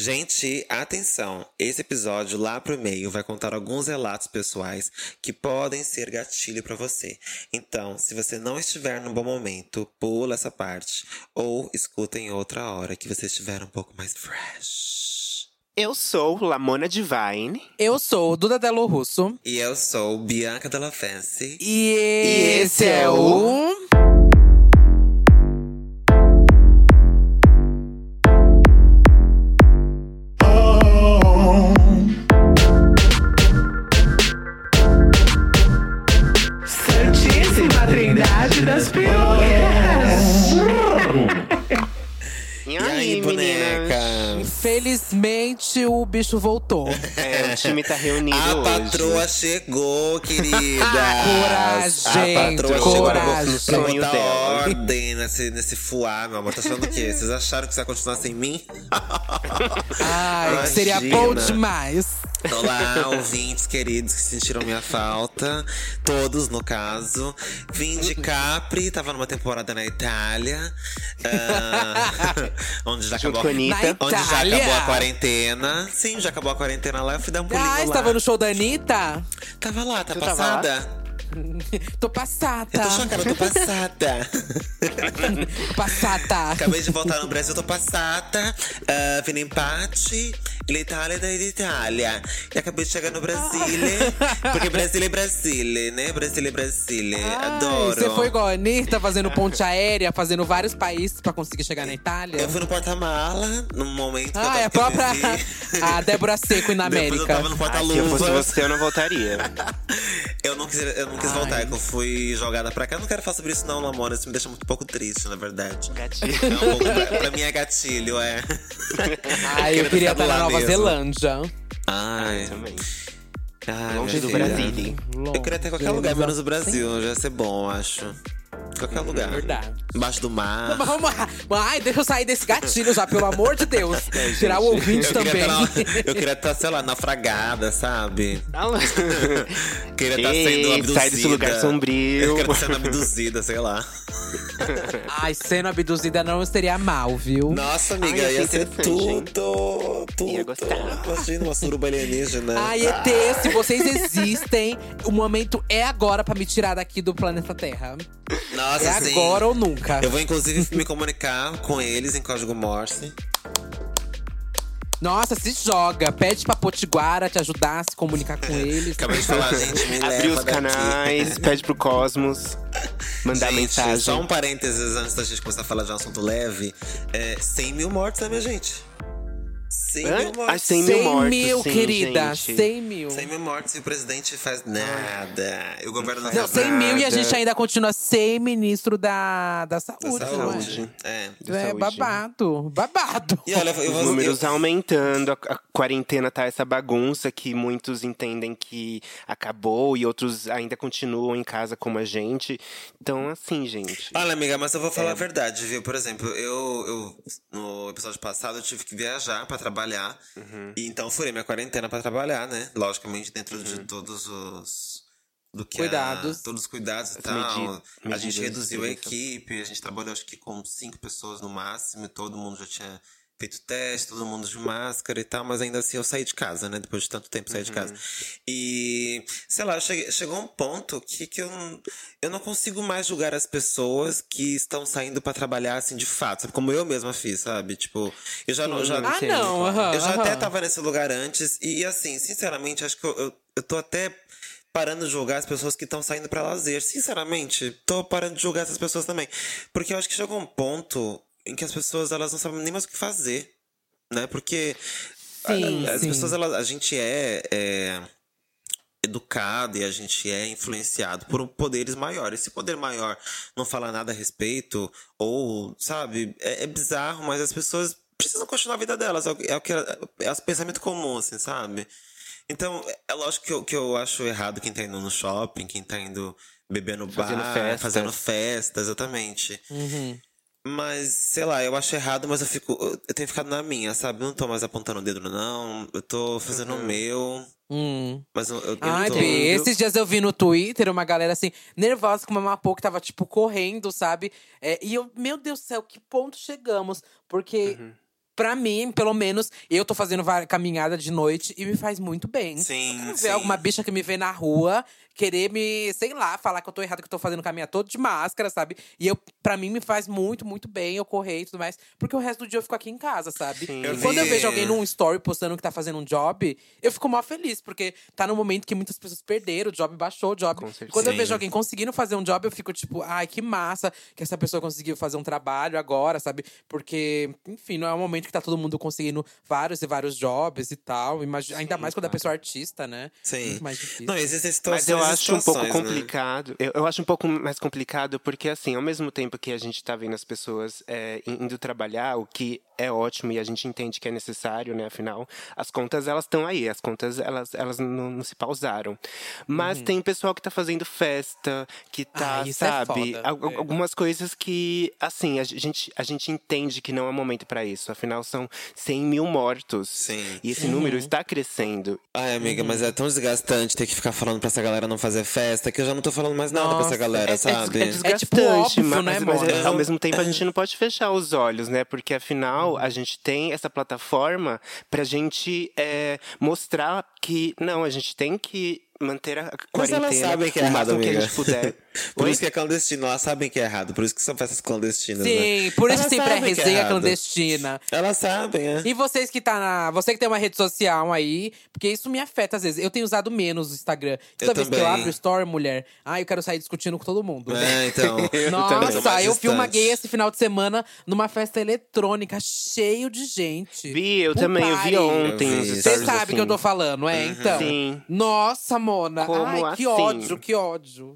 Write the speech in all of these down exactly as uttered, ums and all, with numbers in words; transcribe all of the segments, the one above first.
Gente, atenção! Esse episódio lá pro meio vai contar alguns relatos pessoais que podem ser gatilho pra você. Então, se você não estiver num bom momento, pula essa parte ou escuta em outra hora que você estiver um pouco mais fresh. Eu sou Lamona Divine. Eu sou Duda Delo Russo. E eu sou Bianca Della Fancy. E esse é o… Santíssima Trindade das Pirogas. E E aí, aí, meninas? boneca? Infelizmente o bicho voltou. É, o time tá reunido A hoje. patroa chegou, querida! Coragem, A patroa coragem. chegou pra Sonho botar dela. ordem nesse, nesse fuá, meu amor. Tá achando o quê? Vocês acharam que você ia continuar sem mim? Ai, seria Imagina. bom demais. Olá, ouvintes queridos que sentiram minha falta. Todos, no caso. Vim de Capri, tava numa temporada na Itália. ah, onde já Junto acabou, com a Anitta. Na onde já Itália? acabou a quarentena. Sim, já acabou a quarentena lá. Eu fui dar um pulinho Ah, lá. estava no show da Anitta? Tava lá, tá Tu tava passada? Tô passada. Eu tô chocada, eu tô passada. Passada. Acabei de voltar no Brasil, tô passada. Uh, vim empate. L'Italia da Itália. E acabei de chegar no Brasília. Porque Brasília é Brasília, né? Brasília é Brasília. Adoro. Você foi igual a Anitta, fazendo ponte aérea, fazendo vários países pra conseguir chegar na Itália? Eu fui no porta-mala, num momento que eu Ah, tava é a própria… vivi. A Débora Seco na Depois eu América. tava no Ai, se eu fosse porta-luvas. você, eu não voltaria. Eu não quis, eu não quis Ai. voltar, é que eu fui jogada pra cá. Eu não quero falar sobre isso não, Lamona. Isso me deixa muito pouco triste, na verdade. Gatilho. É um pouco, pra, pra mim é gatilho, é. Ai, eu Quero queria ficar estar na lá Nova mesmo. Zelândia. Ai, Também. ai, Longe minha do filha. Brasil. Eu queria ter qualquer Longe, lugar, menos o mas- Brasil. Já ia ser bom, eu acho. Qualquer lugar. Verdade. Embaixo do mar. Vamos lá. Ai, deixa eu sair desse gatilho já, pelo amor de Deus. Tirar o ouvinte Eu também. queria, estar na, eu queria estar, sei lá, naufragada, sabe? Queria estar sendo Ei, abduzida. sai desse lugar sombrio. Eu queria estar sendo abduzida, sei lá. Ai, sendo abduzida não seria mal, viu? Nossa, amiga, Ai, ia ia ser ser interessante, hein? tudo, tudo. Ia gostar. Imagina uma suruba alienígena. Ai, E T, se vocês existem, o momento é agora pra me tirar daqui do planeta Terra. Nossa, É sim. agora ou nunca. Eu vou, inclusive, me comunicar com eles em código Morse. Nossa, se joga. Pede pra Potiguara te ajudar a se comunicar com eles. Acabei de falar, gente, me Abrir leva os daqui. canais, pede pro Cosmos mandar Gente, mensagem. só um parênteses antes da gente começar a falar de um assunto leve. É, cem mil mortes, né, minha gente? cem Hã? mil Ah, mortes. cem mil cem mortos, mil, sim, querida. gente. cem mil. cem mil mortes e o presidente faz nada. E o governo não, Não, faz cem mil e a nada. gente ainda continua sem ministro da, da saúde, da não é? saúde. É. Da É saúde. babado, babado. E olha, eu Os vou… números eu, aumentando, a, a quarentena tá essa bagunça que muitos entendem que acabou e outros ainda continuam em casa como a gente. Então, assim, gente. Olha, amiga, mas eu vou É. falar a verdade, viu? Por exemplo, eu, eu no episódio passado eu tive que viajar pra trabalhar. Uhum. E então furei minha quarentena pra trabalhar, né? Logicamente, dentro de todos os… Do que a- Cuidados. todos os cuidados e As tal. medi- a gente medidas de reduziu a prevenção. equipe, a gente trabalhou acho que com cinco pessoas no máximo, e todo mundo já tinha feito teste, todo mundo de máscara e tal, mas ainda assim eu saí de casa, né? Depois de tanto tempo saí de Uhum. casa. E, sei lá, eu cheguei- chegou um ponto que, que eu, não- eu não consigo mais julgar as pessoas que estão saindo pra trabalhar assim de fato, sabe? Como eu mesma fiz, sabe? Tipo, eu já não. Já, Ah, Entendo, não, claro. aham, eu já aham. até tava nesse lugar antes, e assim, sinceramente, acho que eu, eu, eu tô até parando de julgar as pessoas que estão saindo pra lazer. Sinceramente, tô parando de julgar essas pessoas também. Porque eu acho que chegou um ponto em que as pessoas elas não sabem nem mais o que fazer, né? Porque Sim, a- as sim. pessoas, elas, a gente é, é educado e a gente é influenciado por poderes maiores. Se o poder maior não falar nada a respeito, ou, sabe, é, é bizarro, mas as pessoas precisam continuar a vida delas. É o, que- é o que é o pensamento comum, assim, sabe? Então, é lógico que eu, que eu acho errado quem tá indo no shopping, quem tá indo beber no Fazendo bar, festa. fazendo festa, exatamente. Uhum. Mas, sei lá, eu acho errado, mas eu fico. Eu tenho ficado na minha, sabe? Eu não tô mais apontando o dedo, não. Eu tô fazendo o meu. Hum. Mas eu, eu, eu Ai, tô. Bê, esses dias eu vi no Twitter uma galera assim, nervosa com uma Mamapô que tava, tipo, correndo, sabe? É, e eu, meu Deus do céu, que ponto chegamos? Porque Pra mim, pelo menos, eu tô fazendo va- caminhada de noite e me faz muito bem. Sim, Eu quero sim. ver alguma bicha que me vê na rua, querer me, sei lá, falar que eu tô errado, que eu tô fazendo caminhada todo de máscara, sabe? E eu, pra mim, me faz muito, muito bem eu correr e tudo mais. Porque o resto do dia eu fico aqui em casa, sabe? Sim. E Eu quando eu vi- vejo alguém num story postando que tá fazendo um job, eu fico mó feliz. Porque tá num momento que muitas pessoas perderam, o job baixou, o job. Com certeza. Quando eu Sim. vejo alguém conseguindo fazer um job, eu fico tipo, ai, que massa que essa pessoa conseguiu fazer um trabalho agora, sabe? Porque, enfim, não é um momento que tá todo mundo conseguindo vários e vários jobs e tal. Imagi- Ainda mais quando a pessoa é artista, né? Sim. Muito mais difícil. Não, existem situações Mas eu e acho um pouco situações, né? complicado. Eu, eu acho um pouco mais complicado porque, assim, ao mesmo tempo que a gente tá vendo as pessoas é, indo trabalhar, o que é ótimo e a gente entende que é necessário, né? Afinal, as contas, elas estão aí. As contas, elas, elas não, não se pausaram. Mas tem pessoal que tá fazendo festa, que tá, Ah, isso é sabe? foda. al- É. Algumas coisas que, assim, a gente, a gente entende que não é momento pra isso. Afinal, são cem mil mortos. Sim. E esse número está crescendo. Ai, amiga, mas é tão desgastante ter que ficar falando pra essa galera não fazer festa que eu já não tô falando mais nada pra Nossa, essa galera, É, é, sabe? é desgastante, tipo óbvio, mas, né, mas, Mona? ao mesmo tempo a gente não pode fechar os olhos, né? Porque afinal a gente tem essa plataforma pra gente é, mostrar que não, a gente tem que manter a Mas elas quarentena sabem que é o errado, máximo que a amiga. gente puder. Por Oi? isso que é clandestino, elas sabem que é errado. Por isso que são festas clandestinas, né? Sim, por isso Elas que sempre é sabem que é resenha errado. clandestina. Elas sabem, é. E vocês que tá na. Você que tem uma rede social aí, porque isso me afeta às vezes. Eu tenho usado menos o Instagram. Toda Eu vez que eu também. abro story, mulher, ah, eu quero sair discutindo com todo mundo. É, então. Nossa, mais eu fui uma distante. gay esse final de semana numa festa eletrônica cheio de gente. Vi, eu Pool também, eu vi party. ontem Eu os vi. Você stories sabe assim. que eu tô falando, é? Então. Sim. Nossa, Mona. Como Ai, que assim? ódio, que ódio.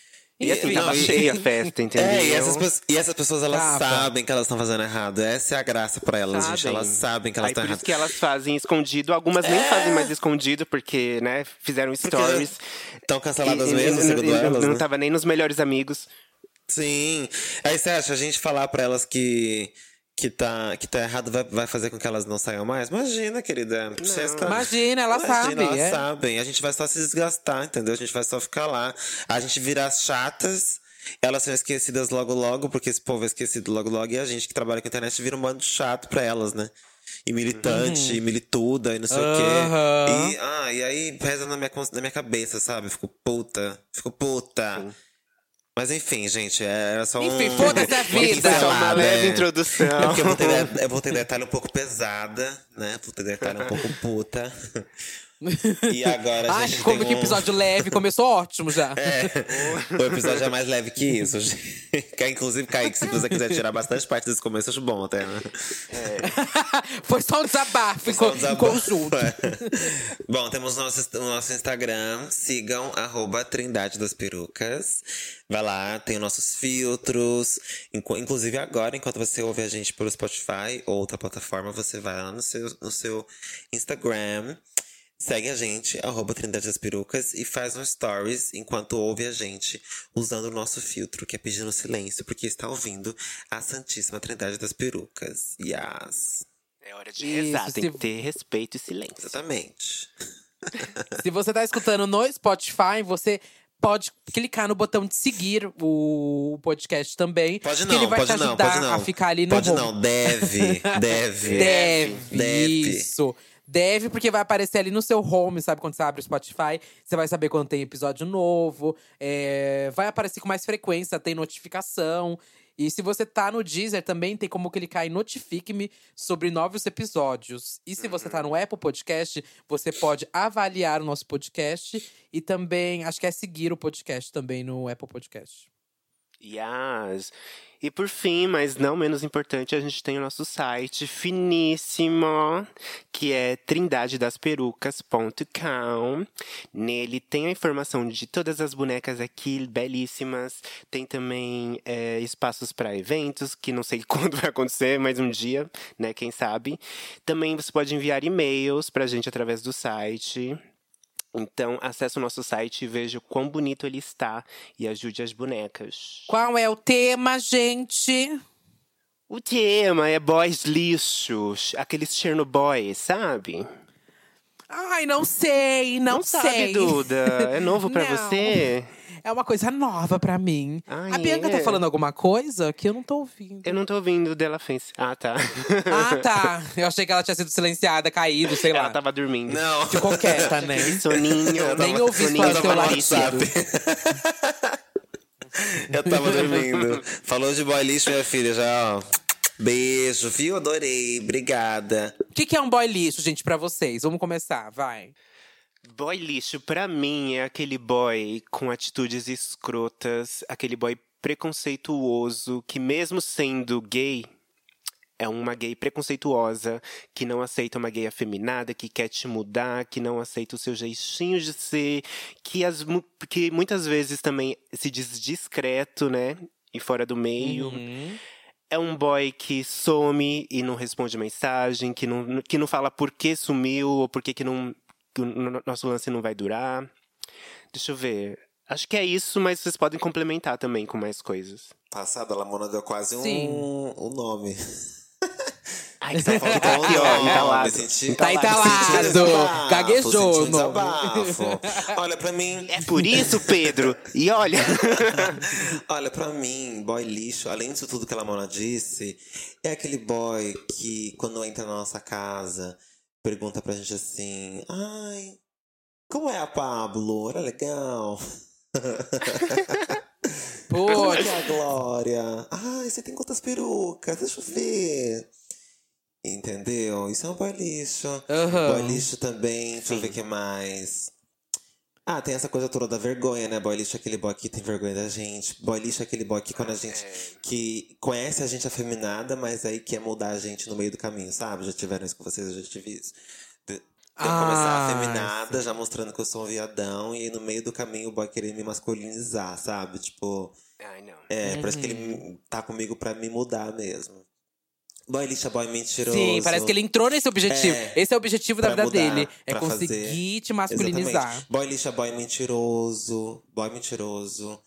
E assim, Enfim. tava Não, e- cheia a festa, entendeu? É, e essas, pe- e essas pessoas, elas Tava. sabem que elas estão fazendo errado. Essa é a graça pra elas, gente. Sabem. Elas sabem que elas Aí estão por erradas. isso que elas fazem escondido. Algumas nem fazem mais escondido, porque, né, fizeram stories. Estão canceladas E- e- mesmo, e- segundo e- elas, Não né? tava nem nos melhores amigos. Sim. Aí você acha, a gente falar pra elas que, que, tá, que tá errado vai, vai fazer com que elas não saiam mais? Imagina, querida. Você está- Imagina, ela Imagina, sabe, Elas é. sabem. A gente vai só se desgastar, entendeu? A gente vai só ficar lá. A gente virar chatas. Elas são esquecidas logo logo, porque esse povo é esquecido logo logo. E a gente que trabalha com internet vira um bando chato pra elas, né? E militante, e milituda, e não sei o Aham. quê. E, ah, e aí pesa na minha, cons- na minha cabeça, sabe? Eu fico puta. Fico puta. Mas enfim, gente, era só um… Enfim, foda-se a vida. Isso foi só uma Pincelada, leve é. introdução. É porque eu vou, ter, eu vou ter detalhe um pouco pesada, né? Vou ter detalhe um pouco puta. E agora a Ai, gente como tem que um… episódio leve, começou ótimo já. É, o episódio é mais leve que isso. Que, inclusive, Kaique, se você quiser tirar bastante parte desse começo, eu acho bom até, né? Foi só um desabafo em Só um co- em desabafo. conjunto. É. Bom, temos o nosso, o nosso Instagram. Sigam, arroba Trindade das Perucas. Vai lá, tem os nossos filtros. Incu- Inclusive agora, enquanto você ouve a gente pelo Spotify ou outra plataforma, você vai lá no seu, no seu Instagram. Segue a gente, arroba Trindade das Perucas, e faz um stories enquanto ouve a gente usando o nosso filtro, que é pedindo silêncio, porque está ouvindo a Santíssima Trindade das Perucas. Yes. É hora de Isso, rezar, tem se- que ter respeito e silêncio. Exatamente. Se você tá escutando no Spotify, você pode clicar no botão de seguir o podcast também. Pode que não, ele vai pode te não, ajudar pode não. a ficar ali no Pode home. não, deve, deve. Deve, Deve. isso. Deve, porque vai aparecer ali no seu home, sabe? Quando você abre o Spotify, você vai saber quando tem episódio novo. É, vai aparecer com mais frequência, tem notificação. E se você tá no Deezer, também tem como clicar em Notifique-me sobre novos episódios. E se você tá no Apple Podcast, você pode avaliar o nosso podcast. E também, acho que é seguir o podcast também no Apple Podcast. Yes. E por fim, mas não menos importante, a gente tem o nosso site finíssimo, que é trindade das perucas ponto com. Nele tem a informação de todas as bonecas aqui, belíssimas. Tem também é, espaços para eventos, que não sei quando vai acontecer, mas um dia, né, quem sabe. Também você pode enviar e-mails pra gente através do site. Então, acesse o nosso site e veja o quão bonito ele está e ajude as bonecas. Qual é o tema, gente? O tema é boys lixos, aqueles Chernobyl, sabe? Ai, não sei, não, Não sei. sabe, Duda? É novo pra Não. você? É uma coisa nova pra mim. Ai, a Bianca é. tá falando alguma coisa que eu não tô ouvindo. Eu não tô ouvindo dela fez. Ah, tá. Ah, tá. Eu achei que ela tinha sido silenciada, caído, sei lá. Ela tava dormindo. Não. Ficou quieta, né? Aquele soninho. Eu Nem tava- ouvi soninho falar eu teu tava no latido. WhatsApp. Eu tava dormindo. Falou de boy lixo, minha filha, já, ó. Beijo, viu? Adorei. Obrigada. O que, que é um boy lixo, gente, pra vocês? Vamos começar, vai. Boy lixo, pra mim, é aquele boy com atitudes escrotas, aquele boy preconceituoso, que mesmo sendo gay, é uma gay preconceituosa, que não aceita uma gay afeminada, que quer te mudar, que não aceita o seu jeitinho de ser, que, as, mu- que muitas vezes também se diz discreto, né? E fora do meio. Uhum. É um boy que some e não responde mensagem, que não, que não fala por que sumiu ou por que, que, não, que o no- nosso lance não vai durar. Deixa eu ver. Acho que é isso, mas vocês podem complementar também com mais coisas. Passada, a Lamona deu quase Sim. um, um nome. Ai, que tá Faltou um aqui, ó, nome, entalado. senti- Tá entalado. senti um desabafo, Gaguejou, senti um irmão. desabafo. Olha, pra mim… É por isso, Pedro? E olha… Olha, pra mim, boy lixo, além disso tudo que a Lamona disse, é aquele boy que, quando entra na nossa casa, pergunta pra gente assim: ai, como é a Pablo? Era legal. Como Pô, é que é a Glória? Ai, você tem quantas perucas? Deixa eu ver. Entendeu? Isso é um boy lixo. Aham. Boy lixo também, deixa eu ver o que mais. Ah, tem essa coisa toda da vergonha, né? Boy lixo é aquele boy que tem vergonha da gente. Boy lixo é aquele boy que quando a gente… que conhece a gente afeminada, mas aí quer mudar a gente no meio do caminho, sabe? Já tiveram isso com vocês, eu já tive isso. De, de eu Ah, começar afeminada, já mostrando que eu sou um viadão. E aí no meio do caminho o boy querer me masculinizar, sabe? Tipo… Ai, não. É, parece que ele tá comigo pra me mudar mesmo. Boy lixo é boy mentiroso. sim, parece que ele entrou nesse objetivo. É, Esse é o objetivo da pra vida mudar, dele. É pra conseguir fazer. te masculinizar. Exatamente. Boy lixo é boy mentiroso. Boy mentiroso.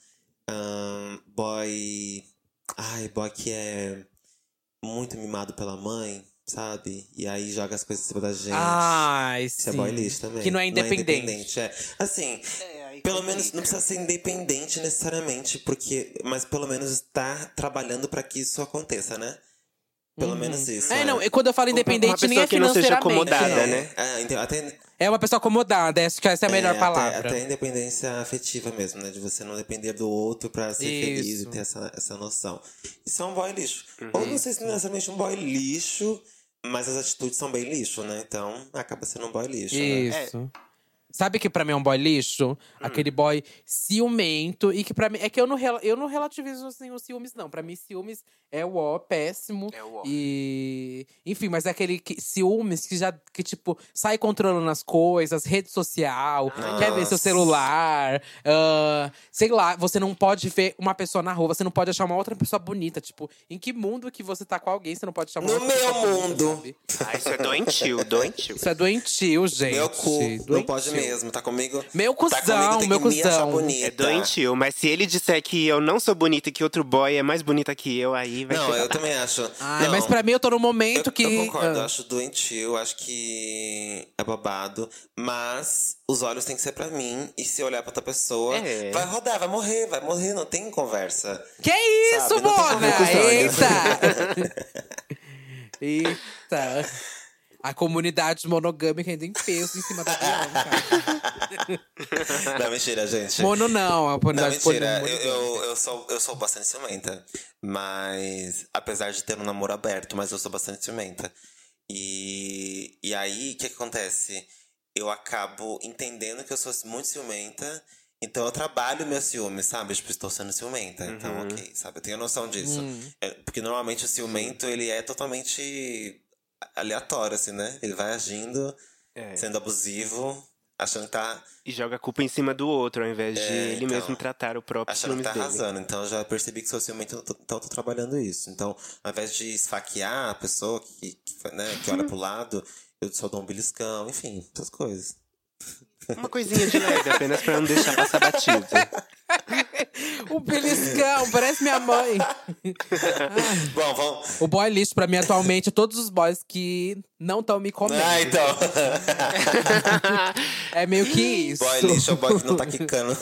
Ahn, boy… Ai, boy que é muito mimado pela mãe, sabe? E aí joga as coisas em cima da gente. Ai, Isso é sim. boy lixo também. Que não é independente. independente, é. Assim, pelo menos não precisa ser independente necessariamente, porque… Mas pelo menos está trabalhando pra que isso aconteça, né? Pelo menos isso. É, não, e quando eu falo Uma independente, pessoa nem é que não seja financeiramente. acomodada, não. né? É, então, até… É uma pessoa acomodada, acho que essa é a melhor É, palavra. Até, até a independência afetiva mesmo, né? De você não depender do outro pra ser feliz Isso. e ter essa, essa noção. Isso é um boy lixo. Ou não sei se não é necessariamente um boy lixo, mas as atitudes são bem lixo, né? Então acaba sendo um boy lixo, né? Isso. Sabe que pra mim é um boy lixo? Aquele boy ciumento. E que pra mim… É que eu não, rela- eu não relativizo assim, os ciúmes, não. Pra mim, ciúmes é o ó, péssimo. É o ó. E… Enfim, mas é aquele que, ciúmes que já… Que, tipo, sai controlando as coisas. Rede social. Quer ver seu Nossa. celular. ah, sei lá, você não pode ver uma pessoa na rua. Você não pode achar uma outra pessoa bonita. Tipo, em que mundo que você tá com alguém, você não pode achar uma No outra pessoa meu bonita, mundo. sabe? Ah, isso é doentio, doentio. Isso é doentio, gente. Meu cu, não Doentio. pode mesmo, tá comigo? Meu tá cuzão, comigo, tem meu que me achar cuzão. bonita. É doentio, mas se ele disser que eu não sou bonita e que outro boy é mais bonita que eu, aí vai Não, ser… eu também acho. Ai, não, mas pra mim eu tô num momento eu, que… eu concordo, eu ah, acho doentio, acho que é babado. Mas os olhos têm que ser pra mim. E se eu olhar pra outra pessoa, É. vai rodar, vai morrer, vai morrer, não tem conversa. Que isso, Sabe, não tem Mona? como com os olhos. Eita! Eita! A comunidade monogâmica ainda em peso em cima da Bianca. Não, mentira, gente. Mono não, a Não, comunidade mentira, eu, monogâmica. eu, eu, sou, eu sou bastante ciumenta. Mas, apesar de ter um namoro aberto, mas eu sou bastante ciumenta. E, e aí, o que, que acontece? Eu acabo entendendo que eu sou muito ciumenta. Então eu trabalho meu ciúme, sabe? Tipo, estou sendo ciumenta. Então, ok, sabe? Eu tenho noção disso. É, porque normalmente o ciumento, ele é totalmente aleatório, assim, né? Ele vai agindo, É. sendo abusivo, achando que tá… E joga a culpa em cima do outro, ao invés de É, ele então, mesmo tratar o próprio achando que ciúmes tá dele. arrasando. Então eu já percebi que sou ciumento, então eu tô trabalhando isso. Então, ao invés de esfaquear a pessoa que, que, né, que olha pro lado, eu só dou um beliscão, enfim, essas coisas. Uma coisinha de leve, apenas pra não deixar passar batido. O beliscão, parece minha mãe. Bom, vamos. O boy lixo pra mim atualmente, todos os boys que não estão me comendo. Ah, então. É meio que isso. Boy lixo é o boy que não tá quicando.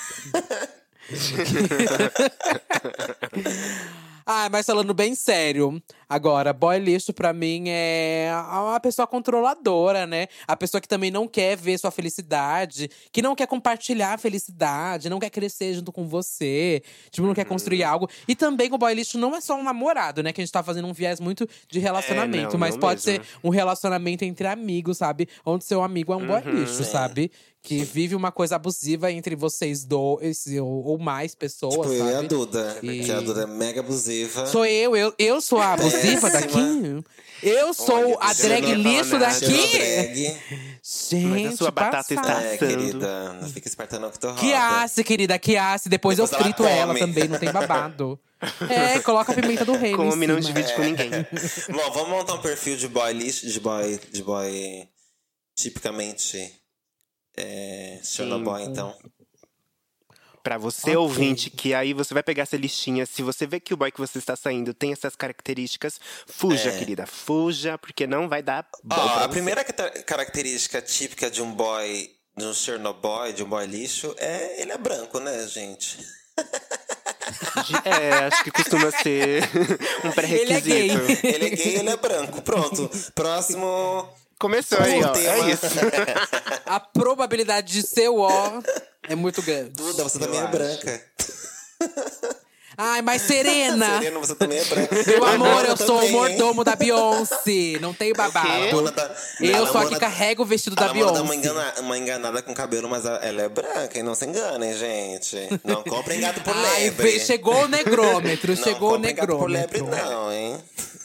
Ah, mas falando bem sério, agora, boy lixo pra mim é uma pessoa controladora, né? A pessoa que também não quer ver sua felicidade, que não quer compartilhar a felicidade, não quer crescer junto com você, tipo, não quer construir algo. E também o boy lixo não é só um namorado, né? Que a gente tá fazendo um viés muito de relacionamento, É, não, mas não pode mesmo. ser um relacionamento entre amigos, sabe? Onde seu amigo é um boy lixo, sim. sabe? Que vive uma coisa abusiva entre vocês dois ou, ou mais pessoas, Tipo, eu e a sabe? Duda. E- Que a Duda é mega abusiva. Sou eu, eu, eu sou a abusiva Péssima. daqui. Eu sou Olha, a você drag não ia lixo falar nada. daqui. Drag. Gente, Mas a sua batata passada. está- É, Assando. querida. Não fica esperta não que tu roda. Que asse, querida, que asse. Depois, Depois eu ela frito ela, come. também, não tem babado. É, coloca a pimenta do reino Come, em não cima. divide com ninguém. Bom, vamos montar um perfil de boy lixo, de boy, de boy tipicamente é, Chernobyl, então. Pra você, Ok. ouvinte, que aí você vai pegar essa listinha. Se você vê que o boy que você está saindo tem essas características, fuja, É. querida. Fuja, porque não vai dar bom Ó, pra a você. primeira cata- característica típica de um boy, de um Chernobyl, de um boy lixo, é ele é branco, né, gente? De- É, acho que costuma ser um pré-requisito. Ele é gay. Ele é gay, ele é branco. Pronto. Próximo. Começou aí, ó. tema. É isso. A probabilidade de ser o ó é muito grande. Duda, você também Eu é acho. branca. Ai, mas Serena! Serena, você também é branca. Meu A amor, Mona eu sou o também, hein? mordomo da Beyoncé. Não tem A babado. Mona tá- Eu a sou a Mona- que carrega o vestido A da Mona dá uma, Beyoncé. engana- uma enganada com o cabelo, mas a- ela é branca, e não se enganem, gente. Não comprem gato por Ai, lebre. ve- chegou o negrômetro, Não chegou o comprem gato por lebre, negrômetro. não, hein?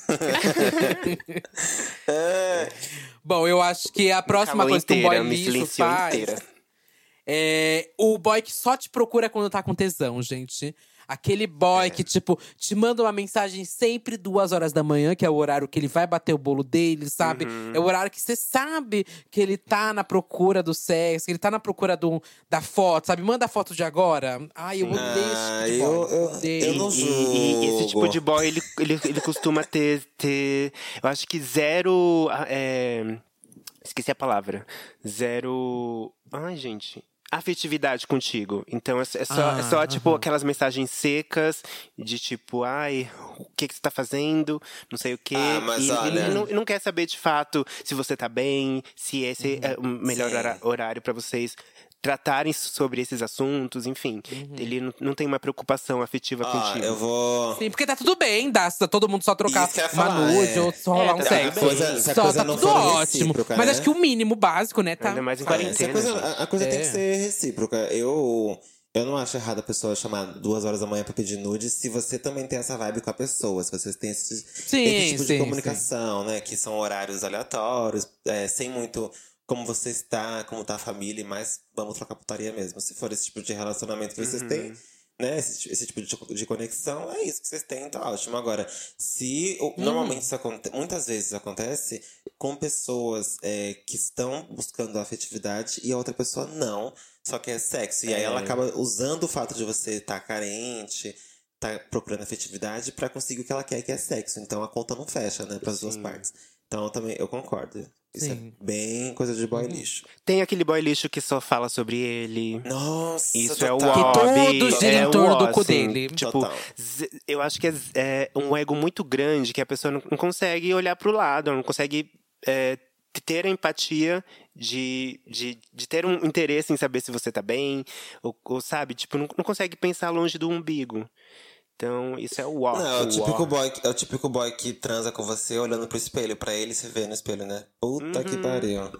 É. Bom, eu acho que a próxima Calou coisa que um inteira, boy me lixo silenciou faz inteira. é o boy que só te procura quando tá com tesão, gente. Aquele boy É. que, tipo, te manda uma mensagem sempre duas horas da manhã, que é o horário que ele vai bater o bolo dele, sabe? Uhum. É o horário que você sabe que ele tá na procura do sexo, que ele tá na procura do, da foto, sabe? Manda a foto de agora. Ai, eu odeio Ah, esse tipo de eu- boy. eu- Odeio. eu não E, e- e esse tipo Jogo. de boy, ele, ele, ele costuma ter, ter. Eu acho que zero. ah, é, esqueci a palavra. Zero. Ai, gente. Afetividade contigo. Então é, é só, Ah, é só tipo, aham. aquelas mensagens secas de tipo, ai, o que, que você tá fazendo? Não sei o quê. Ah, mas e olha- ele não, não quer saber de fato se você tá bem, se esse é o melhor Sim. hora- horário pra vocês tratarem sobre esses assuntos, enfim. Ele não, não tem uma preocupação afetiva Ó, contigo. eu vou. Sim, porque tá tudo bem, dá, se todo mundo só trocar Isso que eu ia uma falar, nude é. ou só rolar É, um tá sexo. tudo bem. Se a Só coisa tá não tudo for ótimo. recíproca, Mas né? acho que o mínimo básico, né? Tá, Ainda mais em tá- É, se quarentena. a coisa, gente. a, a coisa tem É. que ser recíproca. Eu, eu não acho errado a pessoa chamar duas horas da manhã pra pedir nude se você também tem essa vibe com a pessoa. Se vocês têm esse, Sim, esse tipo sim, de comunicação, né? Que são horários aleatórios, é, sem muito como você está, como tá a família, mas vamos trocar putaria mesmo. Se for esse tipo de relacionamento que vocês têm, né? Esse, esse tipo de, de conexão, é isso que vocês têm, tá ótimo. Agora, se o- normalmente isso acontece, muitas vezes acontece com pessoas é, que estão buscando a afetividade e a outra pessoa não, só quer sexo. E aí ela acaba usando o fato de você estar carente, tá procurando afetividade pra conseguir o que ela quer, que é sexo. Então a conta não fecha, né, pras duas partes. Então eu também eu concordo. Isso Sim. é bem coisa de boy lixo. Tem aquele boy lixo que só fala sobre ele. Nossa, Isso é o total. ó, Que tudo Bi, gira é em o torno ó, do cu assim, dele. Tipo, Total. z- eu acho que é, z- é um ego muito grande que a pessoa não, não consegue olhar pro lado, não consegue é, ter a empatia de, de, de ter um interesse em saber se você tá bem, ou, ou sabe, tipo, não, não consegue pensar longe do umbigo. Então, isso é o ó. Não, é o, o típico ó. boy, que- é o típico boy que transa com você olhando pro espelho, pra ele se ver no espelho, né? Puta que pariu.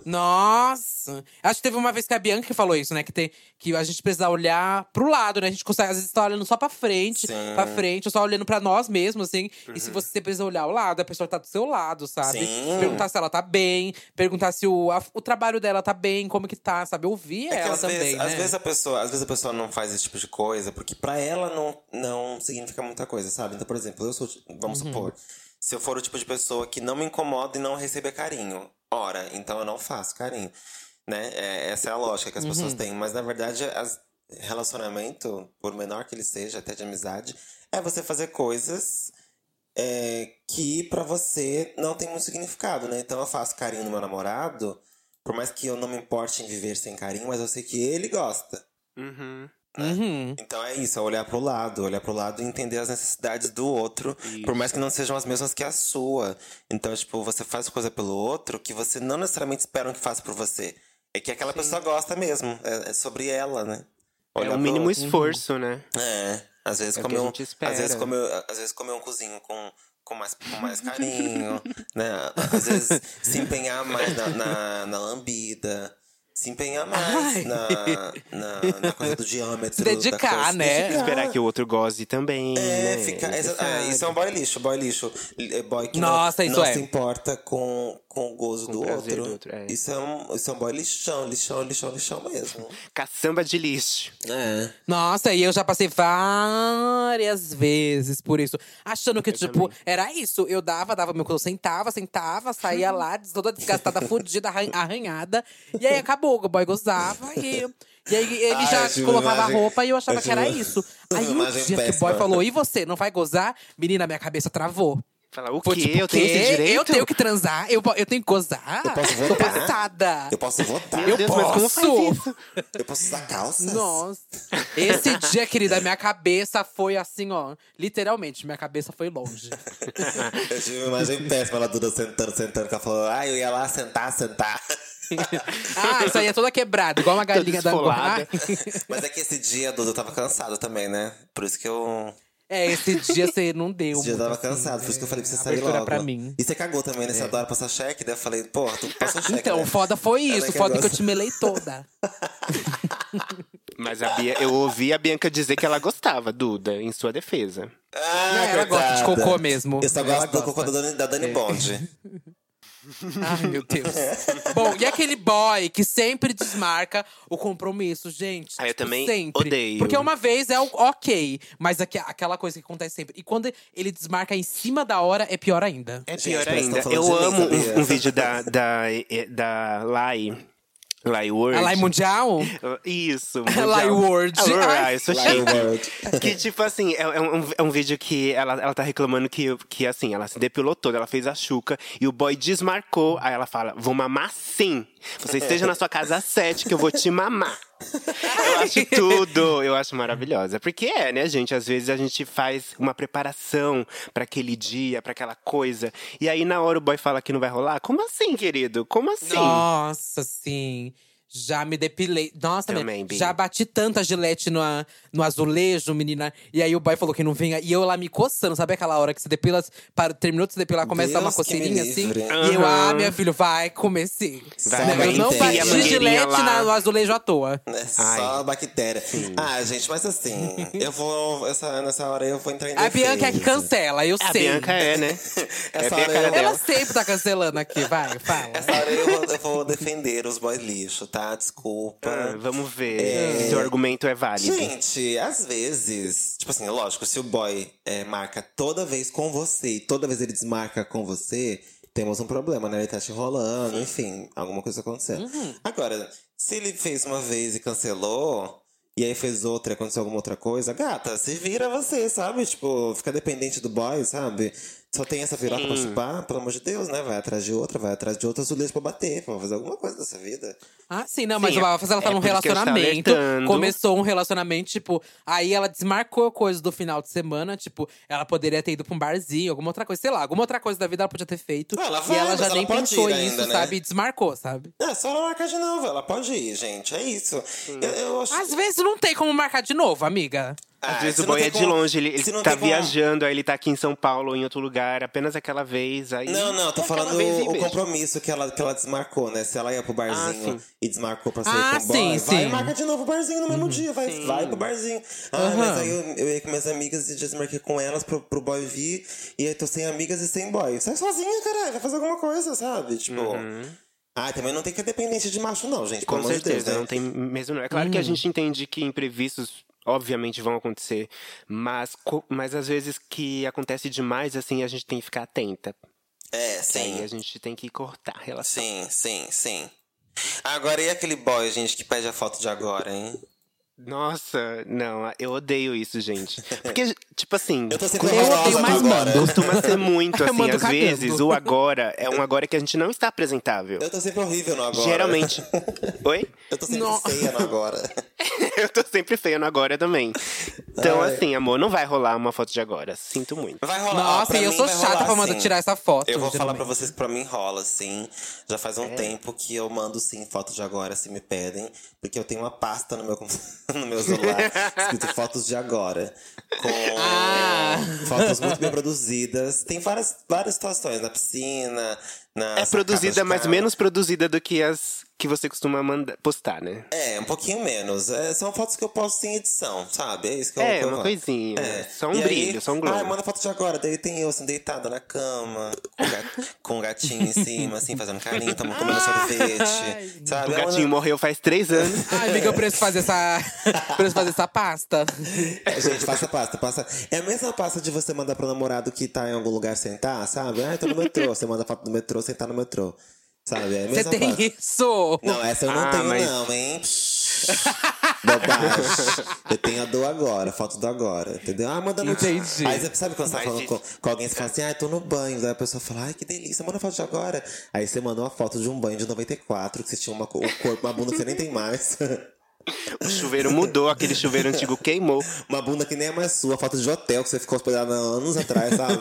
Nossa! Acho que teve uma vez que a Bianca que falou isso, né? Que, tem, que a gente precisa olhar pro lado, né? A gente consegue, às vezes, tá olhando só pra frente, Sim. pra frente, ou só olhando pra nós mesmos, assim. E se você precisa olhar ao lado, a pessoa tá do seu lado, sabe? Sim. Perguntar se ela tá bem, perguntar se o, a- o trabalho dela tá bem, como que tá, sabe? Ouvir É que ela às também, vezes, né? às vezes a pessoa, às vezes a pessoa não faz esse tipo de coisa porque pra ela não, não significa muita coisa, sabe? Então, por exemplo, eu sou, vamos Uhum. supor, se eu for o tipo de pessoa que não me incomoda e não receber carinho, ora, então eu não faço carinho, né? É, essa é a lógica que as pessoas Uhum. têm, mas na verdade as, relacionamento, por menor que ele seja, até de amizade, é você fazer coisas é, que pra você não tem muito significado, né? Então eu faço carinho no meu namorado, por mais que eu não me importe em viver sem carinho, mas eu sei que ele gosta. Uhum. Uhum. Então é isso, é olhar pro lado, olhar pro lado e entender as necessidades do outro, Isso. por mais que não sejam as mesmas que a sua. Então, tipo, você faz coisa pelo outro que você não necessariamente espera que faça por você. É que aquela pessoa gosta mesmo, é, é sobre ela, né? É Olhar o pro mínimo outro. esforço, né? É, às vezes É o comer que a um, gente espera. às vezes comer, às vezes comer um cozinho com com mais, com mais carinho, né? Às vezes se empenhar mais na, na, na lambida, se empenhar mais Ai. na, na, na coisa do diâmetro. Se dedicar, da coisa. né? Dedicar. Esperar que o outro goze também, É, né? fica, exa- Necessário. é, isso é um boy lixo, boy lixo. É boy que Nossa, não, isso não é. se importa com, com o gozo Com do o prazer outro. do outro, é. Isso, é um, isso é um boy lixão, lixão, lixão, lixão mesmo. Caçamba de lixo. É. Nossa, e eu já passei várias vezes por isso. Achando que, Eu tipo, também. era isso. Eu dava, dava meu colo, sentava, sentava, saía lá, des- toda desgastada, fudida, arran- arranhada. E aí acabou, o boy gozava e… E aí ele Ai, já eu tive colocava imagem- a roupa e eu achava eu que era tive isso. Aí o imagem dia que o péssima. boy falou, e você, não vai gozar? Menina, minha cabeça travou. Fala, o Foi quê? tipo, Eu tenho esse quê? direito? Eu tenho que transar? Eu, po- eu tenho que gozar? Eu posso Tô votar? passada. Eu posso votar. Meu Deus, mas como posso. faz isso? Eu posso usar calças. Nossa. Esse dia, querida, minha cabeça foi assim, ó. Literalmente, minha cabeça foi longe. Eu tive uma imagem péssima, ela Duda sentando, sentando, que ela falou, ah, eu ia lá sentar, sentar. Ah, isso aí é toda quebrada, igual uma galinha da esfolada. Ai. Mas é que esse dia, Duda, eu tava cansado também, né? Por isso que eu… É, esse dia você não deu. Esse dia eu muito, tava assim, cansado, por isso que eu falei pra você é, sair abertura logo. pra mim. E você cagou também, né? Você adora passar cheque, daí eu falei, porra, tu passou cheque, Então, né? foda foi Ela isso. que Foda que eu gosta. te melei toda. Mas a Bia, eu ouvi a Bianca dizer que ela gostava, Duda, em sua defesa. Ah, Ela gosta de coitada. cocô mesmo. Eu só Ela gosto do gosta. cocô da Dani, da Dani Bond. Ai, meu Deus. Bom, e aquele boy que sempre desmarca o compromisso, gente? Ah, eu Tipo, também sempre. odeio. Porque uma vez é o ok, mas aqui- aquela coisa que acontece sempre. E quando ele desmarca em cima da hora, é pior ainda. É Gente, pior parece que ainda. tão Eu falando de mim, amo sabia? um, um vídeo da, da, da Lai. Lai Word. A Lai Mundial? Isso. Lai Word. Ah, Ai. eu sou Lai chique. Word. Que, tipo assim, é, é um, é um vídeo que ela, ela tá reclamando que, que, assim, ela se depilou toda, ela fez a chuca e o boy desmarcou. Aí ela fala, vou mamar sim. Você esteja na sua casa às sete que eu vou te mamar. Eu acho tudo, eu acho maravilhosa. Porque é, né, gente? Às vezes a gente faz uma preparação pra aquele dia, pra aquela coisa. E aí, na hora, o boy fala que não vai rolar. Como assim, querido? Como assim? Nossa, sim. Já me depilei. Nossa, Também, também. Bi. Já bati tanta gilete no, a- no azulejo, menina. E aí o boy falou que não vinha. E eu lá me coçando, sabe aquela hora que você depila, para, terminou de se depilar, começa a dar uma Deus que me coceirinha assim? livre. E eu, Aham. ah, minha filha, vai comer sim. Vai, Né, vai, eu não enfia a bati mangueirinha gilete lá. na- no azulejo à toa. É só bactéria. Ah, gente, mas assim, eu vou. Essa, nessa hora eu vou entrar em A Bianca é que defesa. cancela, eu A sei. Bianca é, né? É Essa bem a hora cara eu- dela. Ela sempre tá cancelando aqui, vai, fala. Essa hora eu vou, eu vou defender os boys lixo, tá? Desculpa. Ah, vamos ver se seu argumento é válido. Gente, às vezes, tipo assim, lógico, se o boy é, marca toda vez com você e toda vez ele desmarca com você, temos um problema, né? Ele tá te enrolando, enfim, alguma coisa acontecendo. Agora, se ele fez uma vez e cancelou, e aí fez outra e aconteceu alguma outra coisa, gata, se vira você, sabe? Tipo, fica dependente do boy, sabe? Só tem essa piroca pra chupar, pelo amor de Deus, né? Vai atrás de outra, vai atrás de outra azulejo pra bater, pra fazer alguma coisa dessa vida. Ah, sim, não, mas Sim, ela ela tá é num por isso que eu estou relacionamento. alertando. Começou um relacionamento, tipo, aí ela desmarcou coisa do final de semana, tipo, ela poderia ter ido pra um barzinho, alguma outra coisa, sei lá, alguma outra coisa da vida ela podia ter feito. Não, ela e vai, ela mas já ela nem pode pensou ir nisso, ainda, né? sabe? E desmarcou, sabe? É, só ela marcar de novo, ela pode ir, gente, é isso. Eu, eu acho… Às vezes não tem como marcar de novo, amiga. Ah, Às vezes se o não boy tem é de como- longe, ele, se ele não tá tem como- viajando, aí ele tá aqui em São Paulo ou em outro lugar, apenas aquela vez. Aí Não, não, tô é aquela falando vez e o, o beijo. compromisso que ela, que ela desmarcou, né? Se ela ia pro barzinho Ah, sim. e desmarcou pra sair Ah, com o boy, sim, vai sim. e marca de novo o barzinho no mesmo dia, vai, vai pro barzinho. Ah, mas aí eu, eu ia com minhas amigas e desmarquei com elas pro, pro boy vir, e aí tô sem amigas e sem boy. Sai sozinha, caralho, vai fazer alguma coisa, sabe? Tipo… Ah, também não tem que ser dependente de macho, não, gente. Com Pelo amor de certeza, Deus, né? não tem mesmo não. É claro que a gente entende que imprevistos, obviamente, vão acontecer. Mas, co- mas às vezes que acontece demais, assim, a gente tem que ficar atenta. É, Aí sim. a gente tem que cortar a relação. Sim, sim, sim. Agora, e aquele boy, gente, que pede a foto de agora, hein? Nossa, não, eu odeio isso, gente. Porque, tipo assim, Eu tô sempre Eu horrorosa odeio, mas agora. mando. costuma ser muito, Eu assim, mando às cagando. vezes, o agora é um agora que a gente não está apresentável. Eu tô sempre horrível no agora. Geralmente. Oi? Eu tô sempre Não. feia no agora. Eu tô sempre feia no agora também. Então, Ai. assim, amor, não vai rolar uma foto de agora. Sinto muito. Vai rolar. ó, Nossa, pra e eu mim sou vai chata rolar, pra mandar sim. tirar essa foto. Eu vou falar pra geralmente. vocês que pra mim rola, sim. Já faz um É. tempo que eu mando, sim, foto de agora, se me pedem. Porque eu tenho uma pasta no meu, com- no meu celular escrito fotos de agora. Com Ah. fotos muito bem produzidas. Tem várias, várias situações. Na piscina, na É produzida, mas menos produzida do que as que você costuma mandar, postar, né? É, um pouquinho menos. É, são fotos que eu posto sem edição, sabe? É isso que eu É, que eu uma falo. coisinha. Só um E brilho, aí, só um glow. Ah, manda foto de agora. Daí tem eu, assim, deitada na cama, com, o gat- com um gatinho em cima, assim, fazendo carinho, tamo comendo sorvete. Sabe? O É uma- gatinho morreu faz três anos. Ai, amiga, eu preciso fazer essa. preciso fazer essa pasta. É, gente, passa pasta, passa. É a mesma pasta de você mandar pro namorado que tá em algum lugar sentar, sabe? Ah, eu tô no metrô. Você manda foto do metrô, sentar no metrô. Sabe? É a Você mesma tem pasta. isso? Não, essa eu não Ah, tenho, mas- não, hein? Bobagem. Eu tenho a do agora, foto do agora, entendeu? Ah, manda no Entendi. Aí você sabe quando você tá Mas falando isso- com, com alguém, você fala assim, ah, tô no banho. Daí a pessoa fala, ai, que delícia, manda foto de agora. Aí você mandou uma foto de um banho de noventa e quatro, que você tinha uma, co- o corpo, uma bunda que você nem tem mais. O chuveiro mudou, aquele chuveiro antigo queimou. Uma bunda que nem é mais sua, foto de hotel que você ficou hospedado há anos atrás, sabe?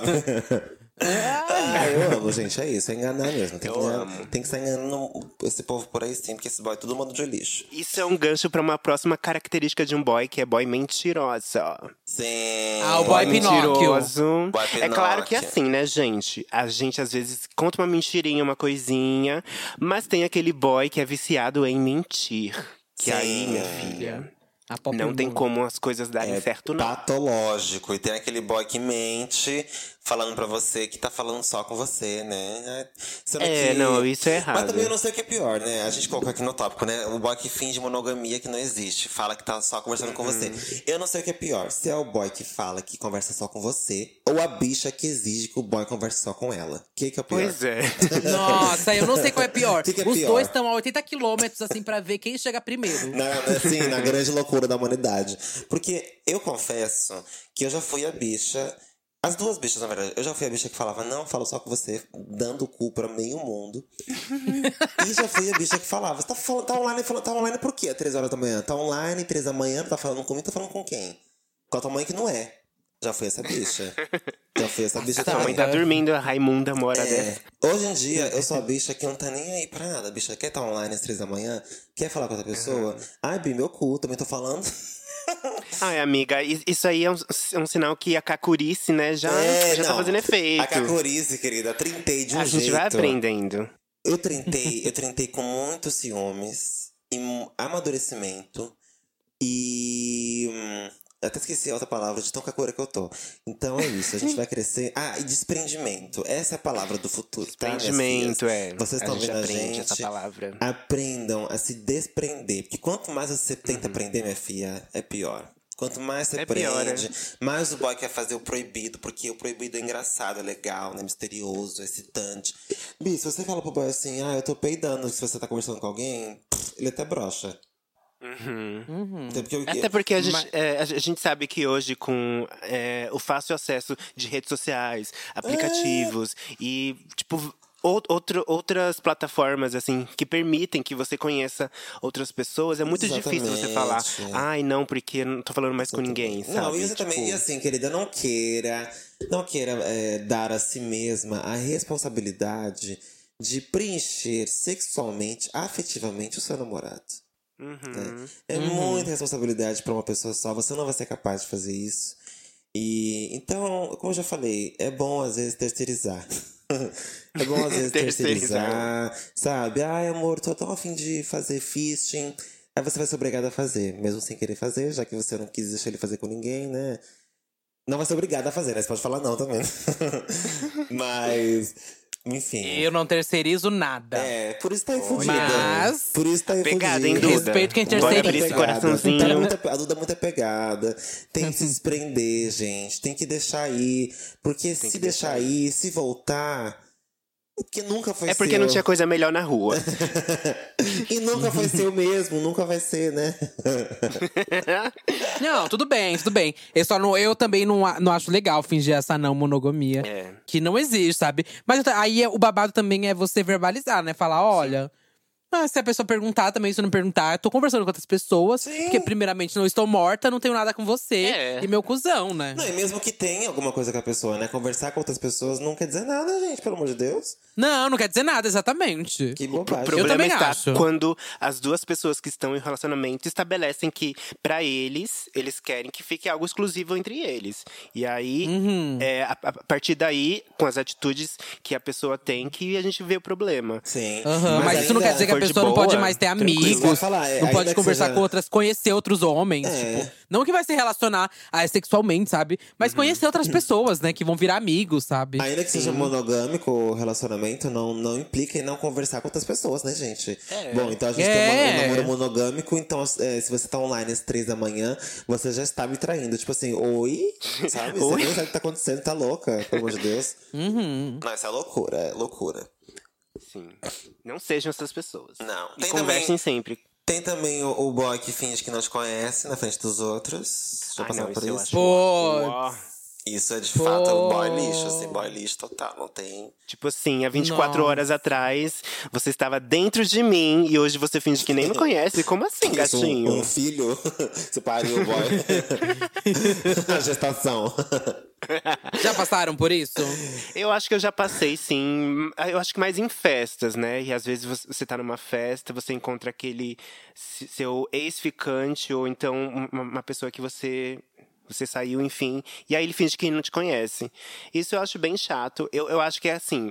Ah, eu amo, gente, é isso, é enganar mesmo. Tem, que, Eu enganar- amo. tem que estar enganando esse povo por aí sim, porque esse boy é todo mundo de lixo. Isso é um gancho pra uma próxima característica de um boy, que é boy mentirosa. Sim. Ah, o boy Pinóquio. Mentiroso. Boy É claro que é Pinóquio. assim, né, gente? A gente às vezes conta uma mentirinha, uma coisinha, mas tem aquele boy que é viciado em mentir. Que aí, Sim. minha filha, A Pop não tem Moon. como as coisas darem É certo, não. patológico. E tem aquele boy que mente, falando pra você que tá falando só com você, né? Sendo É, não, isso é errado. Mas também eu não sei o que é pior, né? A gente colocou aqui no tópico, né? O boy que finge monogamia que não existe. Fala que tá só conversando com você. Eu não sei o que é pior. Se é o boy que fala que conversa só com você, ou a bicha que exige que o boy converse só com ela. O que, que é o pior? Pois é. Nossa, eu não sei qual é pior. Que que é Os pior? dois estão a oitenta quilômetros, assim, pra ver quem chega primeiro. Na, assim, na grande loucura da humanidade. Porque eu confesso que eu já fui a bicha. As duas bichas, na verdade. Eu já fui a bicha que falava, não, falo só com você, dando o cu pra meio mundo. E já fui a bicha que falava, você tá, falando, tá online, falando, tá online por quê? Às três horas da manhã? Tá online, três da manhã, tá falando comigo, tá falando com quem? Com a tua mãe que não é. Já fui essa bicha. Já fui essa bicha A tua mãe também. tá dormindo, a Raimunda mora É, dessa. hoje em dia, eu sou a bicha que não tá nem aí pra nada. A bicha quer estar online às três da manhã, quer falar com outra pessoa. Ai, Bi, meu cu, também tô falando. Ai, amiga, i- isso aí é um, é um sinal que a cacurice, né, já, É, já tá não. fazendo efeito. A cacorice, querida, trintei de um A gente jeito. vai aprendendo. Eu trintei, eu trintei com muitos ciúmes e mu- amadurecimento e. hum, eu até esqueci a outra palavra de tão cacora que eu tô. Então é isso, a gente vai crescer. Ah, e desprendimento. Essa é a palavra do futuro, tá? minhas Desprendimento, filhas? é. Vocês A estão gente vendo a aprende gente. essa palavra. Aprendam a se desprender. Porque quanto mais você tenta aprender, minha filha, é pior. Quanto mais você Uhum. É prende, pior, é. mais o boy quer fazer o proibido. Porque o proibido é engraçado, é legal, né? Misterioso, é excitante. Bi, se você fala pro boy assim, ah, eu tô peidando, se você tá conversando com alguém, pff, ele até brocha. Até porque, eu- Até porque a gente, Mas- é, a gente sabe que hoje, com é, o fácil acesso de redes sociais, aplicativos e, tipo, ou- outro, outras plataformas, assim, que permitem que você conheça outras pessoas, é muito difícil você falar, Exatamente. ai, não, porque eu não tô falando mais com ninguém, sabe? Não, e exatamente. Tipo, E assim, querida, não queira, não queira é, dar a si mesma a responsabilidade de preencher sexualmente, afetivamente o seu namorado. uhum. É muita responsabilidade pra uma pessoa só. Você não vai ser capaz de fazer isso. E então, como eu já falei, é bom às vezes terceirizar. É bom às vezes Terceirizar. terceirizar, sabe? Ai, amor, tô tão afim de fazer fisting. Aí você vai ser obrigado a fazer, mesmo sem querer fazer, já que você não quis deixar ele fazer com ninguém, né? Não vai ser obrigado a fazer, né? Você pode falar não também. Mas, enfim. Eu não terceirizo nada. É, por isso tá aí fudida. Mas- Por isso tá aí Pegada, fudida. hein, Duda? Respeito quem Bora terceiriza. abrir esse Pegada. coraçãozinho. Ela é muito- a Duda é muito apegada. Tem que se desprender, gente. Tem que deixar ir. Porque se que deixar deixar ir, se voltar, Porque nunca foi É porque seu. não tinha coisa melhor na rua. E nunca foi seu mesmo, nunca vai ser, né? Não, tudo bem, tudo bem. Eu só não, eu também não, a- não acho legal fingir essa não monogamia. É. Que não existe, sabe? Mas eu ta- aí é- o babado também é você verbalizar, né? Falar, olha. Ah, se a pessoa perguntar também, se não perguntar, eu tô conversando com outras pessoas. Sim. Porque, primeiramente, não estou morta, não tenho nada com você. É. E meu cuzão, né? Não, e mesmo que tenha alguma coisa com a pessoa, né? Conversar com outras pessoas não quer dizer nada, gente, pelo amor de Deus. Não, não quer dizer nada, exatamente. Que O bobagem. problema também está acho. quando as duas pessoas que estão em relacionamento estabelecem que, pra eles, eles querem que fique algo exclusivo entre eles. E aí, Uhum. é, a, a partir daí, com as atitudes que a pessoa tem, que a gente vê o problema. Sim. Aham, mas, isso não quer dizer que a for de pessoa não pode boa, mais ter tranquilo. amigos, Isso que eu ia falar, é, não pode ainda que conversar seja- com outras, conhecer outros homens. É. Tipo, não que vai se relacionar ah, sexualmente, sabe? Mas conhecer outras pessoas, né? Que vão virar amigos, sabe? Ainda que seja monogâmico o relacionamento, não, não implica em não conversar com outras pessoas, né, gente? É. Bom, então a gente É. tem uma- um namoro monogâmico, então é, se você tá online às três da manhã, você já está me traindo. Tipo assim, oi? Sabe? Você Oi? nem sabe o que tá acontecendo, tá louca, pelo amor de Deus. Uhum. Não, isso é loucura, é loucura. Sim. Não sejam essas pessoas. Não. E Tem conversem também- sempre. Tem também o, o boy que finge que não te conhece na frente dos outros. Já Ah, passaram não, por isso eu isso? acho Pô. Uó. Isso é de Pô. fato um boy lixo, assim, boy lixo total. Não tem. Tipo assim, há vinte e quatro Nossa. horas atrás, você estava dentro de mim e hoje você finge que nem me conhece. Como assim, Isso, gatinho? um, um filho. Você pariu, boy. A gestação. Já passaram por isso? Eu acho que eu já passei, sim. Eu acho que mais em festas, né? E às vezes você você tá numa festa, você encontra aquele se- seu ex-ficante ou então uma, uma pessoa que você. Você saiu, enfim. E aí ele finge que não te conhece. Isso eu acho bem chato. Eu, eu acho que é assim.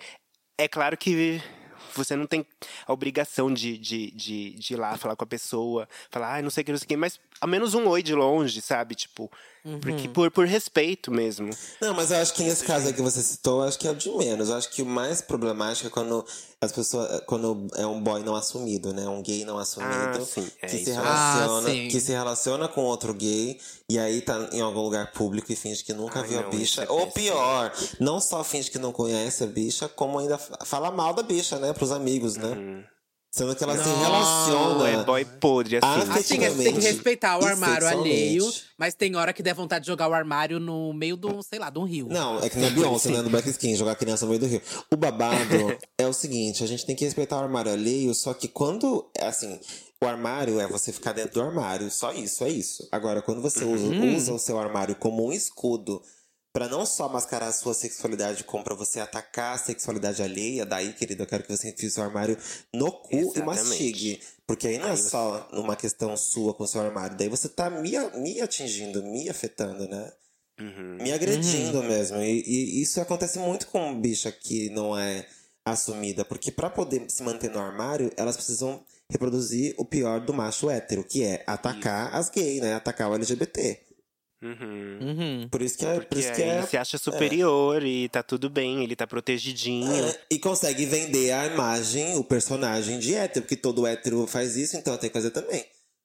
É claro que você não tem a obrigação de, de, de, de ir lá falar com a pessoa, falar, ah, não sei o que, não sei o que, mas ao menos um oi de longe, sabe? Tipo, porque por, por respeito mesmo. Não, mas eu acho que nesse caso aí que você citou, eu acho que é o de menos. Eu acho que o mais problemático é quando as pessoas. Quando é um boy não assumido, né? Um gay não assumido. Ah, sim, é que, se isso. relaciona, Ah, sim. que se relaciona com outro gay e aí tá em algum lugar público e finge que nunca Ai, viu a não, bicha. isso é Ou péssimo. pior, não só finge que não conhece a bicha, como ainda fa- fala mal da bicha, né? Pros amigos, né? Uhum. Sendo que ela se Não, relaciona. É boy podre, assim. Ah, Assim, é, você tem que respeitar o E armário sexualmente. alheio, mas tem hora que der vontade de jogar o armário no meio do, sei lá, de um rio. Não, é que nem a Beyoncé, né? No Black Skin, jogar a criança no meio do rio. O babado é o seguinte, a gente tem que respeitar o armário alheio, só que quando, assim, o armário é você ficar dentro do armário, só isso, é isso. Agora, quando você usa, usa o seu armário como um escudo pra não só mascarar a sua sexualidade, como pra você atacar a sexualidade alheia, daí, querido, eu quero que você enfie o seu armário no cu Exatamente. e mastigue. Porque aí não é só uma questão sua com o seu armário, daí você tá me, me atingindo, me afetando, né? Uhum. Me agredindo mesmo. E, e isso acontece muito com bicha que não é assumida. Porque pra poder se manter no armário, elas precisam reproduzir o pior do macho hétero, que é atacar as gays, né? Atacar o L G B T. Uhum. Uhum. Por isso que é. Por Porque isso que aí é, ele se acha superior e tá tudo bem, ele tá protegidinho. é, e consegue vender a imagem, o personagem de hétero, porque todo hétero faz isso, então tem que fazer também.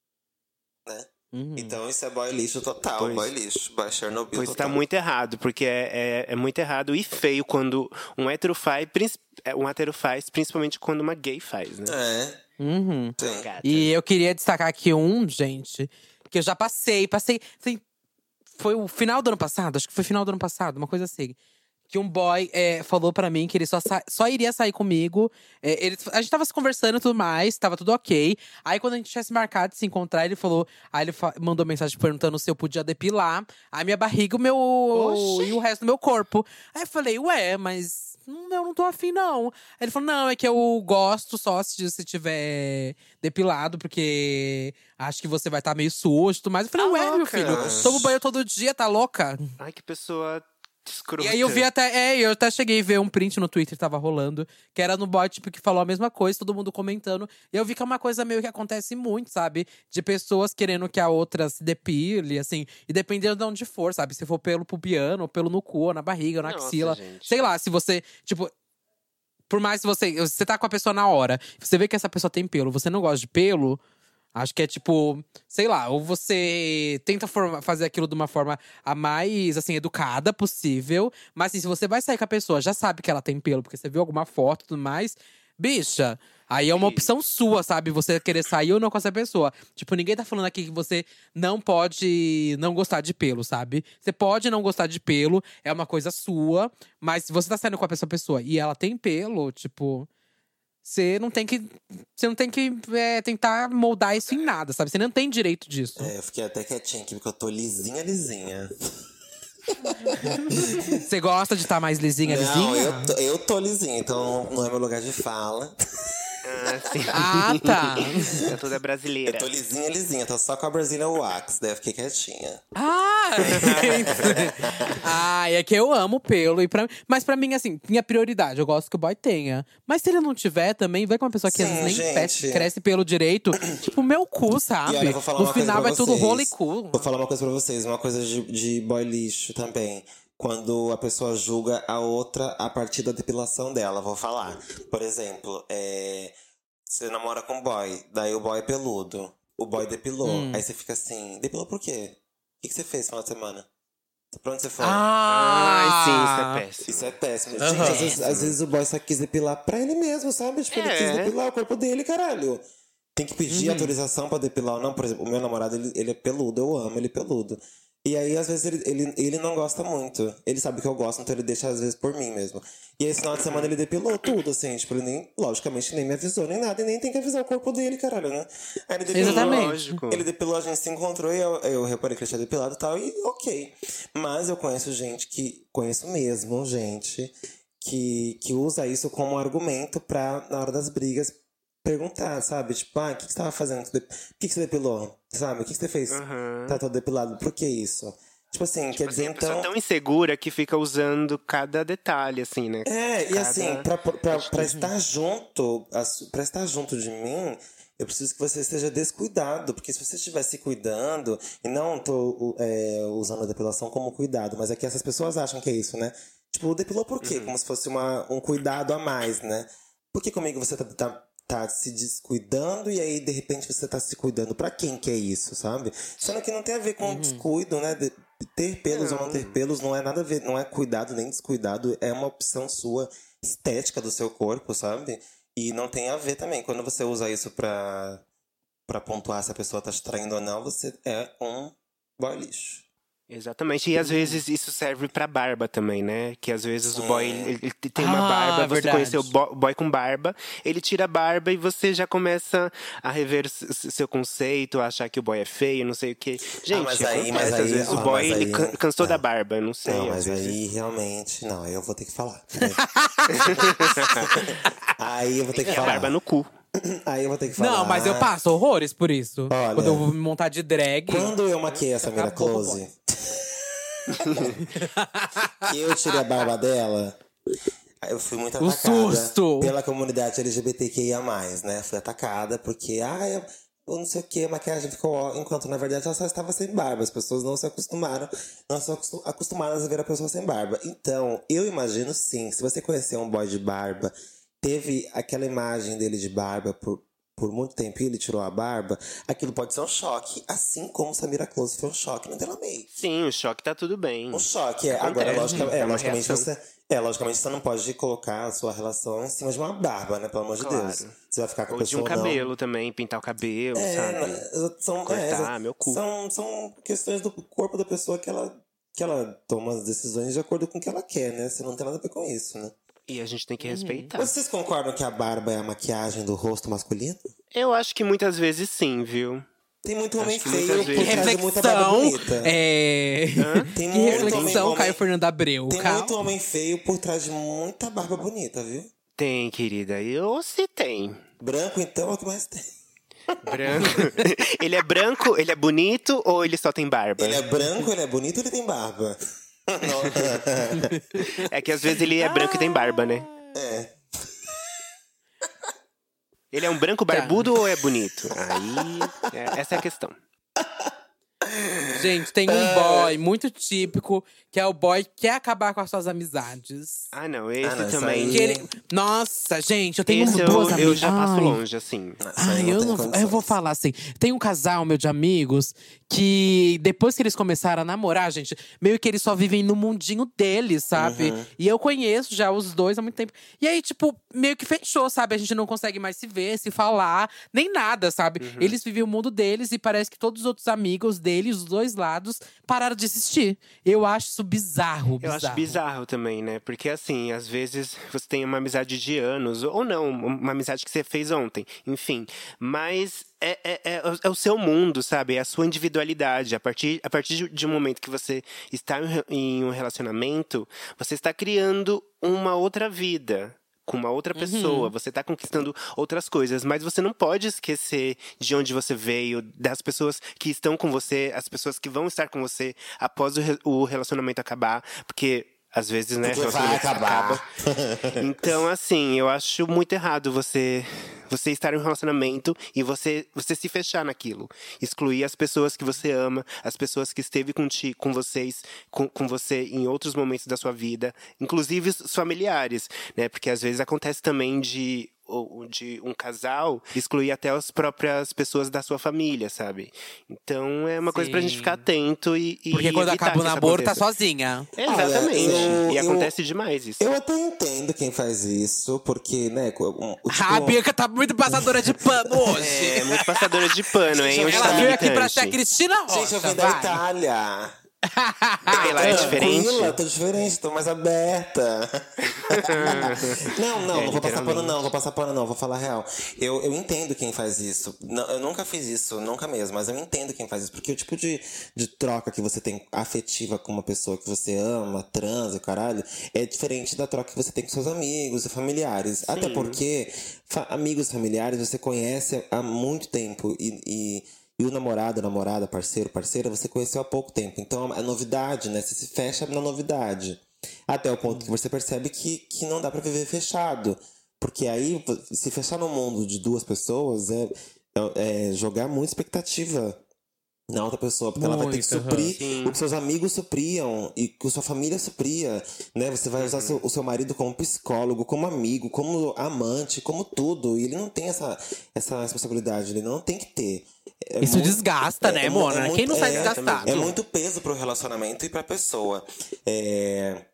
Né? Uhum. Então isso é boy lixo total, Pois. boy lixo, boy Chernobyl Pois total. tá muito errado, porque é, é, é muito errado e feio quando um hétero faz, princ- é, um hétero faz, principalmente quando uma gay faz, né? É, Uhum. sim. Gata. E eu queria destacar aqui um, gente, que eu já passei, passei. Assim, foi o final do ano passado, acho que foi final do ano passado, uma coisa assim. Que um boy é, falou pra mim que ele só, sa- só iria sair comigo. É, ele, a gente tava se conversando e tudo mais, tava tudo ok. Aí quando a gente tinha se marcado de se encontrar, ele falou. Aí ele fa- mandou mensagem perguntando se eu podia depilar a minha barriga o meu, Oxi. e o resto do meu corpo. Aí eu falei, ué, mas não, eu não tô afim, não. Aí ele falou, não, é que eu gosto só se você tiver depilado, porque acho que você vai estar meio sujo e tudo mais. Eu falei, Tá ué, meu louca. filho, tomo banho todo dia, tá louca? Ai, que pessoa escrota. E aí eu vi até, é, eu até cheguei a ver um print no Twitter que tava rolando, que era no bot, tipo, que falou a mesma coisa, todo mundo comentando. E eu vi que é uma coisa meio que acontece muito, sabe? De pessoas querendo que a outra se depile, assim, e dependendo de onde for, sabe? Se for pelo pubiano, ou pelo no cu, ou na barriga, ou na Nossa, axila. gente. Sei lá, se você, tipo. Por mais que você. Você tá com a pessoa na hora, você vê que essa pessoa tem pelo, você não gosta de pelo. Acho que é tipo, sei lá, ou você tenta forma- fazer aquilo de uma forma a mais, assim, educada possível. Mas assim, se você vai sair com a pessoa, já sabe que ela tem pelo, porque você viu alguma foto e tudo mais. Bicha, aí é uma Sim. opção sua, sabe? Você querer sair ou não com essa pessoa. Tipo, ninguém tá falando aqui que você não pode não gostar de pelo, sabe? Você pode não gostar de pelo, é uma coisa sua. Mas se você tá saindo com essa pessoa e ela tem pelo, tipo… Você não tem que. Você não tem que é, tentar moldar isso em nada, sabe? Você não tem direito disso. É, eu fiquei até quietinha aqui, porque eu tô lisinha, lisinha. Você gosta de estar mais lisinha, Não, lisinha? eu tô, eu tô lisinha, então não é meu lugar de fala. Ah, sim. Ah, tá. É toda brasileira. Eu tô lisinha, lisinha, tô só com a Brazilian Wax, daí eu fiquei quietinha. Ah! ah, é que eu amo pelo. E pra, mas pra mim, assim, minha prioridade, eu gosto que o boy tenha. Mas se ele não tiver também, vai com uma pessoa que às Sim, vezes nem gente. cresce, cresce pelo direito. Tipo, meu cu, sabe? E olha, eu vou falar No uma coisa final pra vai tudo vocês. rolo e cu. Vou falar uma coisa pra vocês, uma coisa de, de boy lixo também. Quando a pessoa julga a outra a partir da depilação dela, vou falar. Por exemplo, é, você namora com um boy, daí o boy é peludo. O boy depilou. Hum. Aí você fica assim, depilou por quê? O que, que você fez no final de semana? Pra onde você foi? Ai, sim, isso é péssimo. Isso é péssimo. Aham. Gente, às vezes, às vezes o boy só quis depilar pra ele mesmo, sabe? Tipo, ele É. quis depilar o corpo dele, caralho. Tem que pedir Uhum. autorização pra depilar ou não. Por exemplo, o meu namorado, ele, ele é peludo, eu amo ele peludo. E aí, às vezes, ele, ele, ele não gosta muito. Ele sabe que eu gosto, então ele deixa, às vezes, por mim mesmo. E aí, esse final de semana, ele depilou tudo, assim. Tipo, ele nem, logicamente, nem me avisou, nem nada. E nem tem que avisar o corpo dele, caralho, né? Aí ele depilou. Exatamente. Lógico. Ele depilou, a gente se encontrou e eu, eu reparei que ele tinha depilado e tal, e ok. Mas eu conheço gente que. Conheço mesmo gente que, que usa isso como argumento pra, na hora das brigas, perguntar, sabe? Tipo, ah, o que, que você tava fazendo? Por que, que você depilou? Sabe? O que, que você fez? Aham. Tá todo depilado. Por que isso? Tipo assim, quer dizer, Assim, a pessoa então. é tão insegura que fica usando cada detalhe, assim, né? É, e Cada- assim, pra, pra, pra estar junto, as- pra estar junto de mim, eu preciso que você esteja descuidado. Porque se você estiver se cuidando, e não tô é, usando a depilação como cuidado, mas é que essas pessoas acham que é isso, né? Tipo, depilou por quê? Como se fosse uma, um cuidado a mais, né? Porque comigo você tá, tá, tá se descuidando e aí, de repente, você tá se cuidando. Pra quem que é isso, sabe? Sendo que não tem a ver com descuido, né? De- ter pelos ou não ter pelos não é nada a ver, não é cuidado nem descuidado, é uma opção sua, estética do seu corpo, sabe? E não tem a ver também. Quando você usa isso pra, pra pontuar se a pessoa tá te traindo ou não, você é um boy lixo. Exatamente, e às vezes isso serve pra barba também, né? Que às vezes o boy ele, ele tem uma Ah, barba, você verdade. conheceu o bo- boy com barba, ele tira a barba e você já começa a rever s- s- seu conceito, a achar que o boy é feio, não sei o quê. Gente, mas aí- acontece, mas às aí- vezes ó, o boy mas ele aí- can- cansou é. da barba, eu não sei. Não, às mas vezes. aí realmente. Não, aí eu vou ter que falar. Aí eu vou ter que É a falar. barba no cu. Aí eu vou ter que falar. Não, mas eu passo horrores por isso. Olha, Quando eu vou me montar de drag. Quando eu maquiei a Samira Acabou, Close, que eu tirei a barba dela, eu fui muito O atacada susto! pela comunidade L G B T Q I A mais, né? Fui atacada porque, ah, eu, eu não sei o que, a maquiagem ficou ó, enquanto na verdade ela só estava sem barba. As pessoas não se acostumaram, não se acostum- acostumadas a ver a pessoa sem barba. Então, eu imagino sim, se você conhecer um boy de barba, teve aquela imagem dele de barba por, por muito tempo e ele tirou a barba, aquilo pode ser um choque, assim como Samira Close foi um choque no Della May. Sim, o choque tá tudo bem. Um choque, é. Acontece, Agora, logica, é, é uma logicamente, reação. você. É, logicamente, você não pode colocar a sua relação em cima de uma barba, né? Pelo amor de Claro. Deus. Você vai ficar com a Ou de um pessoa ou cabelo também, pintar o cabelo, não. É, sabe? não, são, Cortar, é, exa- meu cu. São, são questões do corpo da pessoa que ela, que ela toma as decisões de acordo com o que ela quer, né? Você não tem nada a ver com isso, né? E a gente tem que respeitar. Vocês concordam que a barba é a maquiagem do rosto masculino? Eu acho que muitas vezes sim, viu? Tem muito homem que feio muitas por vezes- trás de muita barba Reflexão. bonita. É. Tem Que muito reflexão, homem- Caio Fernando Abreu. Tem Calma. muito homem feio por trás de muita barba bonita, viu? Tem, querida. Eu se tem. Branco, então, é o que mais tem. Branco. Ele é branco, ele é bonito ou ele só tem barba? Ele é branco, ele é bonito, ele tem barba. Não. É que às vezes ele é branco e tem barba, né? É. Ele é um branco barbudo ou é bonito? Aí, é- essa é a questão. Gente, tem um boy muito típico que é o boy que quer acabar com as suas amizades. Ah, não, esse Ah, não, isso também. aí- Que ele... Nossa, gente, eu tenho Esse eu, duas eu amigas. já passo Ai. longe, assim. Isso aí Ai, eu, tem não, condições. eu vou falar assim. Tem um casal, meu, de amigos, que depois que eles começaram a namorar, gente, meio que eles só vivem no mundinho deles, sabe? Uhum. E eu conheço já os dois há muito tempo. E aí, tipo, meio que fechou, sabe? A gente não consegue mais se ver, se falar, nem nada, sabe? Uhum. Eles vivem o mundo deles e parece que todos os outros amigos deles, os dois lados, pararam de existir. Eu acho isso bizarro, Eu bizarro. acho bizarro também, né? Porque assim, às vezes você tem uma amizade de anos, ou não, uma amizade que você fez ontem, enfim. Mas é, é, é, é o seu mundo, sabe? É a sua individualidade. A partir, a partir de- de um momento que você está em um re- em um relacionamento, você está criando uma outra vida. Com uma outra pessoa, você está conquistando outras coisas, mas você não pode esquecer de onde você veio, das pessoas que estão com você, as pessoas que vão estar com você após o, re- o relacionamento acabar, porque às vezes, né, Porque vai relacionamento acabar. acaba. Então, assim, eu acho muito errado você você estar em um relacionamento e você você se fechar naquilo, excluir as pessoas que você ama, as pessoas que esteve com ti, com vocês, com, com você em outros momentos da sua vida, inclusive os familiares, né? Porque às vezes acontece também de ou de um casal excluir até as próprias pessoas da sua família, sabe? Então é uma coisa pra gente Sim. ficar atento e, e Porque quando evitar acaba o que isso namoro, tá aconteça. sozinha. Exatamente. Olha, eu- e eu- acontece demais isso. Eu até entendo quem faz isso, porque, né, co- um, o tipo, Ah, a Bianca tá muito passadora de pano hoje. É, muito passadora de pano, hein? Gente, Onde Ela tá veio aqui pra militante? ser a Cristina Rocha, gente, eu vim da vai. Itália. Ah, ela é diferente? Tranquila, tô diferente, tô mais aberta. não, não, É, não vou passar pano literalmente. não, vou passar pano não, vou falar real. Eu, eu entendo quem faz isso. Não, eu nunca fiz isso, nunca mesmo, mas eu entendo quem faz isso. Porque o tipo de, de troca que você tem afetiva com uma pessoa que você ama, transa e caralho, é diferente da troca que você tem com seus amigos e familiares. Até porque fa- amigos e familiares você conhece há muito tempo e... e E o namorado, namorada, parceiro, parceira, você conheceu há pouco tempo. Então é novidade, né? Você se fecha na novidade. Até o ponto que você percebe que, que não dá pra viver fechado. Porque aí, se fechar no mundo de duas pessoas é, é, é jogar muita expectativa na outra pessoa. Porque ela vai ter que Muito, suprir sim. o que seus amigos supriam e que sua família supria, né? Você vai usar seu- o seu marido como psicólogo, como amigo, como amante, como tudo. E ele não tem essa, essa responsabilidade, ele não tem que ter. É Isso muito- desgasta, né, mu- Mona? muito- Quem não sai é, desgastado? É muito peso pro relacionamento e pra pessoa. É...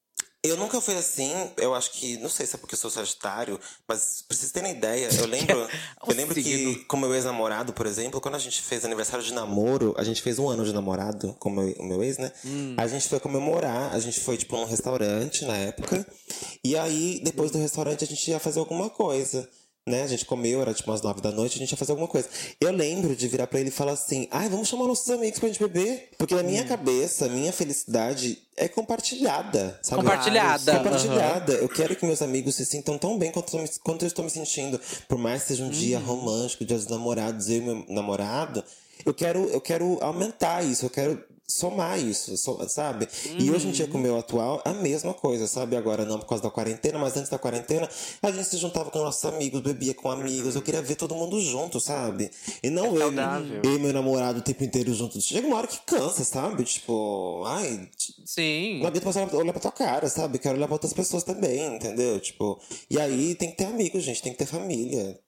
Eu nunca fui assim, eu acho que, não sei se é porque eu sou sagitário, mas pra vocês terem ideia, eu lembro, O eu lembro que signo. com meu ex-namorado, por exemplo, quando a gente fez aniversário de namoro, a gente fez um ano de namorado com o meu, o meu ex, né? A gente foi comemorar, a gente foi, tipo, num restaurante na época, e aí, depois do restaurante, a gente ia fazer alguma coisa. Né? A gente comeu, era tipo umas nove da noite, a gente ia fazer alguma coisa. Eu lembro de virar pra ele e falar assim: ai, vamos chamar nossos amigos pra gente beber. Porque na minha cabeça, minha felicidade é compartilhada. Sabe? Compartilhada. Compartilhada. Eu quero que meus amigos se sintam tão bem quanto, eu me- quanto eu estou me sentindo. Por mais que seja um dia romântico, dia dos namorados, eu e meu namorado. Eu quero, eu quero aumentar isso, eu quero somar isso, so- sabe? E hoje em dia, com o meu atual, a mesma coisa, sabe? Agora não por causa da quarentena, mas antes da quarentena, a gente se juntava com nossos amigos, bebia com amigos. Eu queria ver todo mundo junto, sabe? E não eu, saudável. eu e meu namorado o tempo inteiro juntos. Chega uma hora que cansa, sabe? Tipo, ai, Sim. não aguento mais olhar- olhar pra tua cara, sabe? Quero olhar pra outras pessoas também, entendeu? Tipo, e aí tem que ter amigos, gente, tem que ter família.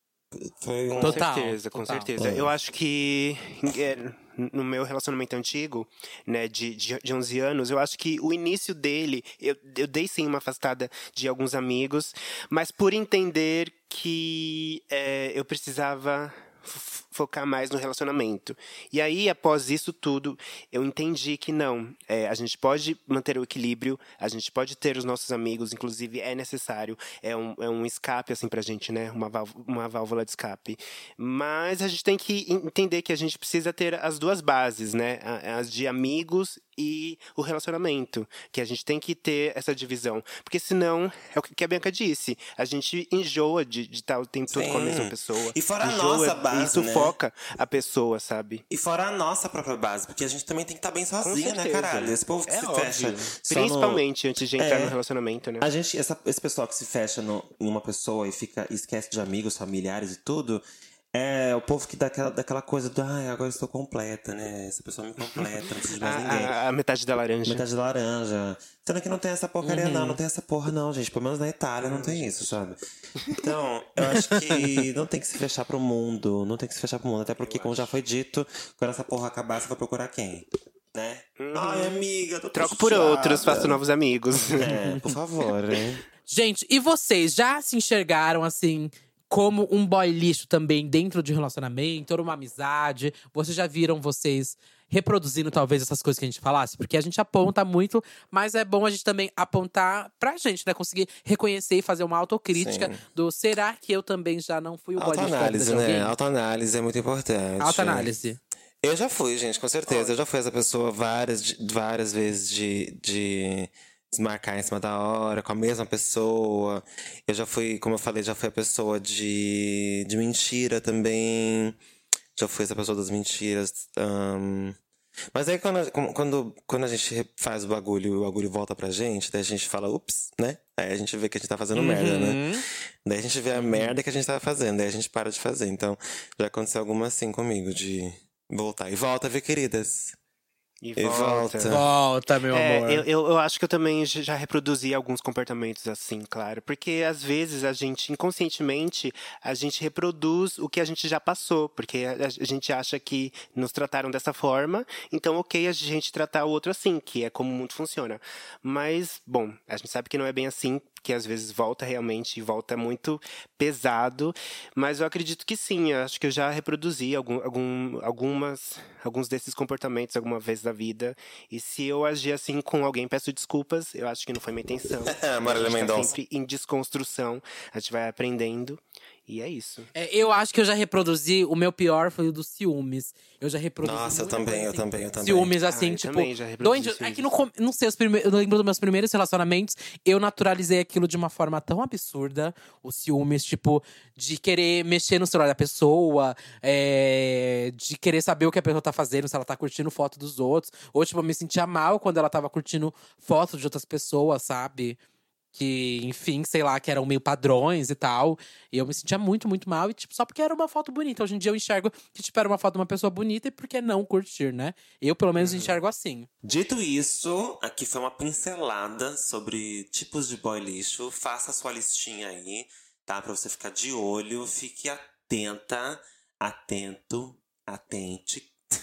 Foi um. Com Total, certeza, com total. certeza. É. Eu acho que é, no meu relacionamento antigo, né, de, de, de onze anos, eu acho que o início dele, eu, eu dei sim uma afastada de alguns amigos, mas por entender que é, eu precisava f- focar mais no relacionamento. E aí, após isso tudo, eu entendi que não, é, a gente pode manter o equilíbrio, a gente pode ter os nossos amigos, inclusive é necessário, é um, é um escape, assim, pra gente, né, uma, válvula, uma válvula de escape. Mas a gente tem que entender que a gente precisa ter as duas bases, né, a- as de amigos e o relacionamento, que a gente tem que ter essa divisão, porque senão, é o que a Bianca disse, a gente enjoa de de estar o tempo todo com a Sim. mesma pessoa. E fora a enjoa, nossa base, e né? sufoca a pessoa, sabe? E fora a nossa própria base, porque a gente também tem que estar bem sozinha, né, certeza. caralho? Esse povo que É se óbvio. fecha. só Principalmente antes de entrar É. no relacionamento, né? no- A gente, essa- esse pessoal que se fecha no- em uma pessoa e fica e esquece de amigos, familiares e tudo. É, o povo que dá aquela, daquela coisa do, ai, agora eu estou completa, né? Essa pessoa me completa, não preciso de mais ninguém. A, a, a metade da laranja. Metade de laranja. Sendo que não tem essa porcaria, Uhum. não. Não tem essa porra, não, gente. Pelo menos na Itália não tem isso, sabe? Então, eu acho que não tem que se fechar pro mundo. Não tem que se fechar pro mundo. Até porque, como já foi dito, quando essa porra acabar, você vai procurar quem? Né? Ai, amiga, tô Troco por chateada. outros, faço novos amigos. É, por favor, hein? Gente, e vocês já se enxergaram assim como um boy lixo também dentro de um relacionamento, ou uma amizade? Vocês já viram vocês reproduzindo talvez essas coisas que a gente falasse? Porque a gente aponta muito, mas é bom a gente também apontar pra gente, né? Conseguir reconhecer e fazer uma autocrítica Sim. do será que eu também já não fui o boy lixo da vida Autoanálise, de alguém? né? Autoanálise é muito importante. Autoanálise. Eu já fui, gente, com certeza. Eu já fui essa pessoa várias, de- várias vezes de, de desmarcar em cima da hora, com a mesma pessoa. Eu já fui, como eu falei, já fui a pessoa de, de mentira também. Já fui essa pessoa das mentiras. ahn. Mas aí quando, quando, quando a gente faz o bagulho e o bagulho volta pra gente, daí a gente fala, ups, né? Aí a gente vê que a gente tá fazendo merda, né? Uhum. Daí a gente vê a merda que a gente tava fazendo, daí a gente para de fazer. Então, já aconteceu alguma assim comigo, de voltar. E volta, viu, queridas? E E volta. Volta, meu É, amor. eu, eu, eu acho que eu também j- já reproduzi alguns comportamentos assim, claro. Porque às vezes a gente, inconscientemente, a gente reproduz o que a gente já passou. Porque a, a gente acha que nos trataram dessa forma, então ok a gente tratar o outro assim, que é como o mundo funciona. Mas, bom, a gente sabe que não é bem assim, que às vezes volta realmente e volta muito pesado. Mas eu acredito que sim, eu acho que eu já reproduzi algum, algum, algumas, alguns desses comportamentos alguma vez da vida. E se eu agir assim com alguém, peço desculpas. Eu acho que não foi minha intenção. Marília A gente tá Mendonça. sempre em desconstrução. A gente vai aprendendo. E é isso. É, eu acho que eu já reproduzi, o meu pior foi o dos ciúmes. Eu já reproduzi. Nossa, eu muita também, coisa, eu assim. também, eu também. Ciúmes, assim, Ah, eu tipo. também já reproduzi doente- é ciúmes. que no, com- não sei, os prime- eu lembro dos meus primeiros relacionamentos, eu naturalizei aquilo de uma forma tão absurda. Os ciúmes, tipo, de querer mexer no celular da pessoa, é, de querer saber o que a pessoa tá fazendo, se ela tá curtindo foto dos outros. Ou, tipo, eu me sentia mal quando ela tava curtindo fotos de outras pessoas, sabe? Que, enfim, sei lá, que eram meio padrões e tal. E eu me sentia muito, muito mal. E, tipo, só porque era uma foto bonita. Hoje em dia eu enxergo que, tipo, era uma foto de uma pessoa bonita e por que não curtir, né? Eu, pelo menos, enxergo assim. Dito isso, aqui foi uma pincelada sobre tipos de boy lixo. Faça a sua listinha aí, tá? Pra você ficar de olho. Fique atenta, atento, atente.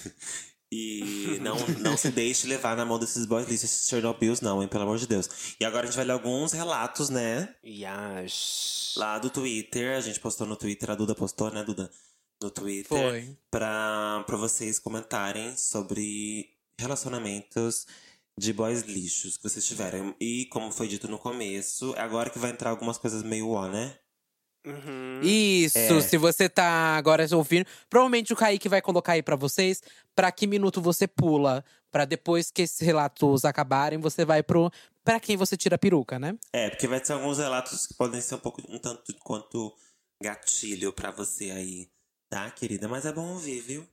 E não, não se deixe levar na mão desses boys lixo, esses Chernobyls, não, hein? Pelo amor de Deus. E agora a gente vai ler alguns relatos, né? Yes. Lá do Twitter. A gente postou no Twitter, a Duda postou, né, Duda? No Twitter. Foi. Pra, pra vocês comentarem sobre relacionamentos de boys lixos que vocês tiveram. E como foi dito no começo, é agora que vai entrar algumas coisas meio ó, né? Uhum. Isso, É. se você tá agora ouvindo. Provavelmente o Kaique vai colocar aí pra vocês pra que minuto você pula. Pra depois que esses relatos acabarem, você vai pro. Pra quem você tira a peruca, né? É, porque vai ter alguns relatos que podem ser um pouco, um tanto quanto gatilho pra você aí, tá, querida? Mas é bom ouvir, viu?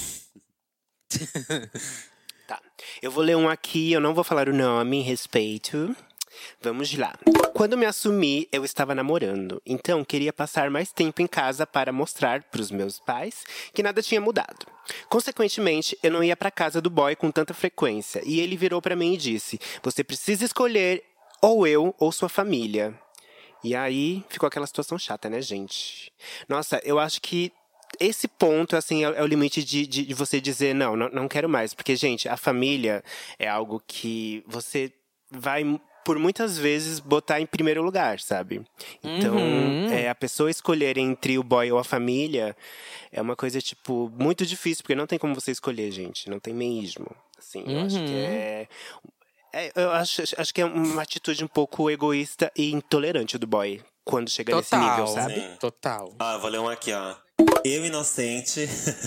Tá. Eu vou ler um aqui, eu não vou falar o nome, respeito. Vamos lá. Quando me assumi, eu estava namorando. Então, queria passar mais tempo em casa para mostrar para os meus pais que nada tinha mudado. Consequentemente, eu não ia para casa do boy com tanta frequência. E ele virou para mim e disse: "Você precisa escolher ou eu ou sua família." E aí, ficou aquela situação chata, né, gente? Nossa, eu acho que esse ponto, assim, é, é o limite de, de, de você dizer, não, não, não quero mais. Porque, gente, a família é algo que você vai, por muitas vezes, botar em primeiro lugar, sabe? Então, Uhum. é, a pessoa escolher entre o boy ou a família é uma coisa, tipo, muito difícil. Porque não tem como você escolher, gente. Não tem mesmo. Assim, eu acho que é... é, eu acho, acho que é uma atitude um pouco egoísta e intolerante do boy. Quando chega nesse nível, Total. sabe? Sim. Total. Ah, vou ler um aqui, ó. Eu inocente.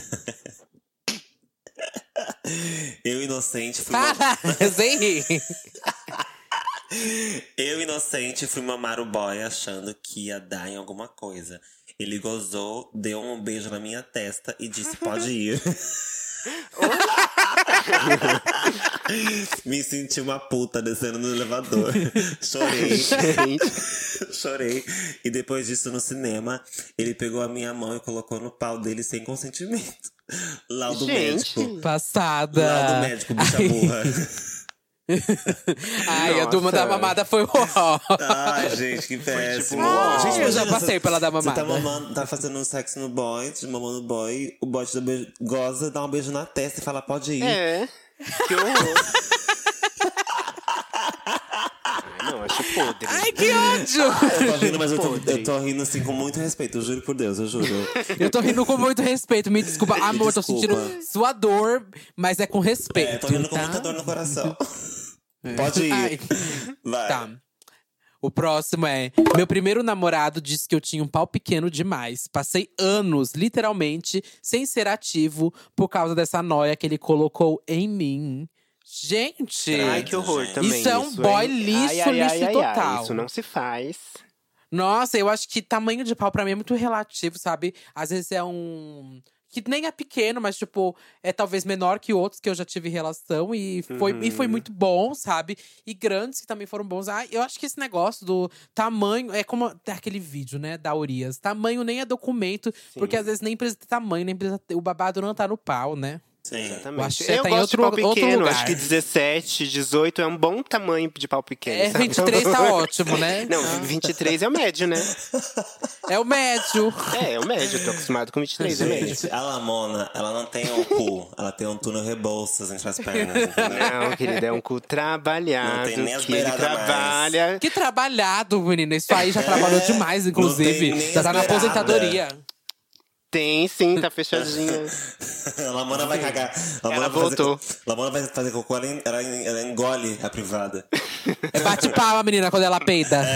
Eu inocente fui uma... Para! Sem rir. Eu inocente fui mamar o boy achando que ia dar em alguma coisa. Ele gozou, deu um beijo na minha testa e disse: pode ir. Me senti uma puta descendo no elevador. Chorei. Chorei. E depois disso, no cinema, ele pegou a minha mão e colocou no pau dele sem consentimento. Laudo Gente. médico. Passada. Laudo médico, bicha Ai. burra. Ai, a turma Nossa. da mamada foi ó. Ai, gente, que péssimo. uau. Gente, eu já imagina, passei você- pela da Você tá, mamada. mamando, tá fazendo um sexo no boy, te mamando no boy, o boy te dá um beijo, goza, dá um beijo na testa e fala, pode ir. É. Que horror. Ai, não, acho podre. Ai, que ódio! Eu tô rindo, mas eu tô, Podre. eu tô rindo assim com muito respeito, eu juro por Deus, eu juro. Eu tô rindo com muito respeito. Me desculpa. Amor, tô desculpa. sentindo sua dor, mas é com respeito. É, tô rindo com tá? muita dor no coração. Pode ir. Ai. Vai. Tá. O próximo é: meu primeiro namorado disse que eu tinha um pau pequeno demais. Passei anos, literalmente, sem ser ativo por causa dessa noia que ele colocou em mim. Gente! Ai, que horror Gente. também. Isso é um boy hein? lixo, Ai, ai, lixo ai, ai, ai, total. Isso não se faz. Nossa, eu acho que tamanho de pau pra mim é muito relativo, sabe? Às vezes é um. Que nem é pequeno, mas, tipo, é talvez menor que outros que eu já tive relação. E foi, Uhum. e foi muito bom, sabe? E grandes que também foram bons. Ah, eu acho que esse negócio do tamanho… É como tem aquele vídeo, né, da Urias. Tamanho nem é documento, porque às vezes nem precisa ter tamanho, nem precisa ter… O babado não tá no pau, né? Sim. Exatamente. O axé Eu tá em gosto outro- de pau outro pequeno. lugar. Acho que dezessete, dezoito é um bom tamanho de pau pequeno. É, sabe? vinte e três tá ótimo, né? Não, vinte e três é o médio, né? É o médio. É, é o médio. Tô acostumado com vinte e três, é médio. Gente, a Lamona, ela não tem um cu, ela tem um túnel Rebouças entre as pernas, entendeu? Não, querida, é um cu trabalhado. Não tem nem as que ele beiradas mais. trabalha. Que trabalhado, menina. Isso aí já trabalhou demais, inclusive. não tem nem Já tá na esperada. aposentadoria. Tem sim, tá fechadinha. A Lamona vai cagar. A Lamona Ela vai fazer voltou. co- a Lamona vai fazer cocô, ela, en- ela, en- ela engole a privada. É bate palma, menina, quando ela peida.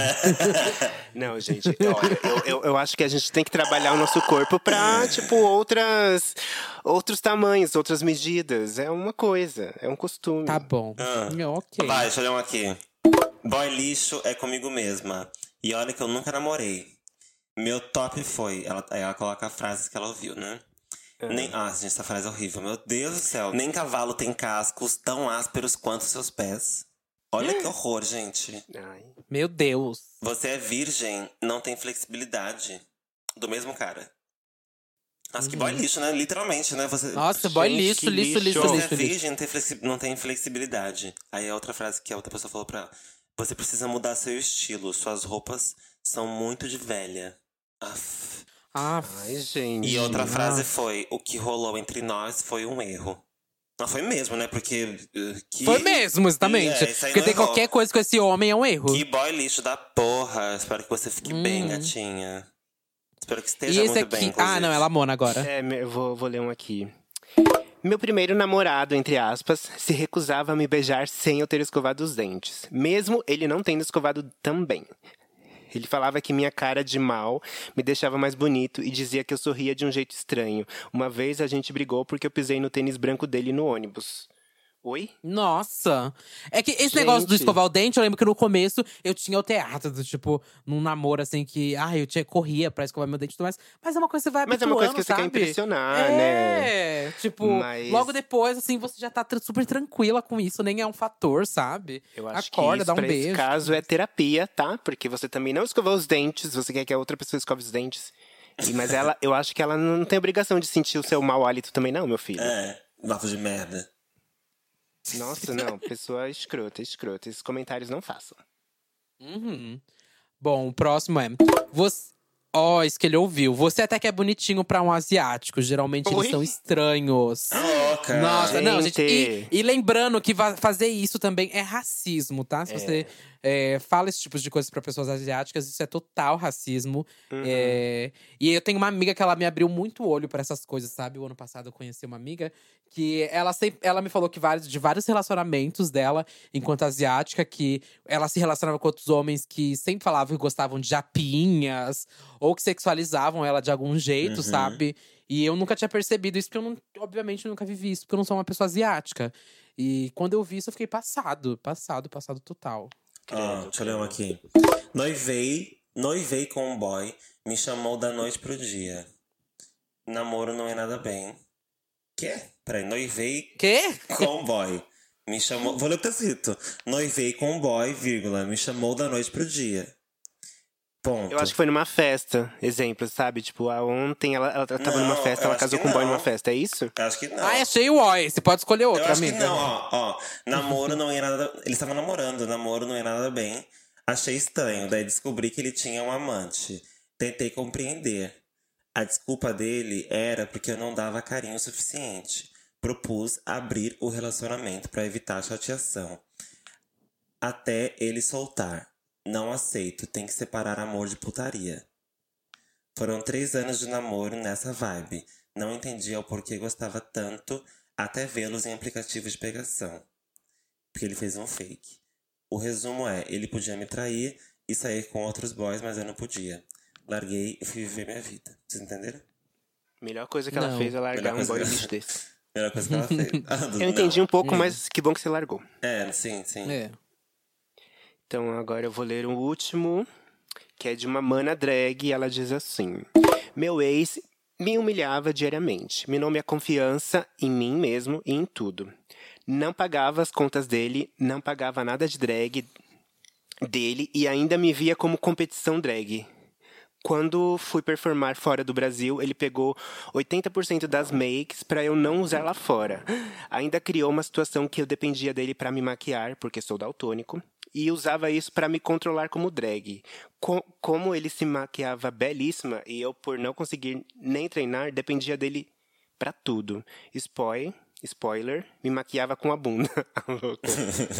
Não, gente, olha, eu, eu, eu acho que a gente tem que trabalhar o nosso corpo pra, tipo, outras, outros tamanhos, outras medidas. É uma coisa, é um costume. Tá bom. Ah. Ok. Vai, deixa eu ler um aqui. Boy lixo é comigo mesma. E olha que eu nunca namorei. Meu top foi… Ela, aí ela coloca a frase que ela ouviu, né? Nem, ah, gente, essa frase é horrível. Meu Deus do céu. Nem cavalo tem cascos tão ásperos quanto seus pés. Olha que horror, gente. Ai. Meu Deus. Você é virgem, não tem flexibilidade. Do mesmo cara. Nossa, que boy lixo, né? Literalmente, né? Você, Nossa, boy Gente, lixo, que lixo, lixo, lixo. você é lixo, lixo. virgem, não tem, flexi- não tem flexibilidade. Aí a outra frase que a outra pessoa falou pra ela. Você precisa mudar seu estilo. Suas roupas são muito de velha. Aff. Ah, Ai, gente. E outra frase foi: o que rolou entre nós foi um erro. Não foi mesmo, né? Porque. uh, Que, foi mesmo, exatamente. É, isso aí Porque não ter errou. qualquer coisa com esse homem é um erro. Que boy lixo da porra. Espero que você fique bem, gatinha. Espero que E esteja esse muito aqui… bem. ah, inclusive. não, é Lamona agora. É, me- eu vou, vou ler um aqui. Meu primeiro namorado, entre aspas, se recusava a me beijar sem eu ter escovado os dentes. Mesmo ele não tendo escovado também. Ele falava que minha cara de mal me deixava mais bonito e dizia que eu sorria de um jeito estranho. Uma vez a gente brigou porque eu pisei no tênis branco dele no ônibus. Oi? Nossa. É que esse Gente. negócio do escovar o dente, eu lembro que no começo eu tinha o teatro, do tipo, num namoro assim que… Ah, eu tinha, corria pra escovar meu dente e tudo mais. Mas é uma coisa que você vai Mas é uma coisa que habituando, você quer sabe? impressionar, né? É, tipo, Mas- logo depois, assim, você já tá tr- super tranquila com isso, nem é um fator, sabe? Eu acho Acorda, que isso, dá um pra beijo. esse caso, é terapia, tá? Porque você também não escovou os dentes, você quer que a outra pessoa escove os dentes. E- mas ela, eu acho que ela não tem obrigação de sentir o seu mau hálito também, não, meu filho. É, bafo de merda. Nossa, não, pessoa escrota, escrota. Esses comentários não façam. Uhum. Bom, o próximo é… Você… Ó, isso que ele ouviu. Você até que é bonitinho pra um asiático. Geralmente Oi? eles são estranhos. Louca. Nossa, não, gente. Gente. E, e lembrando que va- fazer isso também é racismo, tá? Se você é, fala esse tipo de coisa pra pessoas asiáticas, isso é total racismo. Uhum. É, e eu tenho uma amiga que ela me abriu muito o olho pra essas coisas, sabe? O ano passado eu conheci uma amiga que ela, sempre, ela me falou que vários, de vários relacionamentos dela, enquanto asiática, que ela se relacionava com outros homens que sempre falavam que gostavam de japinhas ou que sexualizavam ela de algum jeito, Uhum. sabe? E eu nunca tinha percebido isso, porque eu, não, obviamente, nunca vivi isso, porque eu não sou uma pessoa asiática. E quando eu vi isso, eu fiquei passado, passado, passado total. Ó, deixa eu ler um aqui. Noivei, noivei com um boy, me chamou da noite pro dia. Namoro não é nada bem. Quê? Peraí, noivei Quê? com um boy. Me chamou. Vou ler o que tá escrito. Noivei com um boy, vírgula. Me chamou da noite pro dia. Ponto. Eu acho que foi numa festa, exemplo, sabe? Tipo, a ontem ela, ela tava Não, numa festa, eu ela acho casou que com um boy não. numa festa, é isso? Eu acho que não. Ai, achei o oi. Você pode escolher Eu outra, acho que amiga. não, ó, ó. Namoro não ia nada. Eles estavam namorando, namoro não ia nada bem. Achei estranho, daí descobri que ele tinha um amante. Tentei compreender. A desculpa dele era porque eu não dava carinho suficiente. Propus abrir o relacionamento para evitar chateação. Até ele soltar. Não aceito, tem que separar amor de putaria. Foram três anos de namoro nessa vibe. Não entendia o porquê gostava tanto, até vê-los em aplicativos de pegação. Porque ele fez um fake. O resumo é, ele podia me trair e sair com outros boys, mas eu não podia. Larguei e fui viver minha vida. Vocês entenderam? Melhor coisa que ela Não. fez é largar Melhor um coisa boy que ela- lixo desse. Melhor coisa que ela fez. Ah, do- Eu entendi não. um pouco, mas que bom que você largou. É, sim, sim. É. Então agora eu vou ler o último, que é de uma mana drag, e ela diz assim: meu ex me humilhava diariamente, minou minha confiança em mim mesmo e em tudo. Não pagava as contas dele, não pagava nada de drag dele e ainda me via como competição drag. Quando fui performar fora do Brasil, ele pegou oitenta por cento das makes pra eu não usar lá fora. Ainda criou uma situação que eu dependia dele pra me maquiar, porque sou daltônico, e usava isso pra me controlar como drag. Co- como ele se maquiava belíssima e eu, por não conseguir nem treinar, dependia dele pra tudo. Spoil, spoiler, me maquiava com a bunda. Louca.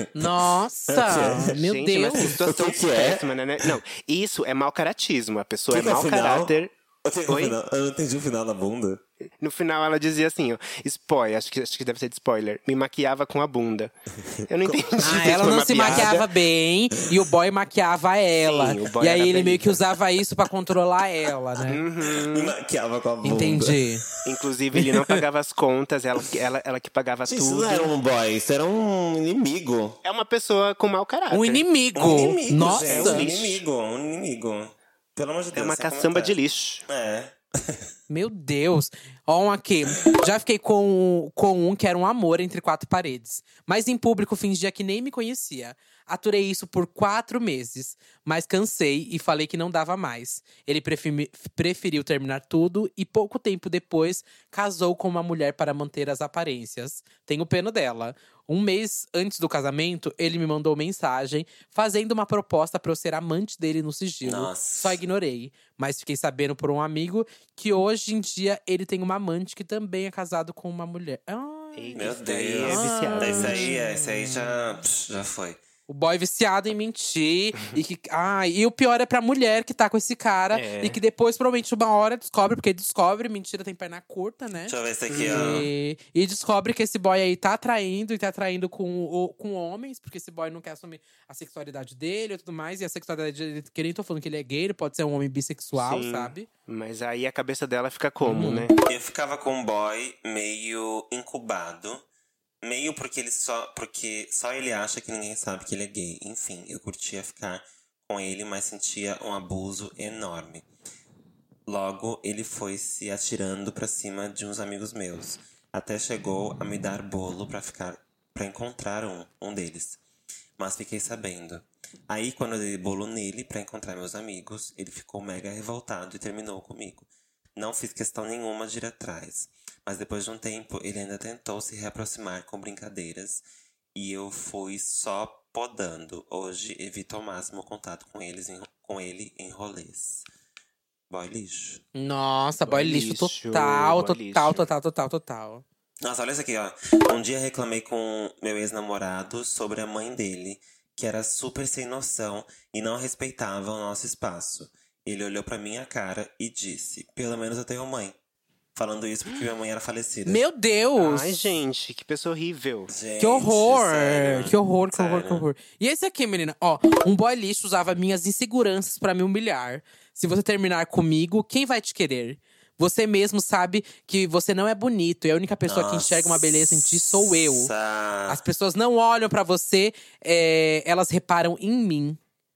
Nossa, meu Gente, Deus. mas que situação O que que é? péssima, né? Não, isso é mau caratismo. A pessoa Que é que é o mau final? caráter. O que que é o Oi? final? Eu não entendi o final da bunda. No final ela dizia assim, ó, spoiler, acho que, acho que deve ser de spoiler, me maquiava com a bunda. Eu não entendi. Ah, se ela foi não uma se piada. maquiava bem e o boy maquiava ela. Sim, o boy e aí era ele meio que belíssimo. usava isso pra controlar ela, né? Me maquiava com a bunda. Entendi. Inclusive, ele não pagava as contas, ela, ela, ela que pagava Gente, isso tudo. não era um boy, isso era um inimigo. É uma pessoa com mau caráter. Um inimigo. Um inimigo, Nossa. gente. Um inimigo, um inimigo. Pelo amor de É Deus. uma sem caçamba de comentário. lixo. É. Meu Deus. Ó, um aqui. Já fiquei com, com um que era um amor entre quatro paredes. Mas em público fingia que nem me conhecia. Aturei isso por quatro meses. Mas cansei e falei que não dava mais. Ele preferi- preferiu terminar tudo e pouco tempo depois casou com uma mulher para manter as aparências. Tenho pena dela. Um mês antes do casamento, ele me mandou mensagem fazendo uma proposta para eu ser amante dele no sigilo. Nossa. Só ignorei. Mas fiquei sabendo por um amigo que hoje em dia ele tem uma amante que também é casado com uma mulher. Ai. Eita, Meu isso daí é Deus. viciado. Esse aí, é, esse aí já, pff, já foi. O boy viciado em mentir. e, que, ah, e o pior é pra mulher que tá com esse cara. É. E que depois, provavelmente, uma hora descobre, porque descobre, mentira tem perna curta, né? Deixa eu ver esse aqui, ó. E, e descobre que esse boy aí tá traindo e tá traindo com, o- com homens, porque esse boy não quer assumir a sexualidade dele e tudo mais. E a sexualidade dele, que nem tô falando que ele é gay, ele pode ser um homem bissexual, Sim. sabe? Mas aí a cabeça dela fica como, Uhum. né? Eu ficava com um boy meio incubado. Meio porque ele só. Porque só ele acha que ninguém sabe que ele é gay. Enfim, eu curtia ficar com ele, mas sentia um abuso enorme. Logo, ele foi se atirando pra cima de uns amigos meus. Até chegou a me dar bolo pra ficar. Pra encontrar um, um deles. Mas fiquei sabendo. Aí, quando eu dei bolo nele pra encontrar meus amigos, ele ficou mega revoltado e terminou comigo. Não fiz questão nenhuma de ir atrás. Mas depois de um tempo, ele ainda tentou se reaproximar com brincadeiras. E eu fui só podando. Hoje, evito ao máximo o contato com, eles em, com ele em rolês. Boy lixo. Nossa, Boy boy, lixo, lixo, total, boy total, lixo. total, total, total. Nossa, olha isso aqui, ó. Um dia reclamei com meu ex-namorado sobre a mãe dele, que era super sem noção e não respeitava o nosso espaço. Ele olhou pra minha cara e disse: pelo menos eu tenho mãe. Falando isso porque minha mãe era falecida. Meu Deus! Ai, gente, que pessoa horrível. Gente, Que horror! sério. Que horror, que horror, que Sério. horror. E esse aqui, menina, ó. Um boy lixo usava minhas inseguranças pra me humilhar. Se você terminar comigo, quem vai te querer? Você mesmo sabe que você não é bonito. E a única pessoa que enxerga uma beleza em ti sou eu. Nossa. As pessoas não olham pra você, é, elas reparam em mim.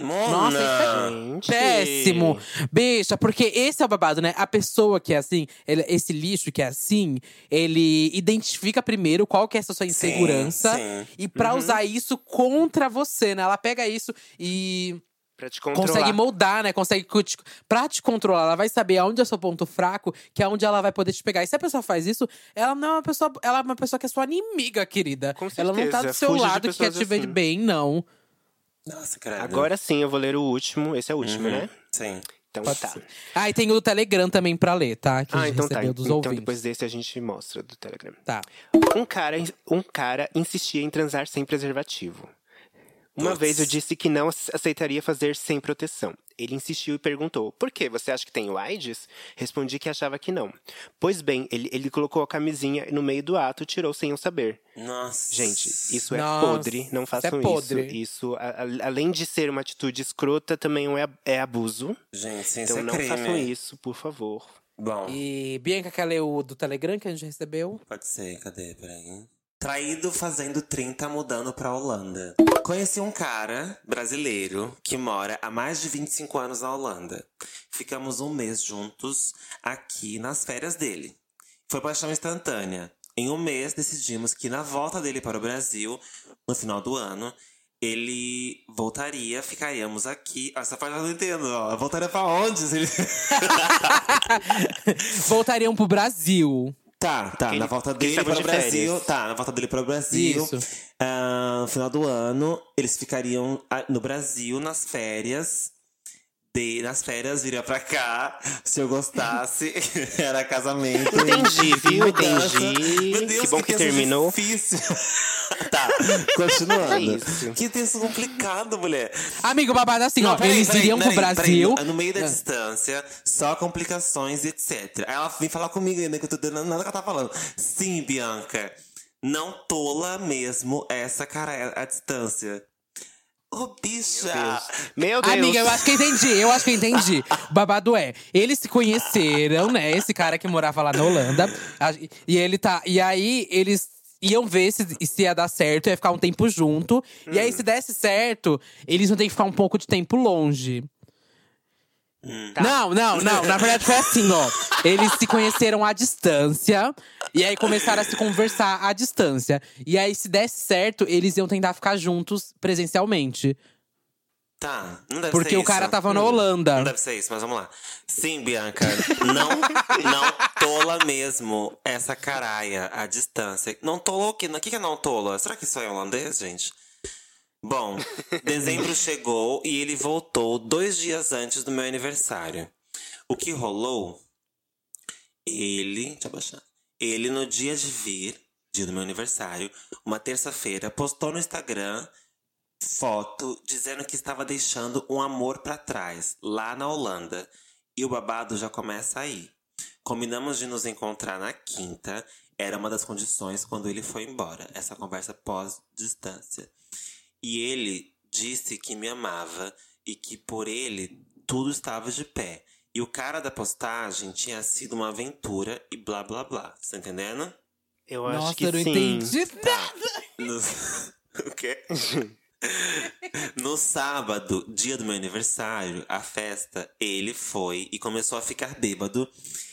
Mona! Nossa, isso é Gente. péssimo. Bicha, porque esse é o babado, né? A pessoa que é assim, ele- esse lixo que é assim, ele identifica primeiro qual que é essa sua insegurança. sim. E pra Uhum. usar isso contra você, né? Ela pega isso e Pra te controlar. consegue moldar, né? Consegue co- te- pra te controlar. Ela vai saber aonde é o seu ponto fraco, que é onde ela vai poder te pegar. E se a pessoa faz isso, ela não é uma pessoa, ela é uma pessoa que é sua inimiga, querida. Com Ela não tá do certeza. seu Fuge de lado que quer pessoas te ver assim. bem, não. Nossa, credo. Agora sim, eu vou ler o último. Esse é o último, Uhum, né? Sim. Então Pode tá. ser. Ah, e tem o do Telegram também pra ler, tá? Que a Ah, gente então tá. recebeu dos Então ouvintes. depois desse a gente mostra do Telegram. Tá. Um cara, um cara insistia em transar sem preservativo. Uma Puts. vez eu disse que não ace- aceitaria fazer sem proteção. Ele insistiu e perguntou: por quê? Você acha que tenho AIDS? Respondi que achava que não. Pois bem, ele, ele colocou a camisinha e no meio do ato tirou sem eu saber. Nossa. Gente, isso é Nossa, podre. Não isso façam é podre. isso. Isso, a- a- além de ser uma atitude escrota, também é, é abuso. Gente, sim, Então isso é não crime. façam isso, por favor. Bom, E Bianca quer ler o do Telegram que a gente recebeu? pode ser. Cadê? Peraí. Traído fazendo trinta, mudando pra Holanda. Conheci um cara brasileiro que mora há mais de vinte e cinco anos na Holanda. Ficamos um mês juntos aqui nas férias dele. Foi paixão instantânea. Em um mês, decidimos que na volta dele para o Brasil, no final do ano, ele voltaria, ficaríamos aqui. Ah, essa parte eu não entendo, ó. Voltaria pra onde? Se ele- Voltariam pro Brasil. Tá, tá. Ele- na volta porque eles dele para estavam o de Brasil. férias. Tá, na volta dele para o Brasil. Isso. Ah, no final do ano, eles ficariam ah, no Brasil nas férias. De, nas férias, viria pra cá. Se eu gostasse, era casamento. Entendi, viu? Mudança. Entendi. Meu Deus, Que bom que texto terminou. difícil. Tá, continuando. É isso. Que texto complicado, mulher. Amigo, babado assim, ó. peraí, Eles peraí, iriam pro peraí, peraí. Brasil. No, no meio da Ah. distância, só complicações, etcétera. Aí ela vem falar comigo ainda, que eu tô dando nada que ela tá falando. Sim, Bianca, não tola mesmo essa cara à distância. Ô, bicha! Meu Deus. Amiga, eu acho que eu entendi, eu acho que eu entendi. O babado é, eles se conheceram, né? Esse cara que morava lá na Holanda. A- E ele tá. E aí, eles iam ver se, se ia dar certo, ia ficar um tempo junto. E aí, se desse certo, eles vão ter que ficar um pouco de tempo longe. Não, não, não. Na verdade foi assim, ó. Eles se conheceram à distância. E aí começaram a se conversar à distância. E aí, se desse certo, eles iam tentar ficar juntos presencialmente. Tá, não deve Porque ser o cara isso. tava na Holanda. Não deve ser isso, mas vamos lá. Sim, Bianca, não, não tola mesmo essa caralha à distância. Não tola o quê? O que que é não tola? Será que isso é holandês, gente? Bom, dezembro chegou e ele voltou dois dias antes do meu aniversário. O que rolou? Ele. Deixa eu baixar. Ele, no dia de vir, dia do meu aniversário, uma terça-feira, postou no Instagram foto dizendo que estava deixando um amor pra trás, lá na Holanda. E o babado já começa aí. Combinamos de nos encontrar na quinta. Era uma das condições quando ele foi embora. Essa conversa pós-distância. E ele disse que me amava e que por ele tudo estava de pé. E o cara da postagem tinha sido uma aventura e blá blá blá. Tá entendendo? Eu acho Nossa, que eu não sim. entendi Tá. nada. No... o quê? No sábado, dia do meu aniversário, a festa, ele foi e começou a ficar bêbado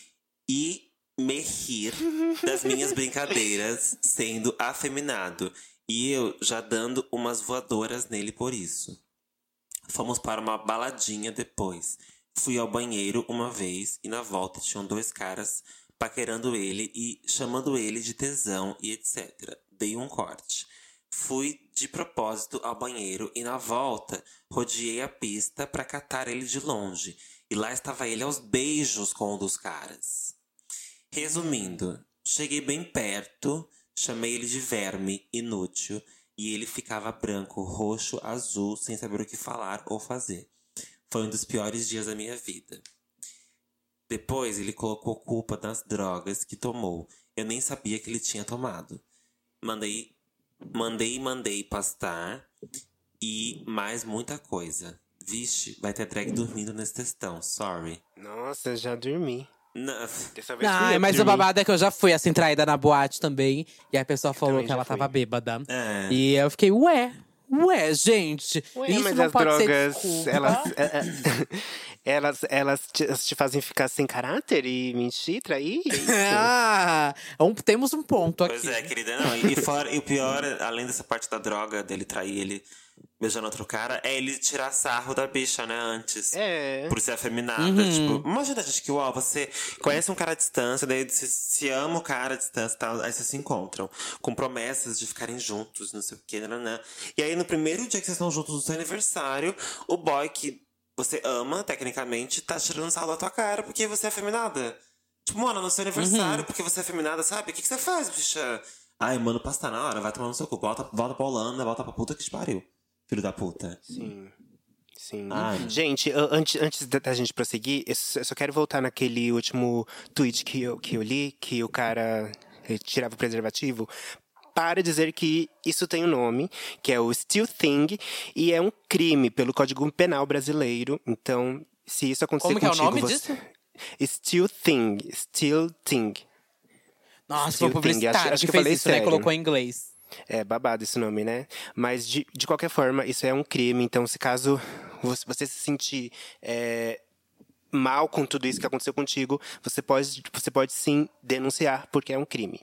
e me rir das minhas brincadeiras sendo afeminado. E eu já dando umas voadoras nele por isso. Fomos para uma baladinha depois. Fui ao banheiro uma vez e na volta tinham dois caras paquerando ele e chamando ele de tesão e etcétera. Dei um corte. Fui de propósito ao banheiro e na volta rodeei a pista para catar ele de longe. E lá estava ele aos beijos com um dos caras. Resumindo, cheguei bem perto, chamei ele de verme inútil e ele ficava branco, roxo, azul, sem saber o que falar ou fazer. Foi um dos piores dias da minha vida. Depois ele colocou culpa nas drogas que tomou. Eu nem sabia que ele tinha tomado. Mandei, mandei, mandei pastar e mais muita coisa. Vixe, vai ter drag dormindo nesse textão, sorry. Nossa, já dormi. Não. Dessa vez fui Não, eu mas que o dormi. babado é que eu já fui assim traída na boate também. E a pessoa falou também que já ela fui. tava bêbada. É. E eu fiquei, ué, Ué, gente, Ué, isso mas não as pode drogas, ser desculpa. elas, é, é, elas, elas te, elas te fazem ficar sem caráter e mentir, trair? É isso? Ah, um- temos um ponto aqui. Pois é, querida. Não, e, fora, e o pior, além dessa parte da droga, dele trair ele beijando outro cara, é ele tirar sarro da bicha, né, antes. É. Por ser afeminada. Uhum. Tipo, imagina, gente, que ó, você conhece um cara à distância, daí você se ama o cara à distância e tal, aí vocês se encontram. Com promessas de ficarem juntos, não sei o que, né? E aí, no primeiro dia que vocês estão juntos no seu aniversário, o boy que você ama, tecnicamente, tá tirando sarro da tua cara porque você é afeminada. Tipo, mano, no seu aniversário, porque você é afeminada, sabe? O que, que você faz, bicha? Ai, mano, passa na hora, vai tomar no seu cu. Volta, volta pra Holanda, volta pra puta que te pariu. Filho da puta. Sim. Sim. Ai. Gente, a- antes, antes da da gente prosseguir, eu só eu só quero voltar naquele último tweet que eu, que eu li, que o cara eh, tirava o preservativo. Para dizer que isso tem um nome, que é o Still Thing, e é um crime pelo Código Penal brasileiro. Então, se isso acontecer Como que é o contigo, nome você... disso? Still Thing. Still Thing. Nossa, Still foi Thing. publicitário Acho- acho que que eu fez falei isso, né? sério. Colocou em inglês. É babado esse nome, né? Mas, de, de qualquer forma, isso é um crime. Então, se caso você, você se sentir é, mal com tudo isso que aconteceu contigo, você pode, você pode sim denunciar, porque é um crime.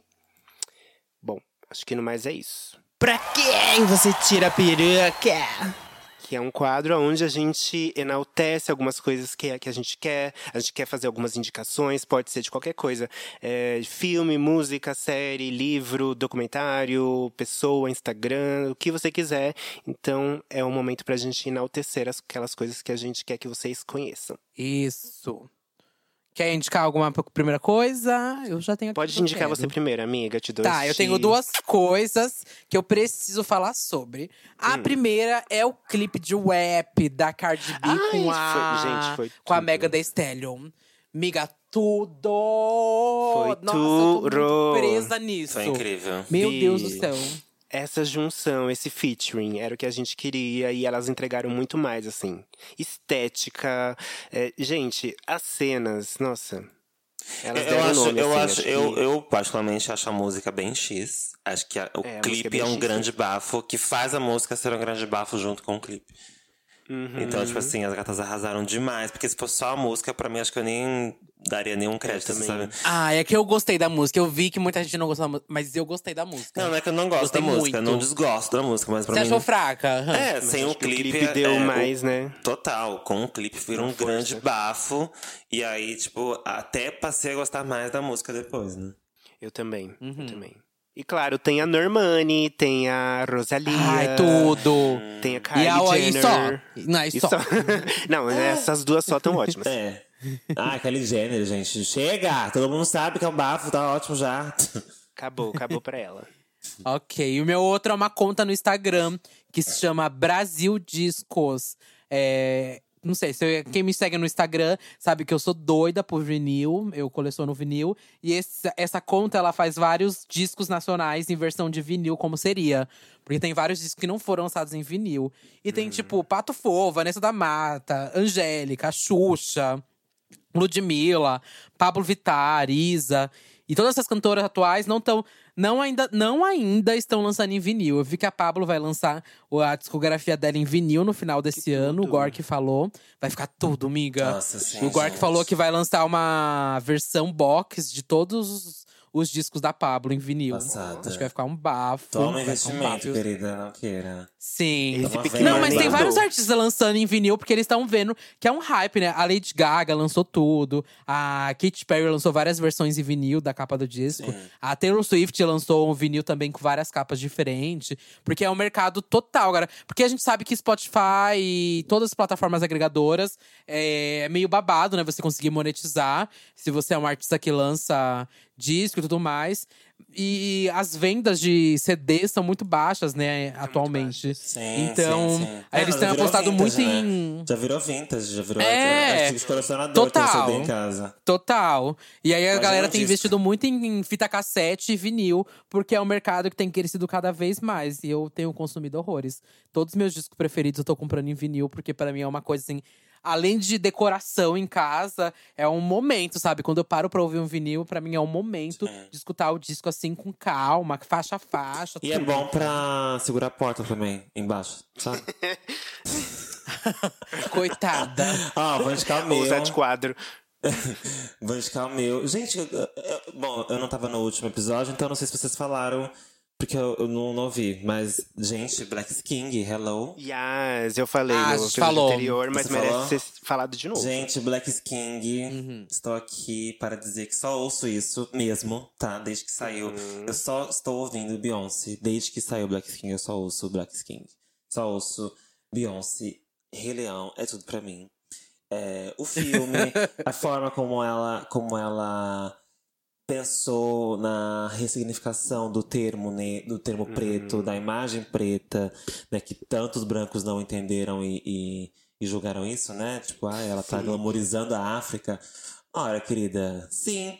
Bom, acho que no mais é isso. Pra quem você tira a peruca? Que é um quadro onde a gente enaltece algumas coisas que, que a gente quer. A gente quer fazer algumas indicações, pode ser de qualquer coisa. É, filme, música, série, livro, documentário, pessoa, Instagram, o que você quiser. Então, é um momento pra gente enaltecer as- aquelas coisas que a gente quer que vocês conheçam. Isso. Quer indicar alguma p- primeira coisa? Eu já tenho aqui. Pode que eu indicar quero. você primeiro, amiga. Te dou Tá, eu este- tenho duas coisas que eu preciso falar sobre. A Hum. primeira é o clipe de Rap da Cardi B Ai, com a foi- gente, foi com a tudo. Megan Thee Stallion. Miga, tudo! Foi Nossa, eu tô muito tudo. presa nisso. Foi incrível. Meu Vi. Deus do céu. Essa junção, esse featuring, era o que a gente queria e elas entregaram muito mais, assim. Estética. é, gente, as cenas, nossa. Elas Eu deram acho, nome, eu, assim, acho, que- eu, eu particularmente acho a música bem X. Acho que a- o É, a música é clipe bem é um X, grande bafo, que faz a música ser um grande bafo junto com o clipe. Uhum. Então, tipo assim, as gatas arrasaram demais. Porque se fosse só a música, pra mim, acho que eu nem daria nenhum crédito, também. sabe? Ah, é que eu gostei da música. Eu vi que muita gente não gostava da música, mas eu gostei da música. Não, não é que eu não gosto Gostei da música, muito. não desgosto da música, mas pra Você mim. achou fraca? É, Mas sem acho o que o clipe. clipe deu é, mais, o- né? Total, com o clipe vira um Uma grande força. bafo. E aí, tipo, até passei a gostar mais da música depois, né? Eu também, Uhum. eu também. E claro, tem a Normani, tem a Rosalia. Ai, tudo. Tem a Kylie E a e Jenner. só. Não, e E só. só. Não, essas duas só tão ótimas. É. Ah, Kylie Jenner, gente. Chega! Todo mundo sabe que é um bafo, tá ótimo já. Acabou, acabou pra ela. Ok, e o meu outro é uma conta no Instagram que se chama Brasil Discos. É, não sei, se eu- quem me segue no Instagram sabe que eu sou doida por vinil, eu coleciono vinil. E esse- essa conta, ela faz vários discos nacionais em versão de vinil, como seria. Porque tem vários discos que não foram lançados em vinil. E tem, tipo, Pato Fô, Vanessa da Mata, Angélica, Xuxa, Ludmilla, Pablo Vittar, Isa. E todas essas cantoras atuais não estão. Não ainda, não ainda estão lançando em vinil. Eu vi que a Pablo vai lançar o- a discografia dela em vinil no final desse ano. O Gork falou. Vai ficar tudo, miga. Nossa, sim, o Gork gente. falou que vai lançar uma versão box de todos os, os discos da Pablo em vinil. Passada. Acho que vai ficar um bafo. Toma vai ficar um investimento, bafo. querida, não queira. Sim. Esse Toma pequeno Não, mas tem mandou. vários artistas lançando em vinil, porque eles estão vendo que é um hype, né? A Lady Gaga lançou tudo. A Katy Perry lançou várias versões em vinil da capa do disco. Sim. A Taylor Swift lançou um vinil também com várias capas diferentes. Porque é um mercado total, cara. Porque a gente sabe que Spotify e todas as plataformas agregadoras é meio babado, né? Você conseguir monetizar. Se você é um artista que lança disco e tudo mais. E as vendas de C D são muito baixas, né, atualmente. Sim, Então, sim, sim. aí eles Ah, têm já virou apostado vintage, muito né? em. Já virou vintage, já virou É, artigo de colecionador ter o total. C D em casa. Total. E aí a Mas galera é um tem disco. investido muito em fita cassete e vinil, porque é um mercado que tem crescido cada vez mais. E eu tenho consumido horrores. Todos os meus discos preferidos eu tô comprando em vinil, porque pra mim é uma coisa assim. além de decoração em casa, é um momento, sabe? Quando eu paro pra ouvir um vinil, pra mim é um momento Sim. de escutar o disco assim com calma, faixa a faixa. E é tudo. bom pra segurar a porta também, embaixo, sabe? Coitada. Ah, vou indicar o Ou meu. usar de quadro. Vou indicar o meu. Gente, eu- eu- bom, eu não tava no último episódio, então não sei se vocês falaram, porque eu, eu não, não ouvi. Mas, gente, Black King, hello. Yes, eu falei Ah, a no gente episódio falou. anterior, mas Você merece falou? ser falado de novo. Gente, Black King, estou aqui para dizer que só ouço isso mesmo, tá? Desde que saiu. Eu só estou ouvindo Beyoncé. Desde que saiu Black King, eu só ouço Black King. Só ouço Beyoncé. Rei Leão, é tudo pra mim. É, o filme, a forma como ela, como ela pensou na ressignificação do termo, ne, do termo preto, da imagem preta, né, que tantos brancos não entenderam e, e, e julgaram isso, né? Tipo, ah, ela tá glamorizando a África. Ora, querida, sim.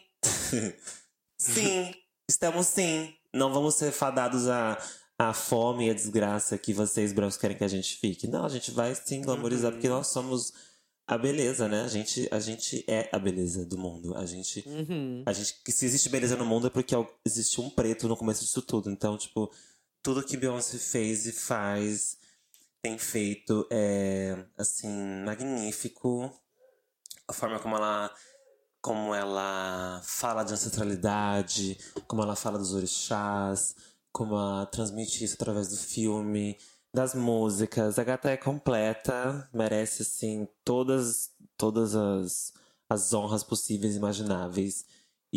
Sim, estamos sim. Não vamos ser fadados a, a fome e a desgraça que vocês brancos querem que a gente fique. Não, a gente vai sim glamorizar, porque nós somos a beleza, né? A gente, a gente é a beleza do mundo. A gente, Uhum. a gente, que se existe beleza no mundo é porque existe um preto no começo disso tudo. Então, tipo, tudo que Beyoncé fez e faz, tem feito, é, assim, magnífico. A forma como ela, como ela fala de ancestralidade, como ela fala dos orixás, como ela transmite isso através do filme, das músicas. A gata é completa, merece, assim, todas, todas as, as honras possíveis e imagináveis.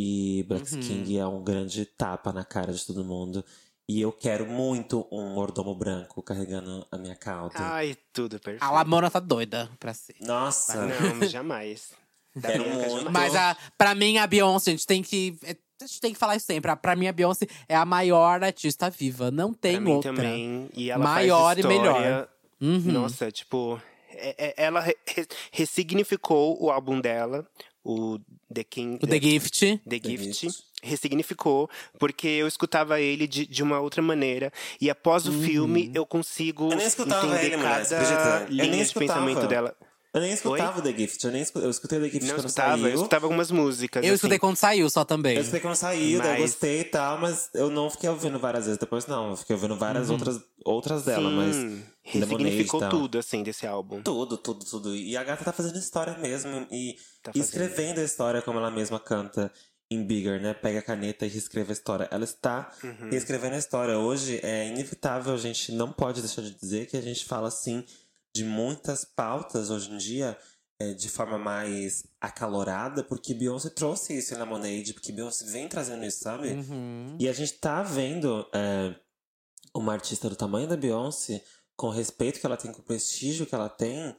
E Black Uhum. King é um grande tapa na cara de todo mundo. E eu quero muito um mordomo branco carregando a minha cauda. Ai, tudo perfeito. A Lamona tá doida pra ser. Nossa! Não, jamais. Da Quero Bianca, muito. jamais. Mas a, pra mim, a Beyoncé, a gente tem que. é, A gente tem que falar isso sempre. a- Pra mim, a Beyoncé é a maior artista viva. Não tem Pra mim outra. também. E ela Maior faz e história. melhor. Uhum. Nossa, tipo… é- é- ela re- re- ressignificou o álbum dela, o The King… O The Gift. The The Gift, Gift. ressignificou, porque eu escutava ele de, de uma outra maneira. E após o filme, eu consigo Eu nem escutava entender ele, mulher, você cada acredita? Eu nem linha de escutava. pensamento dela. Eu nem escutava The Gift. Eu, nem escu- eu escutei The Gift Não quando escutava, saiu. eu escutava algumas músicas. Eu assim. escutei quando saiu só também. Eu escutei quando saiu, daí eu Mas- gostei e tal, mas eu não fiquei ouvindo várias vezes depois, não. Eu fiquei ouvindo várias outras, outras dela, Sim, mas. ressignificou Lemonade e tal. tudo, assim, desse álbum. Tudo, tudo, tudo. E a gata tá fazendo história mesmo. E, Tá e fazendo. escrevendo a história como ela mesma canta em Bigger, né? Pega a caneta e reescreve a história. Ela está Uhum. reescrevendo a história. Hoje é inevitável, a gente não pode deixar de dizer que a gente fala, assim, de muitas pautas hoje em dia é, de forma mais acalorada, porque Beyoncé trouxe isso em Lemonade, porque Beyoncé vem trazendo isso, sabe? Uhum. E a gente tá vendo é, uma artista do tamanho da Beyoncé, com o respeito que ela tem, com o prestígio que ela tem,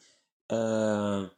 ah,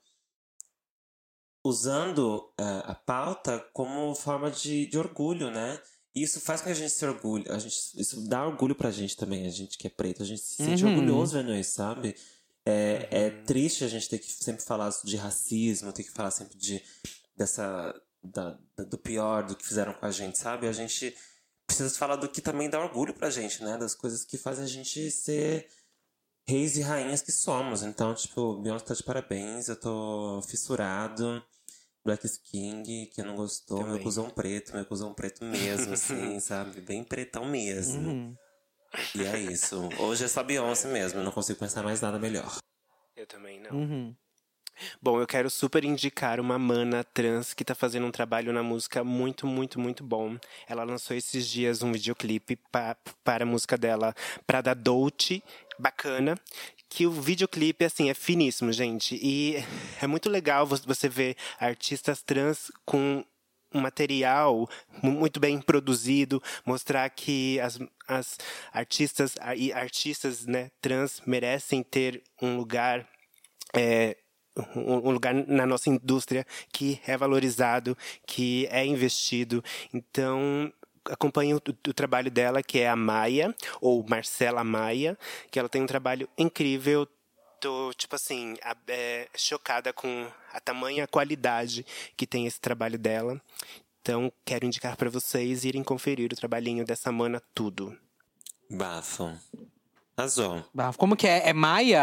usando ah, a pauta como forma de, de orgulho, né? E isso faz com que a gente se orgulhe. A gente, isso dá orgulho pra gente também, a gente que é preto. A gente se sente Uhum. orgulhoso vendo isso, sabe? É, é triste a gente ter que sempre falar de racismo, ter que falar sempre de, dessa, da, da- do pior, do que fizeram com a gente, sabe? A gente precisa falar do que também dá orgulho pra gente, né? Das coisas que fazem a gente ser reis e rainhas que somos. Então, tipo, Beyoncé tá de parabéns, eu tô fissurado. Black King, que não gostou, meu Também. cuzão preto, meu cuzão preto mesmo, assim, sabe? Bem pretão mesmo. Uhum. E é isso. Hoje é só Beyoncé mesmo, eu não consigo pensar mais nada melhor. Eu também não. Uhum. Bom, eu quero super indicar uma mana trans que tá fazendo um trabalho na música muito, muito, muito bom. Ela lançou esses dias um videoclipe pa- para a música dela, Prada Dolce, bacana. Que o videoclipe, assim, é finíssimo, gente. E é muito legal vo- você ver artistas trans com um material mu- muito bem produzido, mostrar que as, as artistas a- e artistas, né, trans merecem ter um lugar é, um um lugar na nossa indústria que é valorizado, que é investido. Então, acompanhe o, o trabalho dela, que é a Maia, ou Marcela Maia, que ela tem um trabalho incrível. Tô, tipo assim, a- é, chocada com a tamanha qualidade que tem esse trabalho dela. Então, quero indicar para vocês irem conferir o trabalhinho dessa mana tudo. Bafo. Arrasou. Bah, Como que é? É Maia?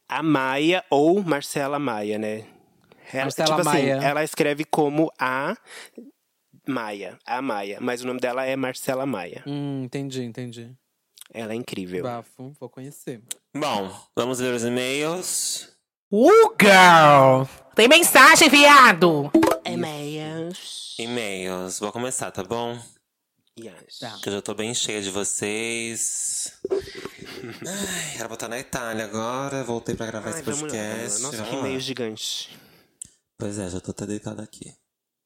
a Maia ou Marcela Maia, né? Ela, Marcela tipo Maia. assim, ela escreve como a Maia, a Maia, mas o nome dela é Marcela Maia. Hum, entendi, entendi. Ela é incrível. Bafo, vou conhecer. Bom, vamos ler os e-mails. Uh, girl! Tem mensagem, viado! E-mails. E-mails. Vou começar, tá bom? Yes. Tá. Que eu já tô bem cheia de vocês. Ai, era pra estar na Itália agora. Voltei pra gravar Ai, esse vamos lá, podcast. vamos lá. Nossa, Vamos que lá. e-mail gigante. Pois é, já tô até deitado aqui.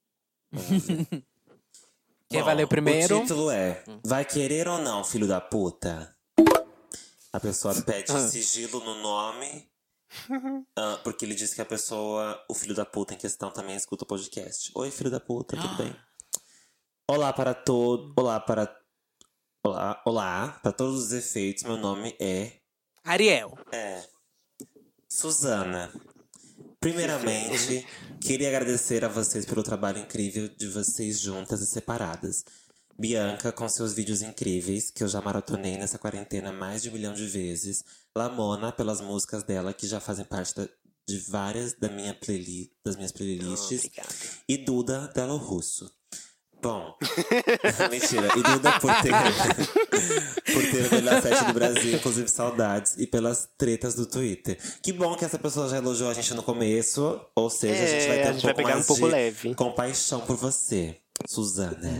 Quem Bom, vai ler o primeiro? O título é Vai querer ou não, filho da puta? A pessoa pede sigilo no nome. ah, porque ele diz que a pessoa, o filho da puta em questão, também escuta o podcast. Oi, filho da puta, tudo bem? Olá para todos. Olá para. Olá, olá, para todos os efeitos, meu nome é. Ariel. É. Suzana. Primeiramente, queria agradecer a vocês pelo trabalho incrível de vocês juntas e separadas. Bianca, com seus vídeos incríveis, que eu já maratonei nessa quarentena mais de um milhão de vezes. Lamona, pelas músicas dela, que já fazem parte da- de várias da minha playli- das minhas playlists. Obrigado. E Duda, Delo Russo. Bom, mentira. E Duda por ter, por ter o melhor set do Brasil, inclusive saudades, e pelas tretas do Twitter. Que bom que essa pessoa já elogiou a gente no começo, ou seja, a gente vai É, ter a um gente vai pouco pegar mais um pouco de leve. compaixão por você, Suzana.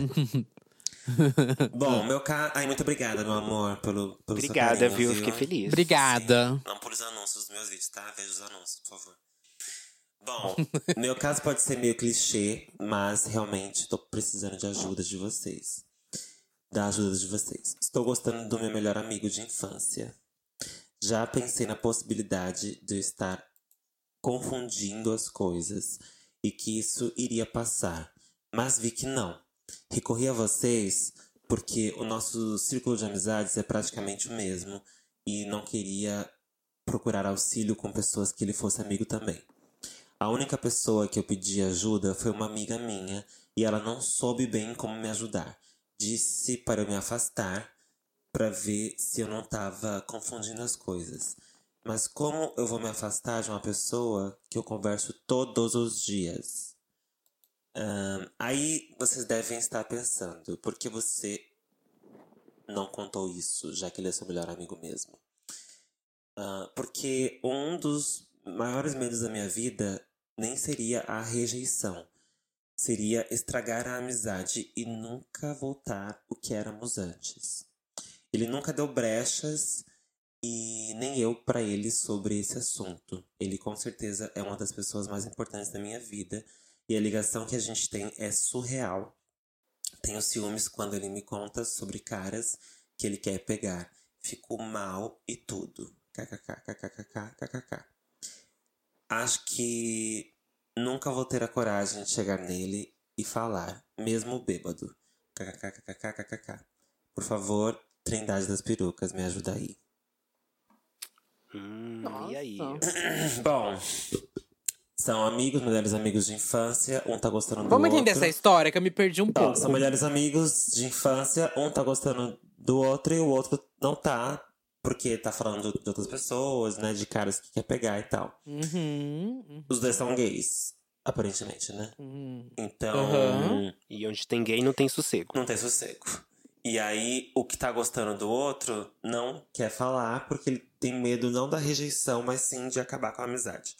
Bom, meu ca... Ai, muito obrigada, meu amor, pelo, pelo seu Obrigada, carinho, viu? Fiquei feliz. Obrigada. Não por os anúncios dos meus vídeos, tá? Veja os anúncios, por favor. Bom, meu caso pode ser meio clichê, mas realmente tô precisando de ajuda de vocês. Da ajuda de vocês. Estou gostando do meu melhor amigo de infância. Já pensei na possibilidade de eu estar confundindo as coisas e que isso iria passar, mas vi que não. Recorri a vocês porque o nosso círculo de amizades é praticamente o mesmo e não queria procurar auxílio com pessoas que ele fosse amigo também. A única pessoa que eu pedi ajuda foi uma amiga minha e ela não soube bem como me ajudar. Disse para eu me afastar para ver se eu não estava confundindo as coisas. Mas como eu vou me afastar de uma pessoa que eu converso todos os dias? Ahn, aí vocês devem estar pensando, por que você não contou isso, já que ele é seu melhor amigo mesmo? Ah, porque um dos maiores medos da minha vida nem seria a rejeição. Seria estragar a amizade e nunca voltar o que éramos antes. Ele nunca deu brechas e nem eu pra ele sobre esse assunto. Ele com certeza é uma das pessoas mais importantes da minha vida e a ligação que a gente tem é surreal. Tenho ciúmes quando ele me conta sobre caras que ele quer pegar. Fico mal e tudo. Kkk, kkk, kkk. Acho que nunca vou ter a coragem de chegar nele e falar, mesmo bêbado. Kkkkkkk. Por favor, Trindade das Perucas, me ajuda aí. Hum, Nossa. e aí? Bom, são amigos, melhores amigos de infância. Um tá gostando do Vamos outro. entender essa história que eu me perdi um Então, pouco. são melhores amigos de infância. Um tá gostando do outro e o outro não tá. Porque tá falando de outras pessoas, né? De caras que quer pegar e tal. Uhum, uhum, Os dois são gays, aparentemente, né? uhum. Então, Aham. E onde tem gay não tem sossego. não tem sossego. E aí, o que tá gostando do outro não quer falar porque ele tem medo não da rejeição, mas sim de acabar com a amizade.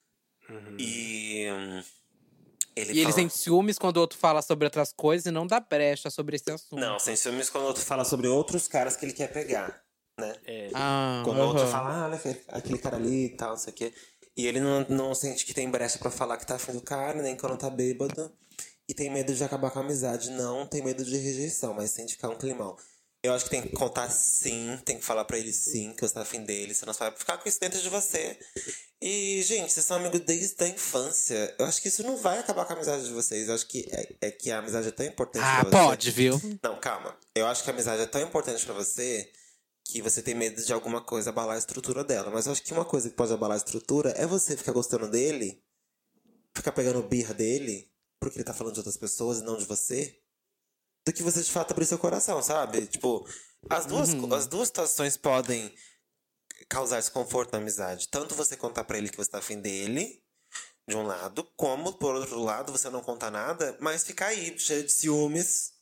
E hum, ele E ele fala- sente ciúmes quando o outro fala sobre outras coisas e não dá brecha sobre esse assunto. Não, sem ciúmes quando o outro fala sobre outros caras que ele quer pegar, né? Ah, Quando o outro aham. fala, ah, olha aquele, aquele cara ali e tal, não sei o quê. E ele não, não sente que tem brecha pra falar que tá afim do cara, nem quando tá bêbado. E tem medo de acabar com a amizade. Não tem medo de rejeição, mas sente ficar um climão. Eu acho que tem que contar sim, tem que falar pra ele sim, que você tá afim dele, senão você vai ficar com isso dentro de você. E, gente, vocês são amigos desde a infância. Eu acho que isso não vai acabar com a amizade de vocês. Eu acho que é, é que a amizade é tão importante Ah, pra você. pode, viu? Não, calma. Eu acho que a amizade é tão importante pra você que você tem medo de alguma coisa abalar a estrutura dela. Mas eu acho que uma coisa que pode abalar a estrutura é você ficar gostando dele, ficar pegando birra dele, porque ele tá falando de outras pessoas e não de você, do que você de fato abrir seu coração, sabe? Tipo, as duas, Uhum. as duas situações podem causar desconforto na amizade. Tanto você contar pra ele que você tá afim dele, de um lado, como, por outro lado, você não contar nada, mas ficar aí, cheio de ciúmes,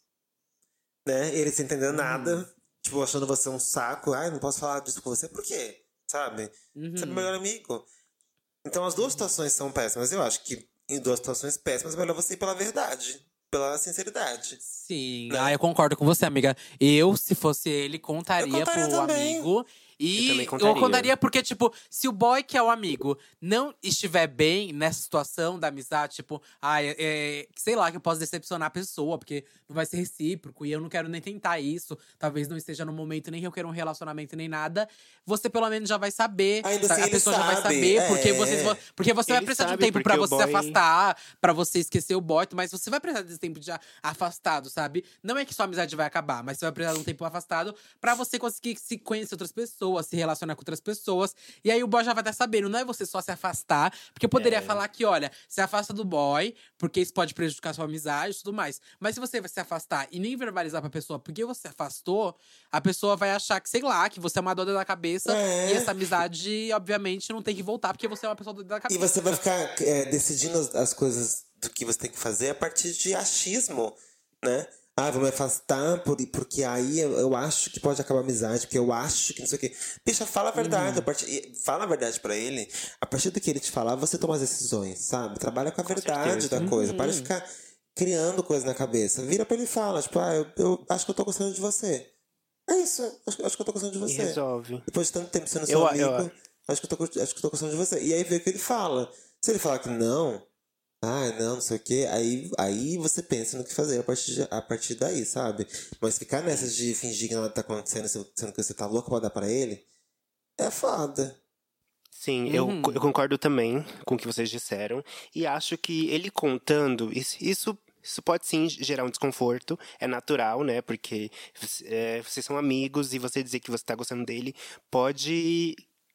né? Ele sem entender nada, tipo, achando você um saco. Ai, não posso falar disso com você, por quê? Sabe? Você é meu melhor amigo. Então as duas situações são péssimas. Eu acho que em duas situações péssimas é melhor você ir pela verdade, pela sinceridade. Sim. Né? Ah, eu concordo com você, amiga. Eu, se fosse ele, contaria, Eu contaria pro também. amigo. E Eu também eu contaria. contaria porque, tipo, se o boy que é o amigo não estiver bem nessa situação da amizade, tipo, ah, é, é, sei lá, que eu posso decepcionar a pessoa, porque não vai ser recíproco e eu não quero nem tentar isso. Talvez não esteja no momento nem que eu quero um relacionamento nem nada. Você pelo menos já vai saber. Ainda tá? assim A ele pessoa já vai sabe, saber, porque, é. vocês vão, porque você vai Ele precisar de um sabe, tempo pra porque o você se boy- afastar, pra você esquecer o boy, mas você vai precisar desse tempo de a- afastado, sabe? Não é que sua amizade vai acabar, mas você vai precisar de um tempo afastado pra você conseguir se conhecer outras pessoas, se relacionar com outras pessoas. E aí o boy já vai estar sabendo, não é você só se afastar. Porque eu poderia É. falar que, olha, se afasta do boy, porque isso pode prejudicar sua amizade e tudo mais. Mas se você vai se afastar e nem verbalizar pra pessoa porque você afastou, a pessoa vai achar que, sei lá, que você é uma doida da cabeça. É. E essa amizade, obviamente, não tem que voltar porque você é uma pessoa doida da E cabeça. você vai ficar é, decidindo as, as coisas do que você tem que fazer a partir de achismo, né? Ah, vou me afastar por, porque aí eu, eu acho que pode acabar a amizade, porque eu acho que não sei o quê. Bicha, fala a verdade. A partir, e fala a verdade pra ele. A partir do que ele te falar, você toma as decisões, sabe? Trabalha com a verdade certeza. da coisa. Para de ficar criando coisa na cabeça. Vira pra ele e fala, tipo, ah, eu, eu acho que eu tô gostando de você. É isso, acho, acho que eu tô gostando de E você. resolve. Depois de tanto tempo sendo seu Eu- amigo, eu- acho, que eu tô, curti- acho que eu tô gostando de você. E aí vê o que ele fala. Se ele falar que não, ah, não, não sei o quê, aí, aí você pensa no que fazer a partir, de- a partir daí, sabe? Mas ficar nessas de fingir que nada tá acontecendo, sendo que você tá louco pra dar pra ele, é foda. Sim, eu, Uhum. eu concordo também com o que vocês disseram. E acho que ele contando, isso, isso, isso pode sim gerar um desconforto. É natural, né? Porque é, vocês são amigos e você dizer que você tá gostando dele pode.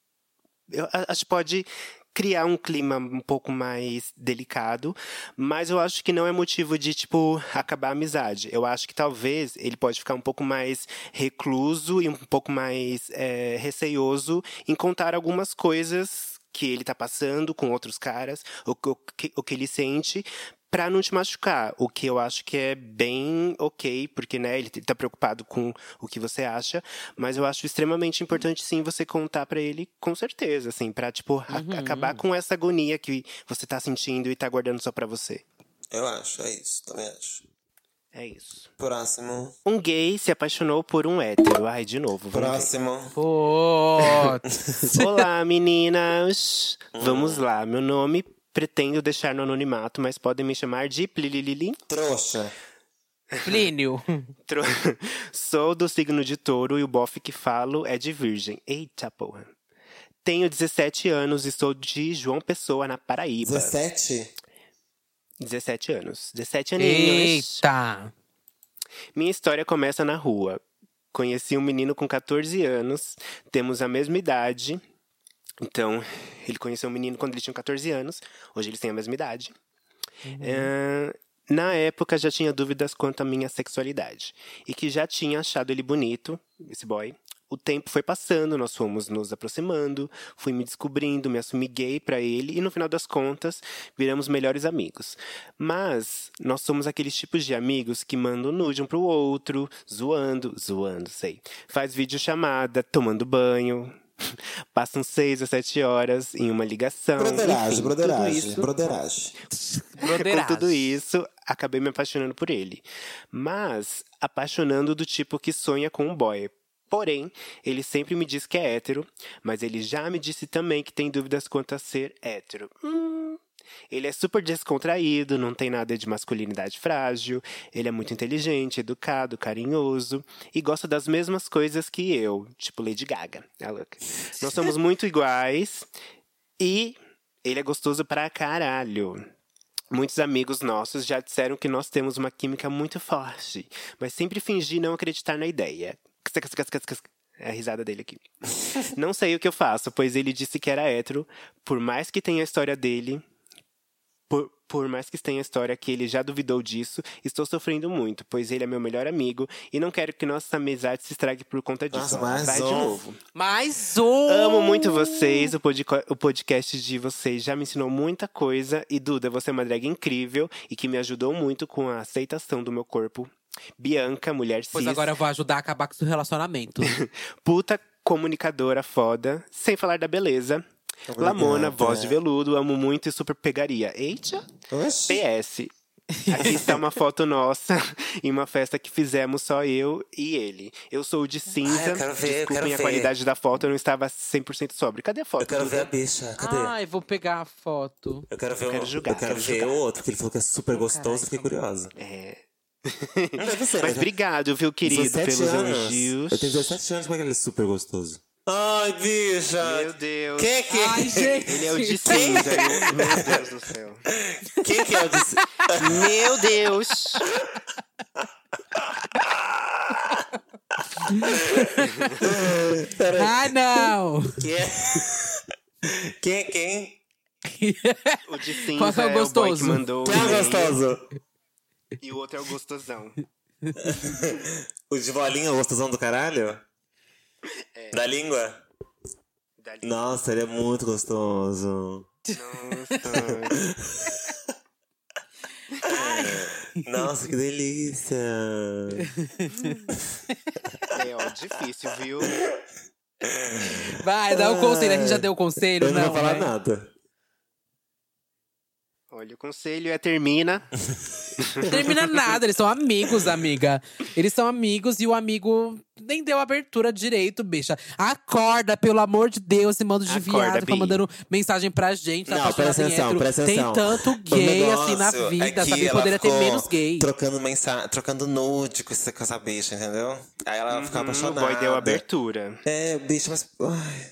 Eu a- acho que pode criar um clima um pouco mais delicado, mas eu acho que não é motivo de, tipo, acabar a amizade. Eu acho que talvez ele pode ficar um pouco mais recluso e um pouco mais é, receioso em contar algumas coisas que ele tá passando com outros caras, o, que- o, que, o que ele sente, pra não te machucar. O que eu acho que é bem ok, porque, né, ele tá preocupado com o que você acha, mas eu acho extremamente importante, sim, você contar pra ele com certeza, assim, pra, tipo, a- acabar com essa agonia que você tá sentindo e tá guardando só pra você. Eu acho, é isso, também acho. É isso. Próximo. Um gay se apaixonou por um hétero. Ai, de novo. vamos ver. Próximo. Putz. Olá, meninas! Vamos lá, meu nome pretendo deixar no anonimato, mas podem me chamar de Plililili. Trouxa. Plínio. Tro- Sou do signo de touro e o bofe que falo é de virgem. Eita porra. Tenho dezessete anos e sou de João Pessoa, na Paraíba. dezessete? dezessete anos. dezessete aninhos. Eita. Minha história começa na rua. Conheci um menino com catorze anos, temos a mesma idade. Então, ele conheceu um menino quando ele tinha catorze anos, hoje eles têm a mesma idade. É, na época, já tinha dúvidas quanto à minha sexualidade, e que já tinha achado ele bonito, esse boy. O tempo foi passando, nós fomos nos aproximando, fui me descobrindo, me assumi gay pra ele e no final das contas viramos melhores amigos. Mas nós somos aqueles tipos de amigos que mandam nude um pro outro, zoando, zoando, sei. Faz videochamada, tomando banho, passam seis ou sete horas em uma ligação. Broderagem, enfim, broderagem, tudo isso, broderagem. Broderagem. com tudo isso, acabei me apaixonando por ele. Mas apaixonando do tipo que sonha com um boy. Porém, ele sempre me diz que é hétero, mas ele já me disse também que tem dúvidas quanto a ser hétero. Hum. Ele é super descontraído, não tem nada de masculinidade frágil, ele é muito inteligente, educado, carinhoso e gosta das mesmas coisas que eu, tipo Lady Gaga. É louca. Nós somos muito iguais e ele é gostoso pra caralho. Muitos amigos nossos já disseram que nós temos uma química muito forte, mas sempre fingi não acreditar na ideia. É a risada dele aqui. Não sei o que eu faço, pois ele disse que era hétero, por mais que tenha a história dele, por, por mais que tenha história que ele já duvidou disso, estou sofrendo muito, pois ele é meu melhor amigo e não quero que nossa amizade se estrague por conta disso. Nossa, Ó, mais vai de um. novo. Mais um! Amo muito vocês, o, podco- o podcast de vocês já me ensinou muita coisa. E Duda, você é uma drag incrível e que me ajudou muito com a aceitação do meu corpo. Bianca, mulher cis, Pois agora eu vou ajudar a acabar com o seu relacionamento. puta comunicadora foda, sem falar da beleza. Obrigado, Lamona, voz é. de veludo, amo muito e super pegaria. Eita! Oxi. P S. Aqui está uma foto nossa em uma festa que fizemos só eu e ele. Eu sou o de cinza. Ah, eu quero ver, eu Desculpem quero a ver. qualidade da foto, eu não estava cem por cento sóbrio. Cadê a foto? Eu quero Duda? ver a bicha. Cadê? Ai, vou pegar a foto. eu quero ver eu quero o, julgar, eu quero quero ver julgar. o outro, que ele falou que é super gostoso. Fiquei curiosa. É. Não deve ser, Mas né? obrigado, viu, querido, dezessete pelos anos. elogios. Eu tenho dezessete anos, como é que ele é super gostoso? Ai, bicha! Meu Deus. Quem é que é? Ai, gente! Ele é o de cinza. eu- Meu Deus do céu. Quem que é o de... Meu Deus. Ai, não! Quem é? Quem é quem? O de cinza Qual que é o é o boy que gostoso? mandou o Quem é o e-mail. gostoso? E o outro é o gostosão. O de bolinha, o gostosão do caralho? Da língua? Da Nossa, ele é muito gostoso. Nossa. Nossa, que delícia. É, ó, difícil, viu? Vai, dá o conselho. A gente já deu o conselho, Eu não, não, vou falar né? nada. Olha, o conselho é termina. Termina nada, eles são amigos, amiga. Eles são amigos e o amigo nem deu abertura direito, bicha. Acorda, pelo amor de Deus, esse mando de Acorda, viado que tá Bi. mandando mensagem pra gente. Tá Não, apaixonado presta em atenção, hétero. presta Tem atenção. tanto O gay assim na negócio vida, é que sabe? ela Poderia ter ficou menos gay. Trocando mensagem, trocando nude com essa, com essa bicha, entendeu? Aí ela ficava Hum, o apaixonada. boy deu abertura. É, bicho, mas. Ai.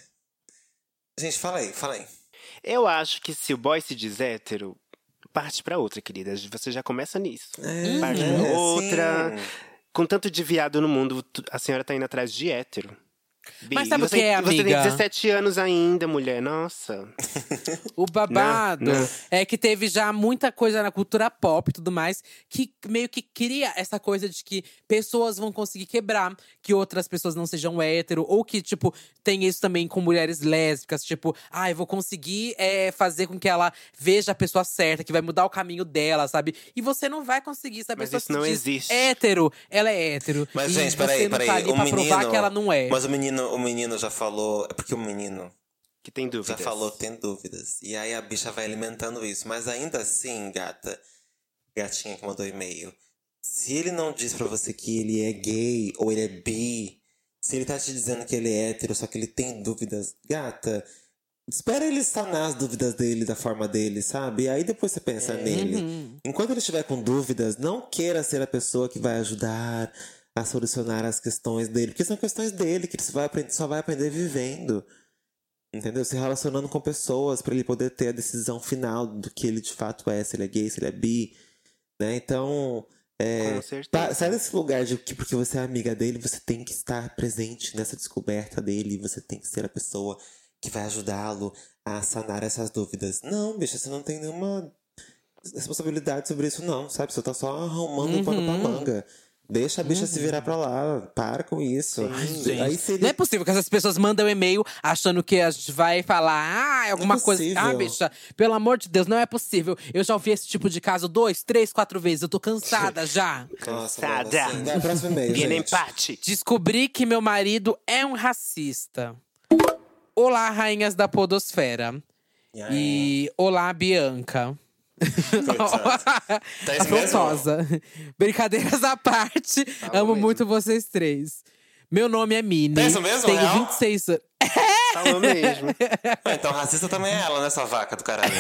Gente, fala aí, fala aí. Eu acho que se o boy se diz hétero, parte pra outra, querida. Você já começa nisso. É, Parte é, pra outra. sim. Com tanto de viado no mundo, tu- a senhora tá indo atrás de hétero. Bi, Mas sabe e o você, que é, e Você tem amiga? dezessete anos ainda, mulher. Nossa. O babado Não, não. é que teve já muita coisa na cultura pop e tudo mais que meio que cria essa coisa de que pessoas vão conseguir quebrar, que outras pessoas não sejam hétero, ou que, tipo, tem isso também com mulheres lésbicas, tipo, ai, ah, vou conseguir é, fazer com que ela veja a pessoa certa, que vai mudar o caminho dela, sabe? E você não vai conseguir, sabe? A Mas pessoa isso se não diz existe. hétero, ela é hétero. Mas, e gente, você peraí, não peraí. tá ali o pra menino, provar que ela não é. Mas o menino, o menino já falou. É porque o menino Que tem já dúvidas. falou que tem dúvidas. E aí a bicha vai alimentando isso. Mas ainda assim, gata, gatinha que mandou e-mail. Se ele não diz pra você que ele é gay ou ele é bi, se ele tá te dizendo que ele é hétero, só que ele tem dúvidas, gata, espera ele sanar as dúvidas dele da forma dele, sabe? E aí depois você pensa nele. Uhum. Enquanto ele estiver com dúvidas, não queira ser a pessoa que vai ajudar a solucionar as questões dele. Porque são questões dele, que ele só vai aprender, só vai aprender vivendo. Entendeu? Se relacionando com pessoas pra ele poder ter a decisão final do que ele de fato é, se ele é gay, se ele é bi. Né? Então, é, Com certeza. pa- sai desse lugar de que porque você é amiga dele, você tem que estar presente nessa descoberta dele. Você tem que ser a pessoa que vai ajudá-lo a sanar essas dúvidas. Não, bicha, você não tem nenhuma responsabilidade sobre isso, não, sabe? Você tá só arrumando um pano pra manga. Deixa a bicha se virar pra lá. Para com isso. Gente, Aí se ele... não é possível que essas pessoas mandam e-mail achando que a gente vai falar ah, alguma Não é coisa. possível. Ah, bicha, pelo amor de Deus, não é possível. Eu já ouvi esse tipo de caso dois, três, quatro vezes. Eu tô cansada já. Nossa, Cansada. mano, assim, vai, próximo e-mail, Viene gente. empate. Descobri que meu marido é um racista. Olá, rainhas da podosfera. E aí? E olá, Bianca. Tá isso mesmo? Afrontosa. Brincadeiras à parte, amo mesmo. muito vocês três. Meu nome é Mini. É isso mesmo, Tenho real? vinte e seis anos. Falou mesmo. Ah, então racista também é ela, né, sua vaca do caralho?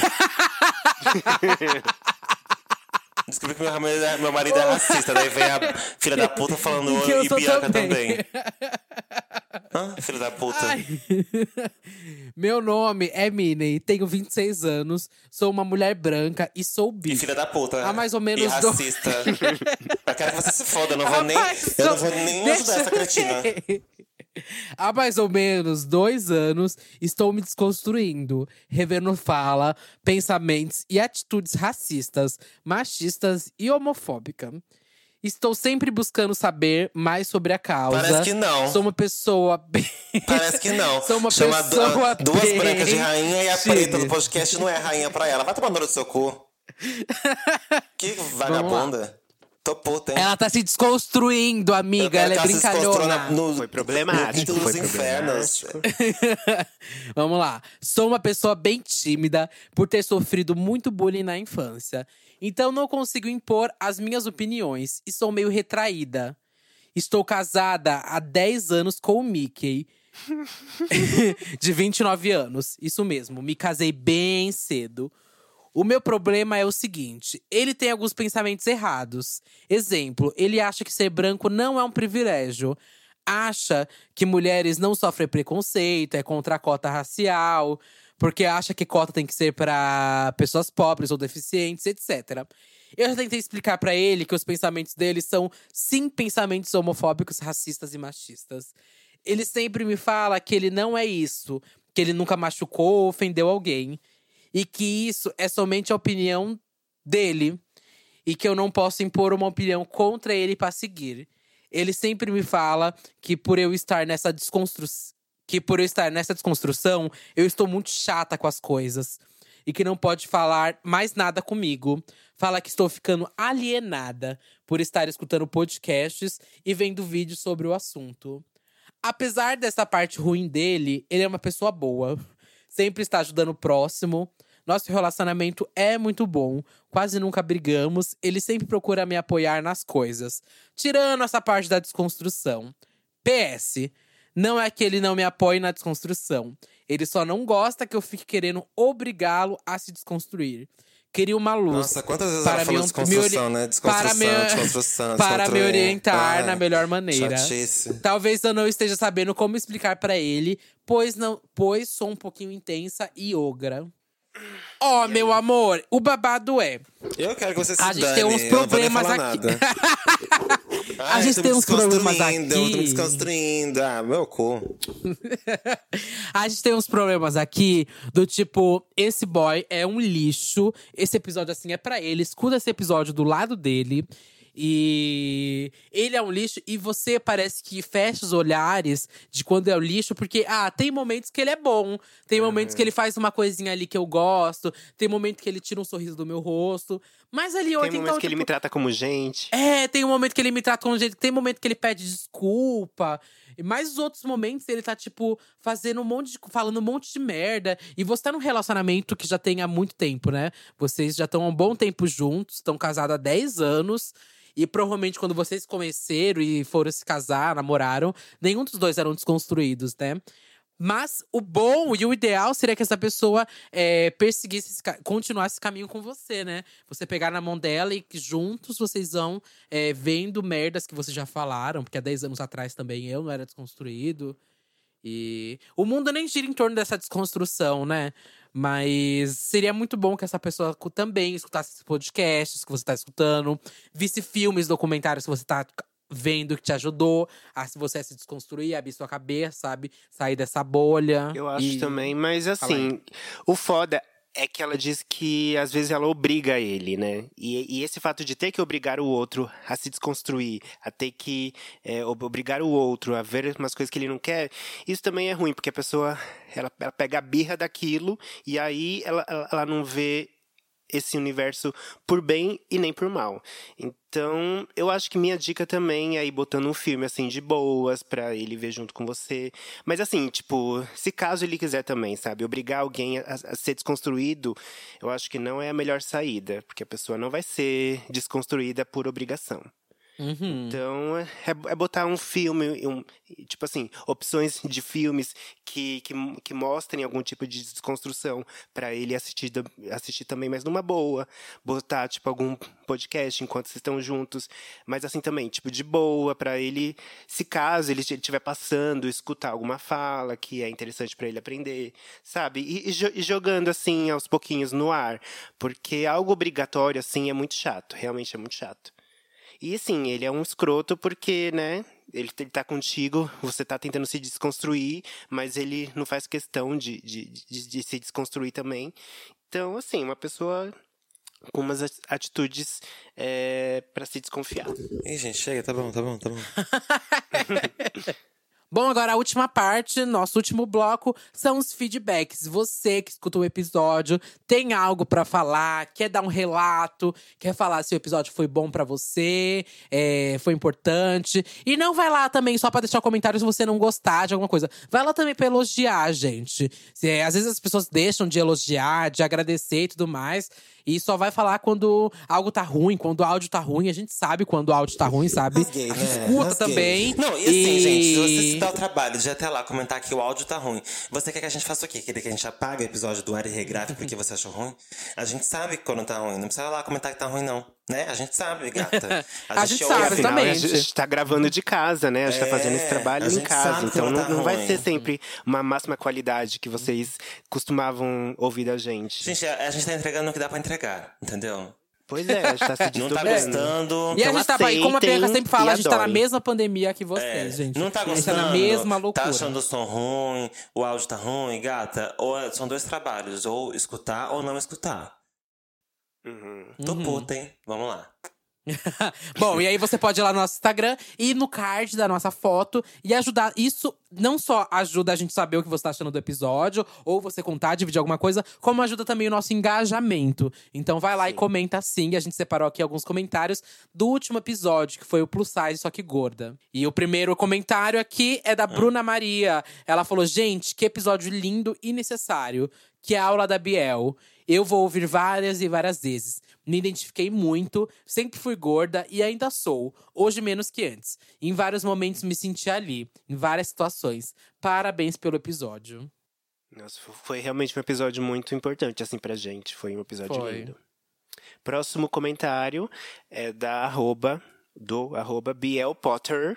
Descobri que meu marido, é- meu marido é racista. Daí vem a filha da puta falando Que eu e sou Bianca também. também. Hã? Filha da puta. Ai. Meu nome é Minnie, tenho vinte e seis anos, sou uma mulher branca e sou bi. E filha da puta. Há mais ou menos E do- racista. Eu quero que você se foda. Eu não vou nem, Rapaz, eu não vou nem deixa ajudar essa eu cretina. ver. Há mais ou menos dois anos, estou me desconstruindo, revendo fala, pensamentos e atitudes racistas, machistas e homofóbicas. Estou sempre buscando saber mais sobre a causa. Parece que não. Sou uma pessoa bem… Parece que não. Sou uma Chama pessoa du- duas bem brancas de rainha e a tímida. preta do podcast não é rainha pra ela. Vai tomar no seu cu. Que vagabunda. Tô puta, hein? Ela tá se desconstruindo, amiga. Eu quero Ela é que se desconstrua brincalhona. na- no- Foi problemático, no- nos foi infernos. Vamos lá. Sou uma pessoa bem tímida por ter sofrido muito bullying na infância. Então não consigo impor as minhas opiniões e sou meio retraída. Estou casada há dez anos com o Mickey. De vinte e nove anos. Isso mesmo, me casei bem cedo. O meu problema é o seguinte: ele tem alguns pensamentos errados. Exemplo, ele acha que ser branco não é um privilégio. Acha que mulheres não sofrem preconceito, é contra a cota racial, porque acha que cota tem que ser para pessoas pobres ou deficientes, etcétera. Eu já tentei explicar pra ele que os pensamentos dele são, sim, pensamentos homofóbicos, racistas e machistas. Ele sempre me fala que ele não é isso, que ele nunca machucou ou ofendeu alguém. E que isso é somente a opinião dele. E que eu não posso impor uma opinião contra ele para seguir. Ele sempre me fala que por eu estar nessa desconstrução, que por eu estar nessa desconstrução, eu estou muito chata com as coisas. E que não pode falar mais nada comigo. Fala que estou ficando alienada por estar escutando podcasts e vendo vídeos sobre o assunto. Apesar dessa parte ruim dele, ele é uma pessoa boa. Sempre está ajudando o próximo. Nosso relacionamento é muito bom. Quase nunca brigamos. Ele sempre procura me apoiar nas coisas. Tirando essa parte da desconstrução. P S. Não é que ele não me apoie na desconstrução. Ele só não gosta que eu fique querendo obrigá-lo a se desconstruir. Queria uma luz. Nossa, quantas vezes para ela falou me- desconstrução, me ori- né? Desconstrução, para me- desconstrução, Para me desconstruir. orientar Ai, na melhor maneira. chatice. Talvez eu não esteja sabendo como explicar pra ele, pois não, pois sou um pouquinho intensa e ogra. Ó, meu amor, o babado é… Eu quero que você se A gente dane, tem uns eu não vou nem problemas falar aqui. nada. A Ai, gente eu tô tem me uns problemas desconstruindo, Eu tô me aqui. desconstruindo. Ah, meu cu. A gente tem uns problemas aqui do tipo, esse boy é um lixo. Esse episódio, assim, é pra ele. Escuta esse episódio do lado dele. E ele é um lixo e você parece que fecha os olhares de quando é o lixo, porque, ah, tem momentos que ele é bom, tem momentos que ele faz uma coisinha ali que eu gosto, tem momento que ele tira um sorriso do meu rosto, mas ali Tem ontem, momentos então, que ele tipo, me trata como gente. é, tem um momento que ele me trata com um jeito, tem um momento que ele pede desculpa. Mas os outros momentos ele tá, tipo, fazendo um monte de. Falando um monte de merda. E você tá num relacionamento que já tem há muito tempo, né? Vocês já estão há um bom tempo juntos, estão casados há dez anos. E provavelmente quando vocês se conheceram e foram se casar, namoraram, nenhum dos dois eram desconstruídos, né? Mas o bom e o ideal seria que essa pessoa é, perseguisse, esse ca- continuasse esse caminho com você, né? Você pegar na mão dela e que juntos vocês vão é, vendo merdas que vocês já falaram. Porque há dez anos atrás também eu não era desconstruído. E o mundo nem gira em torno dessa desconstrução, né? Mas seria muito bom que essa pessoa cu- também escutasse esses podcasts que você tá escutando. Visse filmes, documentários que você tá vendo que te ajudou a se você se desconstruir, abrir sua cabeça, sabe? Sair dessa bolha. Eu acho E- também, mas Fala assim, o foda é que ela diz que às vezes ela obriga ele, né? E, e esse fato de ter que obrigar o outro a se desconstruir, a ter que é, ob- obrigar o outro a ver umas coisas que ele não quer, isso também é ruim, porque a pessoa ela, ela pega a birra daquilo e aí ela, ela, ela não vê esse universo por bem e nem por mal. Então, eu acho que minha dica também é ir botando um filme, assim, de boas, pra ele ver junto com você. Mas, assim, tipo, se caso ele quiser também, sabe? Obrigar alguém a, a ser desconstruído, eu acho que não é a melhor saída. Porque a pessoa não vai ser desconstruída por obrigação. Uhum. Então, é, é botar um filme, um, tipo assim, opções de filmes que, que, que mostrem algum tipo de desconstrução pra ele assistir, da- assistir também, mas numa boa. Botar, tipo, algum podcast enquanto vocês estão juntos. Mas assim também, tipo, de boa, pra ele, se caso ele estiver passando, escutar alguma fala que é interessante pra ele aprender, sabe? E, e jo- e jogando, assim, aos pouquinhos no ar. Porque algo obrigatório, assim, é muito chato. Realmente é muito chato. E assim, ele é um escroto porque, né, Ele, ele tá contigo, você tá tentando se desconstruir, mas ele não faz questão de, de, de, de se desconstruir também. Então, assim, uma pessoa com umas atitudes é, pra se desconfiar. Ih, gente, chega, tá bom, tá bom, tá bom. Bom, agora a última parte, nosso último bloco, são os feedbacks. Você que escutou o episódio, tem algo pra falar, quer dar um relato, quer falar se o episódio foi bom pra você, é, foi importante. E não vai lá também só pra deixar comentário se você não gostar de alguma coisa. Vai lá também pra elogiar, gente. Se, às vezes as pessoas deixam de elogiar, de agradecer e tudo mais. E só vai falar quando algo tá ruim, quando o áudio tá ruim. A gente sabe quando o áudio tá ruim, sabe? Rasguei, né? Escuta Rasguei. também. Não, e assim, E- gente, se você se dá o trabalho de ir até lá comentar que o áudio tá ruim, você quer que a gente faça o quê? Quer que a gente apague o episódio do ar e regrave porque você achou ruim? A gente sabe quando tá ruim, não precisa lá comentar que tá ruim, não. Né? A gente sabe, gata. A gente ouve, sabe, afinal, Afinal, a exatamente. gente tá gravando de casa, né? A gente É, tá fazendo esse trabalho a em gente casa. sabe Então quando não, tá não vai ruim. ser sempre uma máxima qualidade que vocês costumavam ouvir da gente. Gente, a, a gente tá entregando o que dá pra entregar, entendeu? Pois é, a gente tá se Não tá desdobrando. gostando. E a Então gente tá, e como a Bianca aceitem sempre fala, e a gente tá na adorem. mesma pandemia que vocês, É, gente. não tá A gente gostando? tá na mesma loucura. Tá achando o som ruim, o áudio tá ruim, gata? Ou é- são dois trabalhos, ou escutar ou não escutar. Uhum. Tô puta, hein? Vamos lá. Bom, e aí você pode ir lá no nosso Instagram e no card da nossa foto e ajudar. Isso não só ajuda a gente a saber o que você tá achando do episódio, ou você contar, dividir alguma coisa, como ajuda também o nosso engajamento. Então vai lá e comenta sim. A gente separou aqui alguns comentários do último episódio, que foi o Plus Size, só que gorda. E o primeiro comentário aqui é da Bruna Maria. Ela falou: gente, que episódio lindo e necessário. Que aula da Biel. Eu vou ouvir várias e várias vezes. Me identifiquei muito, sempre fui gorda e ainda sou. Hoje menos que antes. Em vários momentos me senti ali, em várias situações. Parabéns pelo episódio. Nossa, foi realmente um episódio muito importante, assim, pra gente. Foi um episódio Foi. lindo. Próximo comentário é da arroba, do arroba Biel Potter.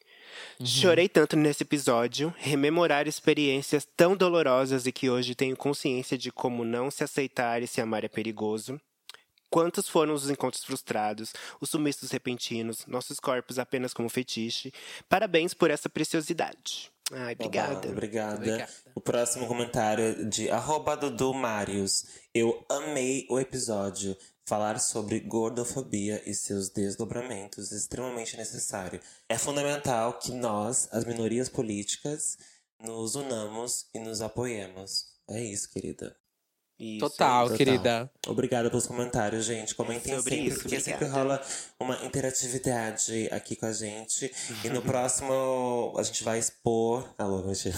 Chorei tanto nesse episódio, rememorar experiências tão dolorosas e que hoje tenho consciência de como não se aceitar e se amar é perigoso. Quantos foram os encontros frustrados, os sumiços repentinos, nossos corpos apenas como fetiche. Parabéns por essa preciosidade. Ai, obrigada. Babado, obrigada. Obrigada. O próximo comentário é de arroba Dudu Marius. Eu amei o episódio. Falar sobre gordofobia e seus desdobramentos é extremamente necessário. É fundamental que nós, as minorias políticas, nos unamos e nos apoiemos. É isso, querida. Isso, Total, Total. querida. Obrigada pelos comentários, gente. Comentem Sobre sempre, isso, porque obrigada. sempre rola uma interatividade aqui com a gente. E no próximo a gente vai expor. Alô, mentira.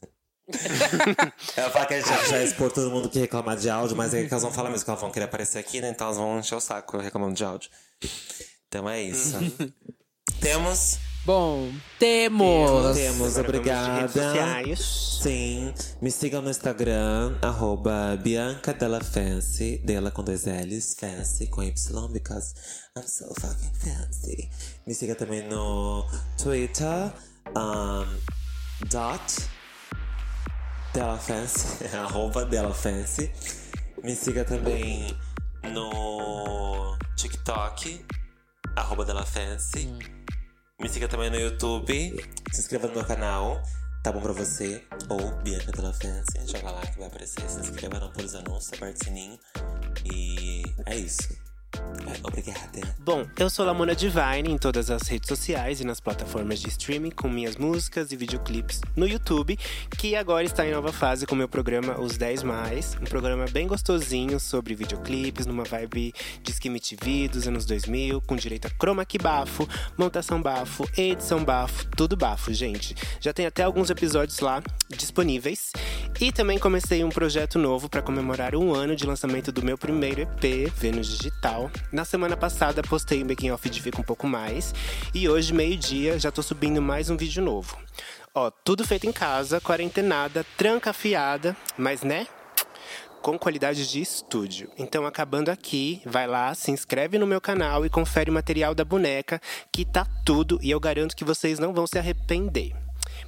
Eu falo que a gente vai expor todo mundo que reclamar de áudio, mas é que elas vão falar mesmo que elas vão querer aparecer aqui, né? Então elas vão encher o saco reclamando de áudio. Então é isso. Temos. Bom, temos. Temos, Agora vamos de redes obrigada. sociais. Sim, me sigam no Instagram, arroba Bianca Della Fancy, dela com dois L's, fancy com Y, because I'm so fucking fancy. Me siga também no Twitter, um, dot Della Fancy, arroba Della Fancy. Me siga também no TikTok, arroba Della Fancy. Me siga também no YouTube. Se inscreva no meu canal. Tá bom pra você? Ou Bianca Della Fancy. Joga lá que vai aparecer. Se inscreva, não pôr os anúncios, aperte o sininho. E é isso. É, obrigada. Bom, eu sou Lamona Divine em todas as redes sociais e nas plataformas de streaming com minhas músicas e videoclipes no YouTube, que agora está em nova fase com meu programa Os dez Mais, um programa bem gostosinho sobre videoclipes, numa vibe de Skimmit T V dos anos dois mil, com direito a chroma key bafo, montação bafo, edição bafo, tudo bafo, gente. Já tem até alguns episódios lá disponíveis. E também comecei um projeto novo para comemorar um ano de lançamento do meu primeiro E P, Vênus Digital. Na semana passada postei um making off de Fica Um Pouco Mais. E hoje, meio-dia, já tô subindo mais um vídeo novo. Ó, tudo feito em casa, quarentenada, trancafiada, mas né? Com qualidade de estúdio. Então, acabando aqui, vai lá, se inscreve no meu canal e confere o material da boneca, que tá tudo e eu garanto que vocês não vão se arrepender.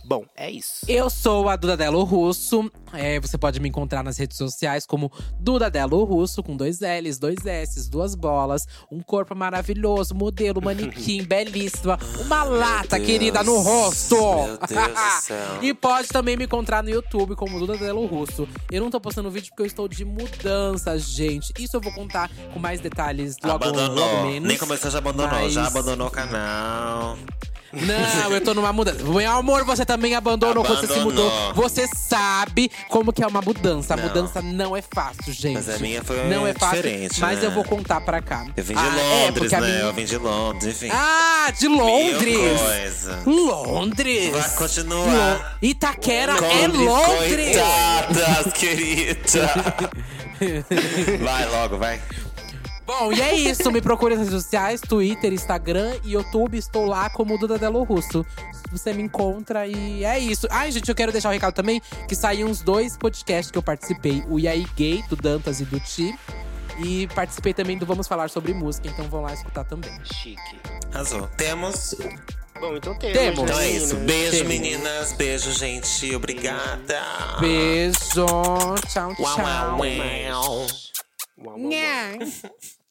Bom, é isso. Eu sou a Duda Delo Russo. É, você pode me encontrar nas redes sociais como Duda Delo Russo, com dois L's, dois S's, duas bolas, um corpo maravilhoso, modelo, manequim, belíssima, uma lata Deus, querida no rosto. meu Deus do céu. E pode também me encontrar no YouTube como Duda Delo Russo. Eu não tô postando vídeo porque eu estou de mudança, gente. Isso eu vou contar com mais detalhes logo, Abandonou. logo menos. Nem começou, já abandonou. Mas- Já abandonou o canal. Não, eu tô numa mudança. Meu amor, você também abandonou, você se Abandonou. mudou. Você sabe como que é uma mudança. A Não. mudança não é fácil, gente. Mas a minha foi Não é fácil, diferente, mas né? eu vou contar pra cá. Eu vim de Ah, é, Londres, porque a né? minha- Eu vim de Londres, enfim. Ah, de Mil Londres! coisa. Londres! Vai continuar. Lo- Itaquera é Londres, Londres! Coitadas, querida. Vai logo, vai. Bom, e é isso. Me procure nas redes sociais, Twitter, Instagram e YouTube. Estou lá como Duda Delo Russo. Você me encontra e é isso. Ai, gente, eu quero deixar o um recado também que saíram uns dois podcasts que eu participei. O E aí Gay, do Dantas e do Ti. E participei também do Vamos Falar Sobre Música, então vão lá escutar também. Chique. Arrasou. Temos. Bom, então temos. Temos. né, Então é isso. meninas? Beijo, Temos. meninas. Beijo, gente. Obrigada. Beijo, tchau, Uau, tchau. uau, uau. Uau, uau, uau. Nha.